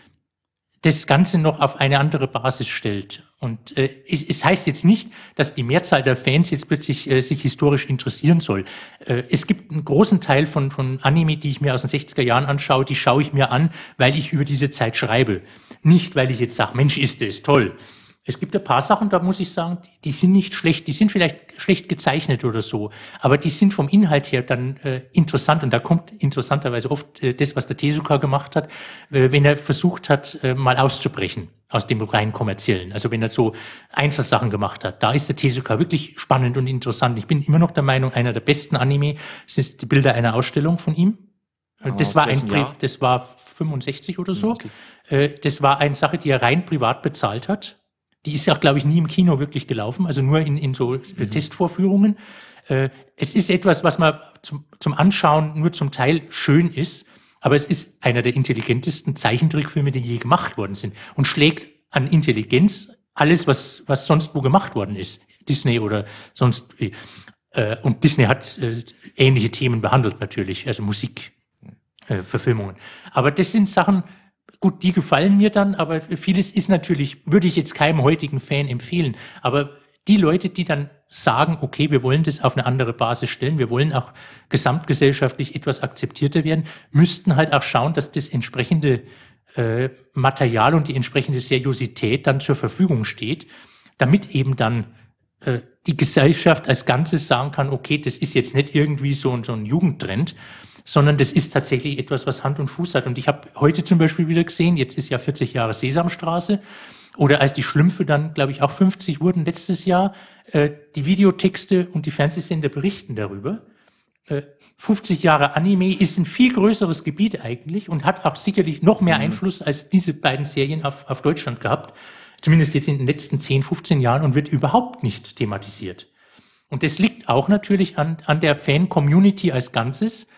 das Ganze noch auf eine andere Basis stellt. Und äh, es, es heißt jetzt nicht, dass die Mehrzahl der Fans jetzt plötzlich äh, sich historisch interessieren soll. Äh, es gibt einen großen Teil von, von Anime, die ich mir aus den sechziger Jahren anschaue, die schaue ich mir an, weil ich über diese Zeit schreibe. Nicht, weil ich jetzt sage, Mensch, ist das toll. Es gibt ein paar Sachen, da muss ich sagen, die, die sind nicht schlecht, die sind vielleicht schlecht gezeichnet oder so, aber die sind vom Inhalt her dann äh, interessant und da kommt interessanterweise oft äh, das, was der Tezuka gemacht hat, äh, wenn er versucht hat, äh, mal auszubrechen aus dem rein kommerziellen, also wenn er so Einzelsachen gemacht hat, da ist der Tezuka wirklich spannend und interessant. Ich bin immer noch der Meinung, einer der besten Anime sind die Bilder einer Ausstellung von ihm. Aber das war ein, Jahr? das war fünfundsechzig oder so. Okay. Äh, das war eine Sache, die er rein privat bezahlt hat. Die ist ja, glaube ich, nie im Kino wirklich gelaufen, also nur in, in so mhm. Testvorführungen. Äh, es ist etwas, was man zum, zum Anschauen nur zum Teil schön ist, aber es ist einer der intelligentesten Zeichentrickfilme, die je gemacht worden sind und schlägt an Intelligenz alles, was, was sonst wo gemacht worden ist. Disney oder sonst wie. Äh, und Disney hat äh, ähnliche Themen behandelt natürlich, also Musikverfilmungen. Äh, aber das sind Sachen, gut, die gefallen mir dann, aber vieles ist natürlich, würde ich jetzt keinem heutigen Fan empfehlen. Aber die Leute, die dann sagen, okay, wir wollen das auf eine andere Basis stellen, wir wollen auch gesamtgesellschaftlich etwas akzeptierter werden, müssten halt auch schauen, dass das entsprechende äh, Material und die entsprechende Seriosität dann zur Verfügung steht, damit eben dann äh, die Gesellschaft als Ganzes sagen kann, okay, das ist jetzt nicht irgendwie so, so ein Jugendtrend, sondern das ist tatsächlich etwas, was Hand und Fuß hat. Und ich habe heute zum Beispiel wieder gesehen, jetzt ist ja vierzig Jahre Sesamstraße, oder als die Schlümpfe dann, glaube ich, auch fünfzig wurden letztes Jahr, äh, die Videotexte und die Fernsehsender berichten darüber. Äh, fünfzig Jahre Anime ist ein viel größeres Gebiet eigentlich und hat auch sicherlich noch mehr Einfluss als diese beiden Serien auf, auf Deutschland gehabt. Zumindest jetzt in den letzten zehn, fünfzehn Jahren und wird überhaupt nicht thematisiert. Und das liegt auch natürlich an, an der Fan-Community als Ganzes,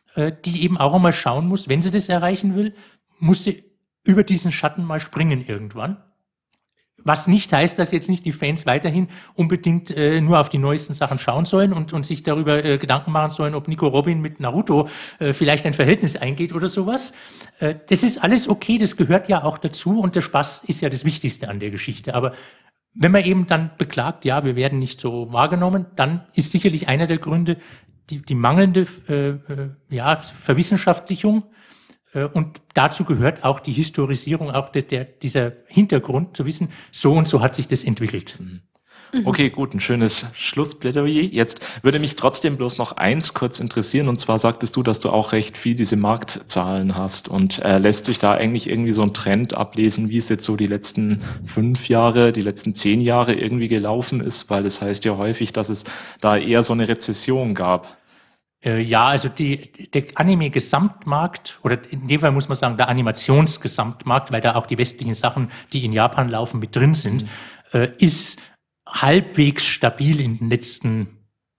die eben auch einmal schauen muss, wenn sie das erreichen will, muss sie über diesen Schatten mal springen irgendwann. Was nicht heißt, dass jetzt nicht die Fans weiterhin unbedingt äh, nur auf die neuesten Sachen schauen sollen und, und sich darüber äh, Gedanken machen sollen, ob Nico Robin mit Naruto äh, vielleicht ein Verhältnis eingeht oder sowas. Äh, das ist alles okay, das gehört ja auch dazu und der Spaß ist ja das Wichtigste an der Geschichte. Aber wenn man eben dann beklagt, ja, wir werden nicht so wahrgenommen, dann ist sicherlich einer der Gründe die, die mangelnde äh, äh, ja, Verwissenschaftlichung. Und dazu gehört auch die Historisierung, auch der, der, dieser Hintergrund zu wissen, so und so hat sich das entwickelt. Okay, gut, ein schönes Schlussplädoyer. Jetzt würde mich trotzdem bloß noch eins kurz interessieren, und zwar sagtest du, dass du auch recht viel diese Marktzahlen hast, und äh, lässt sich da eigentlich irgendwie so ein Trend ablesen, wie es jetzt so die letzten fünf Jahre, die letzten zehn Jahre irgendwie gelaufen ist, weil es heißt ja häufig, dass es da eher so eine Rezession gab. Äh, ja, also die, der Anime-Gesamtmarkt, oder in dem Fall muss man sagen, der Animationsgesamtmarkt, weil da auch die westlichen Sachen, die in Japan laufen, mit drin sind, mhm. äh, ist halbwegs stabil in den letzten,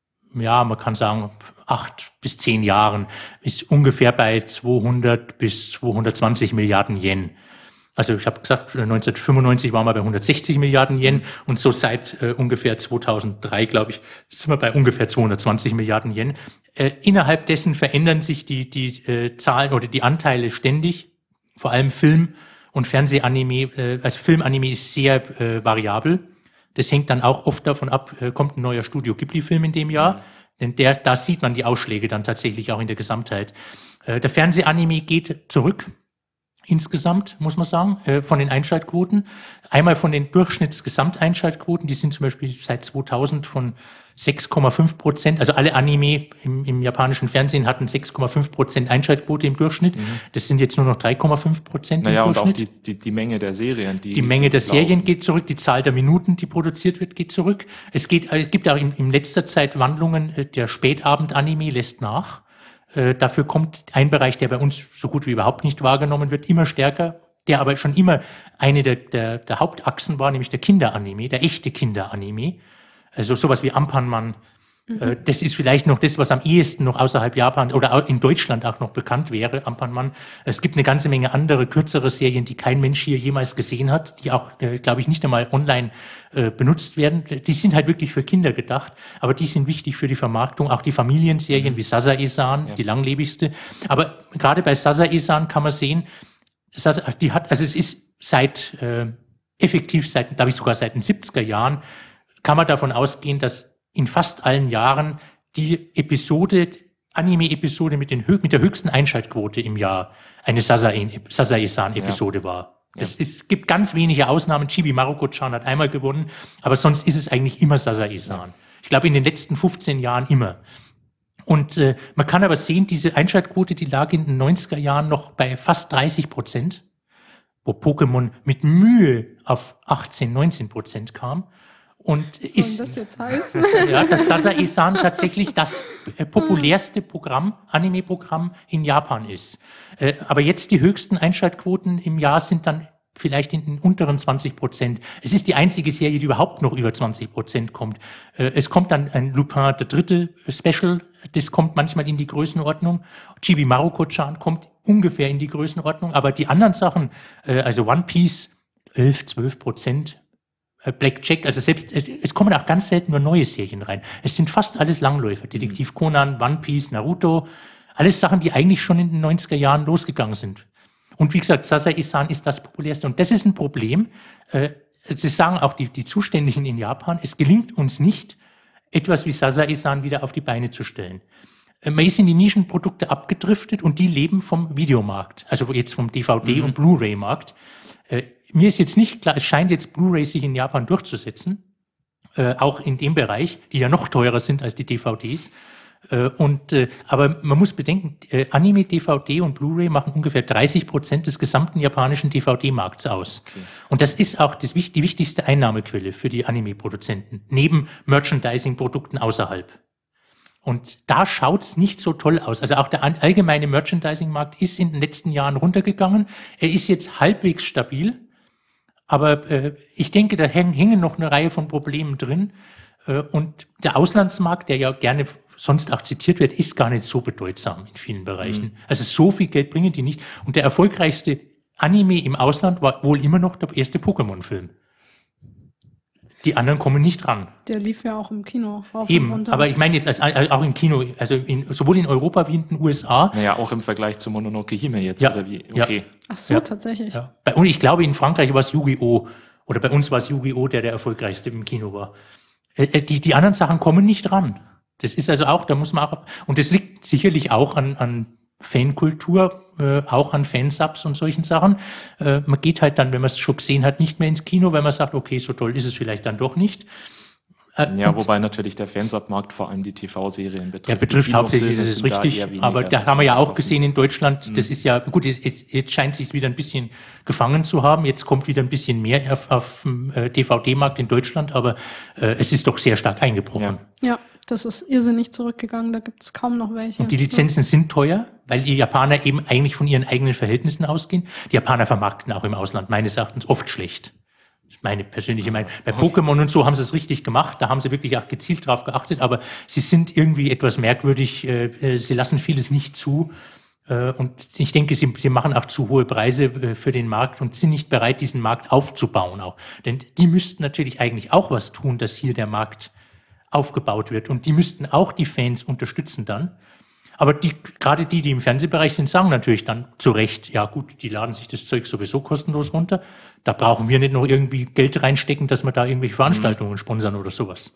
ja, man kann sagen, acht bis zehn Jahren, ist ungefähr bei zweihundert bis zweihundertzwanzig Milliarden Yen. Also ich habe gesagt, neunzehnhundertfünfundneunzig waren wir bei hundertsechzig Milliarden Yen und so seit äh, ungefähr zweitausenddrei, glaube ich, sind wir bei ungefähr zweihundertzwanzig Milliarden Yen. Äh, innerhalb dessen verändern sich die, die äh, Zahlen oder die Anteile ständig, vor allem Film- und Fernsehanime. Äh, also Filmanime ist sehr äh, variabel. Das hängt dann auch oft davon ab, äh, kommt ein neuer Studio Ghibli-Film in dem Jahr, mhm. denn der, da sieht man die Ausschläge dann tatsächlich auch in der Gesamtheit. Äh, der Fernsehanime geht zurück. Insgesamt, muss man sagen, äh, von den Einschaltquoten. Einmal von den Durchschnittsgesamteinschaltquoten, die sind zum Beispiel seit zweitausend von sechs Komma fünf Prozent, also alle Anime im, im japanischen Fernsehen hatten sechs Komma fünf Prozent Einschaltquote im Durchschnitt. Mhm. Das sind jetzt nur noch drei Komma fünf Prozent naja, im Durchschnitt. Und auch die, die, die Menge der Serien, die Die Menge der laufen. Serien geht zurück, die Zahl der Minuten, die produziert wird, geht zurück. Es, geht, es gibt auch in, in letzter Zeit Wandlungen, der Spätabend-Anime lässt nach. Äh, dafür kommt ein Bereich, der bei uns so gut wie überhaupt nicht wahrgenommen wird, immer stärker, der aber schon immer eine der, der, der Hauptachsen war, nämlich der Kinderanime, der echte Kinderanime. Also sowas wie Ampanman. Mhm. Äh, das ist vielleicht noch das, was am ehesten noch außerhalb Japan oder in Deutschland auch noch bekannt wäre, Ampanman. Es gibt eine ganze Menge andere, kürzere Serien, die kein Mensch hier jemals gesehen hat, die auch, äh, glaube ich, nicht einmal online äh, benutzt werden. Die sind halt wirklich für Kinder gedacht, aber die sind wichtig für die Vermarktung. Auch die Familienserien mhm. wie Sasae-san, ja. die langlebigste. Aber gerade bei Sasae-san kann man sehen, die hat, also es ist seit, äh, effektiv seit, glaube ich sogar seit den siebziger Jahren, kann man davon ausgehen, dass in fast allen Jahren die Episode, Anime-Episode mit, den, mit der höchsten Einschaltquote im Jahr eine Sasae-san-Episode ja. war. Es ja. gibt ganz wenige Ausnahmen. Chibi Maruko-chan hat einmal gewonnen, aber sonst ist es eigentlich immer Sasae-san. Ja. Ich glaube, in den letzten fünfzehn Jahren immer. Und äh, man kann aber sehen, diese Einschaltquote, die lag in den neunziger Jahren noch bei fast dreißig Prozent, wo Pokémon mit Mühe auf achtzehn, neunzehn Prozent kam. Und was ist, soll das jetzt heißen? Ja, dass Sasae-san tatsächlich das äh, populärste Programm, Anime-Programm in Japan ist. Äh, aber jetzt die höchsten Einschaltquoten im Jahr sind dann vielleicht in den unteren zwanzig Prozent. Es ist die einzige Serie, die überhaupt noch über zwanzig Prozent kommt. Äh, es kommt dann ein Lupin, der dritte Special, das kommt manchmal in die Größenordnung. Chibi Maruko-chan kommt ungefähr in die Größenordnung, aber die anderen Sachen, äh, also One Piece, elf, zwölf Prozent, Blackjack, also selbst, es kommen auch ganz selten nur neue Serien rein. Es sind fast alles Langläufer. Detektiv Conan, One Piece, Naruto, alles Sachen, die eigentlich schon in den neunziger Jahren losgegangen sind. Und wie gesagt, Sasae-san ist das populärste. Und das ist ein Problem. Das sagen auch die, die Zuständigen in Japan. Es gelingt uns nicht, etwas wie Sasae-san wieder auf die Beine zu stellen. Man ist in die Nischenprodukte abgedriftet und die leben vom Videomarkt. Also jetzt vom D V D- mhm. und Blu-ray-Markt. Mir ist jetzt nicht klar, es scheint jetzt Blu-ray sich in Japan durchzusetzen, äh, auch in dem Bereich, die ja noch teurer sind als die D V Ds. Äh, und, äh, aber man muss bedenken, äh, Anime, D V D und Blu-ray machen ungefähr dreißig Prozent des gesamten japanischen D V D-Markts aus. Okay. Und das ist auch das, die wichtigste Einnahmequelle für die Anime-Produzenten, neben Merchandising-Produkten außerhalb. Und da schaut's nicht so toll aus. Also auch der allgemeine Merchandising-Markt ist in den letzten Jahren runtergegangen. Er ist jetzt halbwegs stabil. Aber äh, ich denke, da hängen, hängen noch eine Reihe von Problemen drin. Äh, und der Auslandsmarkt, der ja gerne sonst auch zitiert wird, ist gar nicht so bedeutsam in vielen Bereichen. Mhm. Also so viel Geld bringen die nicht. Und der erfolgreichste Anime im Ausland war wohl immer noch der erste Pokémon-Film. Die anderen kommen nicht ran. Der lief ja auch im Kino. Rauf Eben, und runter. aber ich meine jetzt als, als, auch im Kino, also in, sowohl in Europa wie in den U S A. Naja, auch im Vergleich zu Mononoke Hime jetzt, ja, oder wie? Okay. Ja. Ach so, ja. tatsächlich. Ja. Bei, und ich glaube, in Frankreich war es Yu-Gi-Oh! Oder bei uns war es Yu-Gi-Oh!, der der erfolgreichste im Kino war. Äh, die, die anderen Sachen kommen nicht ran. Das ist also auch, da muss man auch, und das liegt sicherlich auch an, an Fankultur, äh, auch an Fansubs und solchen Sachen. Äh, man geht halt dann, wenn man es schon gesehen hat, nicht mehr ins Kino, weil man sagt, okay, so toll ist es vielleicht dann doch nicht. Ja, wobei natürlich der Fernsehmarkt vor allem die T V-Serien betrifft. Der betrifft hauptsächlich, das ist richtig, da aber da haben wir ja auch gesehen in Deutschland, das ist ja, gut, jetzt, jetzt scheint es sich wieder ein bisschen gefangen zu haben, jetzt kommt wieder ein bisschen mehr auf, auf dem D V D-Markt in Deutschland, aber äh, es ist doch sehr stark eingebrochen. Ja, ja, das ist irrsinnig zurückgegangen, da gibt es kaum noch welche. Und die Lizenzen sind teuer, weil die Japaner eben eigentlich von ihren eigenen Verhältnissen ausgehen. Die Japaner vermarkten auch im Ausland meines Erachtens oft schlecht. Das ist meine persönliche Meinung. Bei Pokémon und so haben sie es richtig gemacht, da haben sie wirklich auch gezielt drauf geachtet, aber sie sind irgendwie etwas merkwürdig, äh, sie lassen vieles nicht zu äh, und ich denke, sie, sie machen auch zu hohe Preise äh, für den Markt und sind nicht bereit, diesen Markt aufzubauen auch. Denn die müssten natürlich eigentlich auch was tun, dass hier der Markt aufgebaut wird und die müssten auch die Fans unterstützen dann. Aber die, gerade die, die im Fernsehbereich sind, sagen natürlich dann zu Recht, ja gut, die laden sich das Zeug sowieso kostenlos runter. Da brauchen wir nicht noch irgendwie Geld reinstecken, dass wir da irgendwelche Veranstaltungen sponsern oder sowas.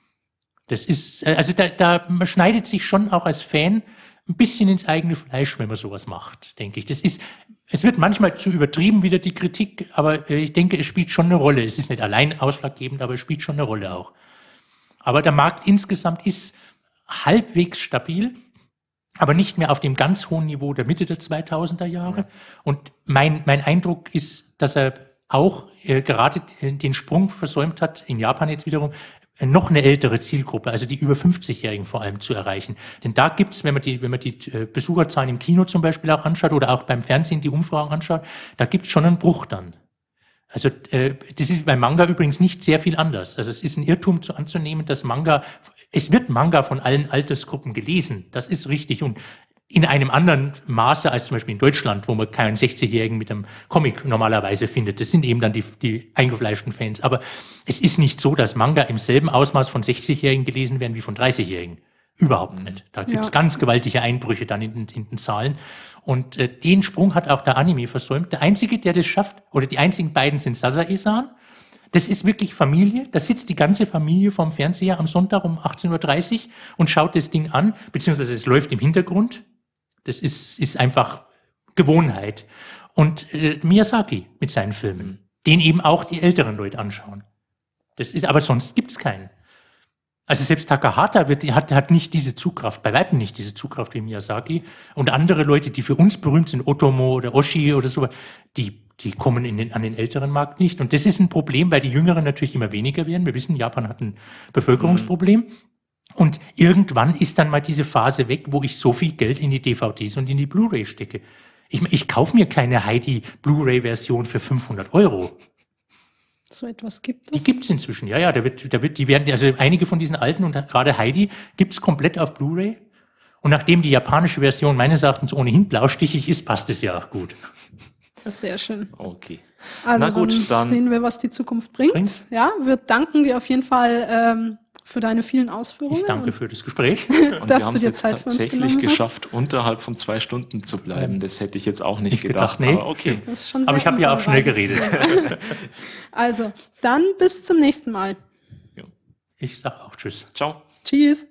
Das ist, also da, da man schneidet sich schon auch als Fan ein bisschen ins eigene Fleisch, wenn man sowas macht, denke ich. Das ist, es wird manchmal zu übertrieben wieder die Kritik, aber ich denke, es spielt schon eine Rolle. Es ist nicht allein ausschlaggebend, aber es spielt schon eine Rolle auch. Aber der Markt insgesamt ist halbwegs stabil, aber nicht mehr auf dem ganz hohen Niveau der Mitte der zweitausender Jahre. Und mein, mein Eindruck ist, dass er auch äh, gerade den Sprung versäumt hat, in Japan jetzt wiederum, äh, noch eine ältere Zielgruppe, also die über fünfzigjährigen vor allem zu erreichen. Denn da gibt's, wenn man die, wenn man die äh, Besucherzahlen im Kino zum Beispiel auch anschaut oder auch beim Fernsehen die Umfragen anschaut, da gibt's schon einen Bruch dann. Also äh, das ist beim Manga übrigens nicht sehr viel anders. Also es ist ein Irrtum zu anzunehmen, dass Manga, es wird Manga von allen Altersgruppen gelesen, das ist richtig und in einem anderen Maße als zum Beispiel in Deutschland, wo man keinen sechzigjährigen mit einem Comic normalerweise findet. Das sind eben dann die, die eingefleischten Fans. Aber es ist nicht so, dass Manga im selben Ausmaß von sechzigjährigen gelesen werden wie von dreißigjährigen. Überhaupt nicht. Da gibt's ja ganz gewaltige Einbrüche dann in, in den Zahlen. Und äh, den Sprung hat auch der Anime versäumt. Der Einzige, der das schafft, oder die einzigen beiden sind Sazae-san. Das ist wirklich Familie. Da sitzt die ganze Familie vorm Fernseher am Sonntag um achtzehn Uhr dreißig und schaut das Ding an, beziehungsweise es läuft im Hintergrund. Das ist, ist einfach Gewohnheit. Und äh, Miyazaki mit seinen Filmen, den eben auch die älteren Leute anschauen. Das ist, aber sonst gibt's keinen. Also selbst Takahata wird, hat, hat nicht diese Zugkraft, bei weitem nicht diese Zugkraft wie Miyazaki. Und andere Leute, die für uns berühmt sind, Otomo oder Oshii oder so, die, die kommen in den, an den älteren Markt nicht. Und das ist ein Problem, weil die Jüngeren natürlich immer weniger werden. Wir wissen, Japan hat ein Bevölkerungsproblem. Mhm. Und irgendwann ist dann mal diese Phase weg, wo ich so viel Geld in die D V Ds und in die Blu-ray stecke. Ich, ich kaufe mir keine Heidi Blu-ray-Version für fünfhundert Euro. So etwas gibt es? Die gibt es inzwischen, ja, ja. Da wird, da wird, die werden, also einige von diesen alten und gerade Heidi gibt es komplett auf Blu-ray. Und nachdem die japanische Version meines Erachtens ohnehin blaustichig ist, passt es ja auch gut. Das ist sehr schön. Okay. Also Na gut, dann, dann sehen wir, was die Zukunft bringt. Bringt's? Ja, wir danken dir auf jeden Fall ähm, für deine vielen Ausführungen. Ich danke für das Gespräch. Und dass wir haben du es dir jetzt Zeit für uns tatsächlich genommen geschafft, hast. unterhalb von zwei Stunden zu bleiben. Das hätte ich jetzt auch nicht, nicht gedacht. gedacht, nee. Aber okay. Das ist schon aber sehr ich habe ja auch schnell geredet. Also, dann bis zum nächsten Mal. Ich sage auch Tschüss. Ciao. Tschüss.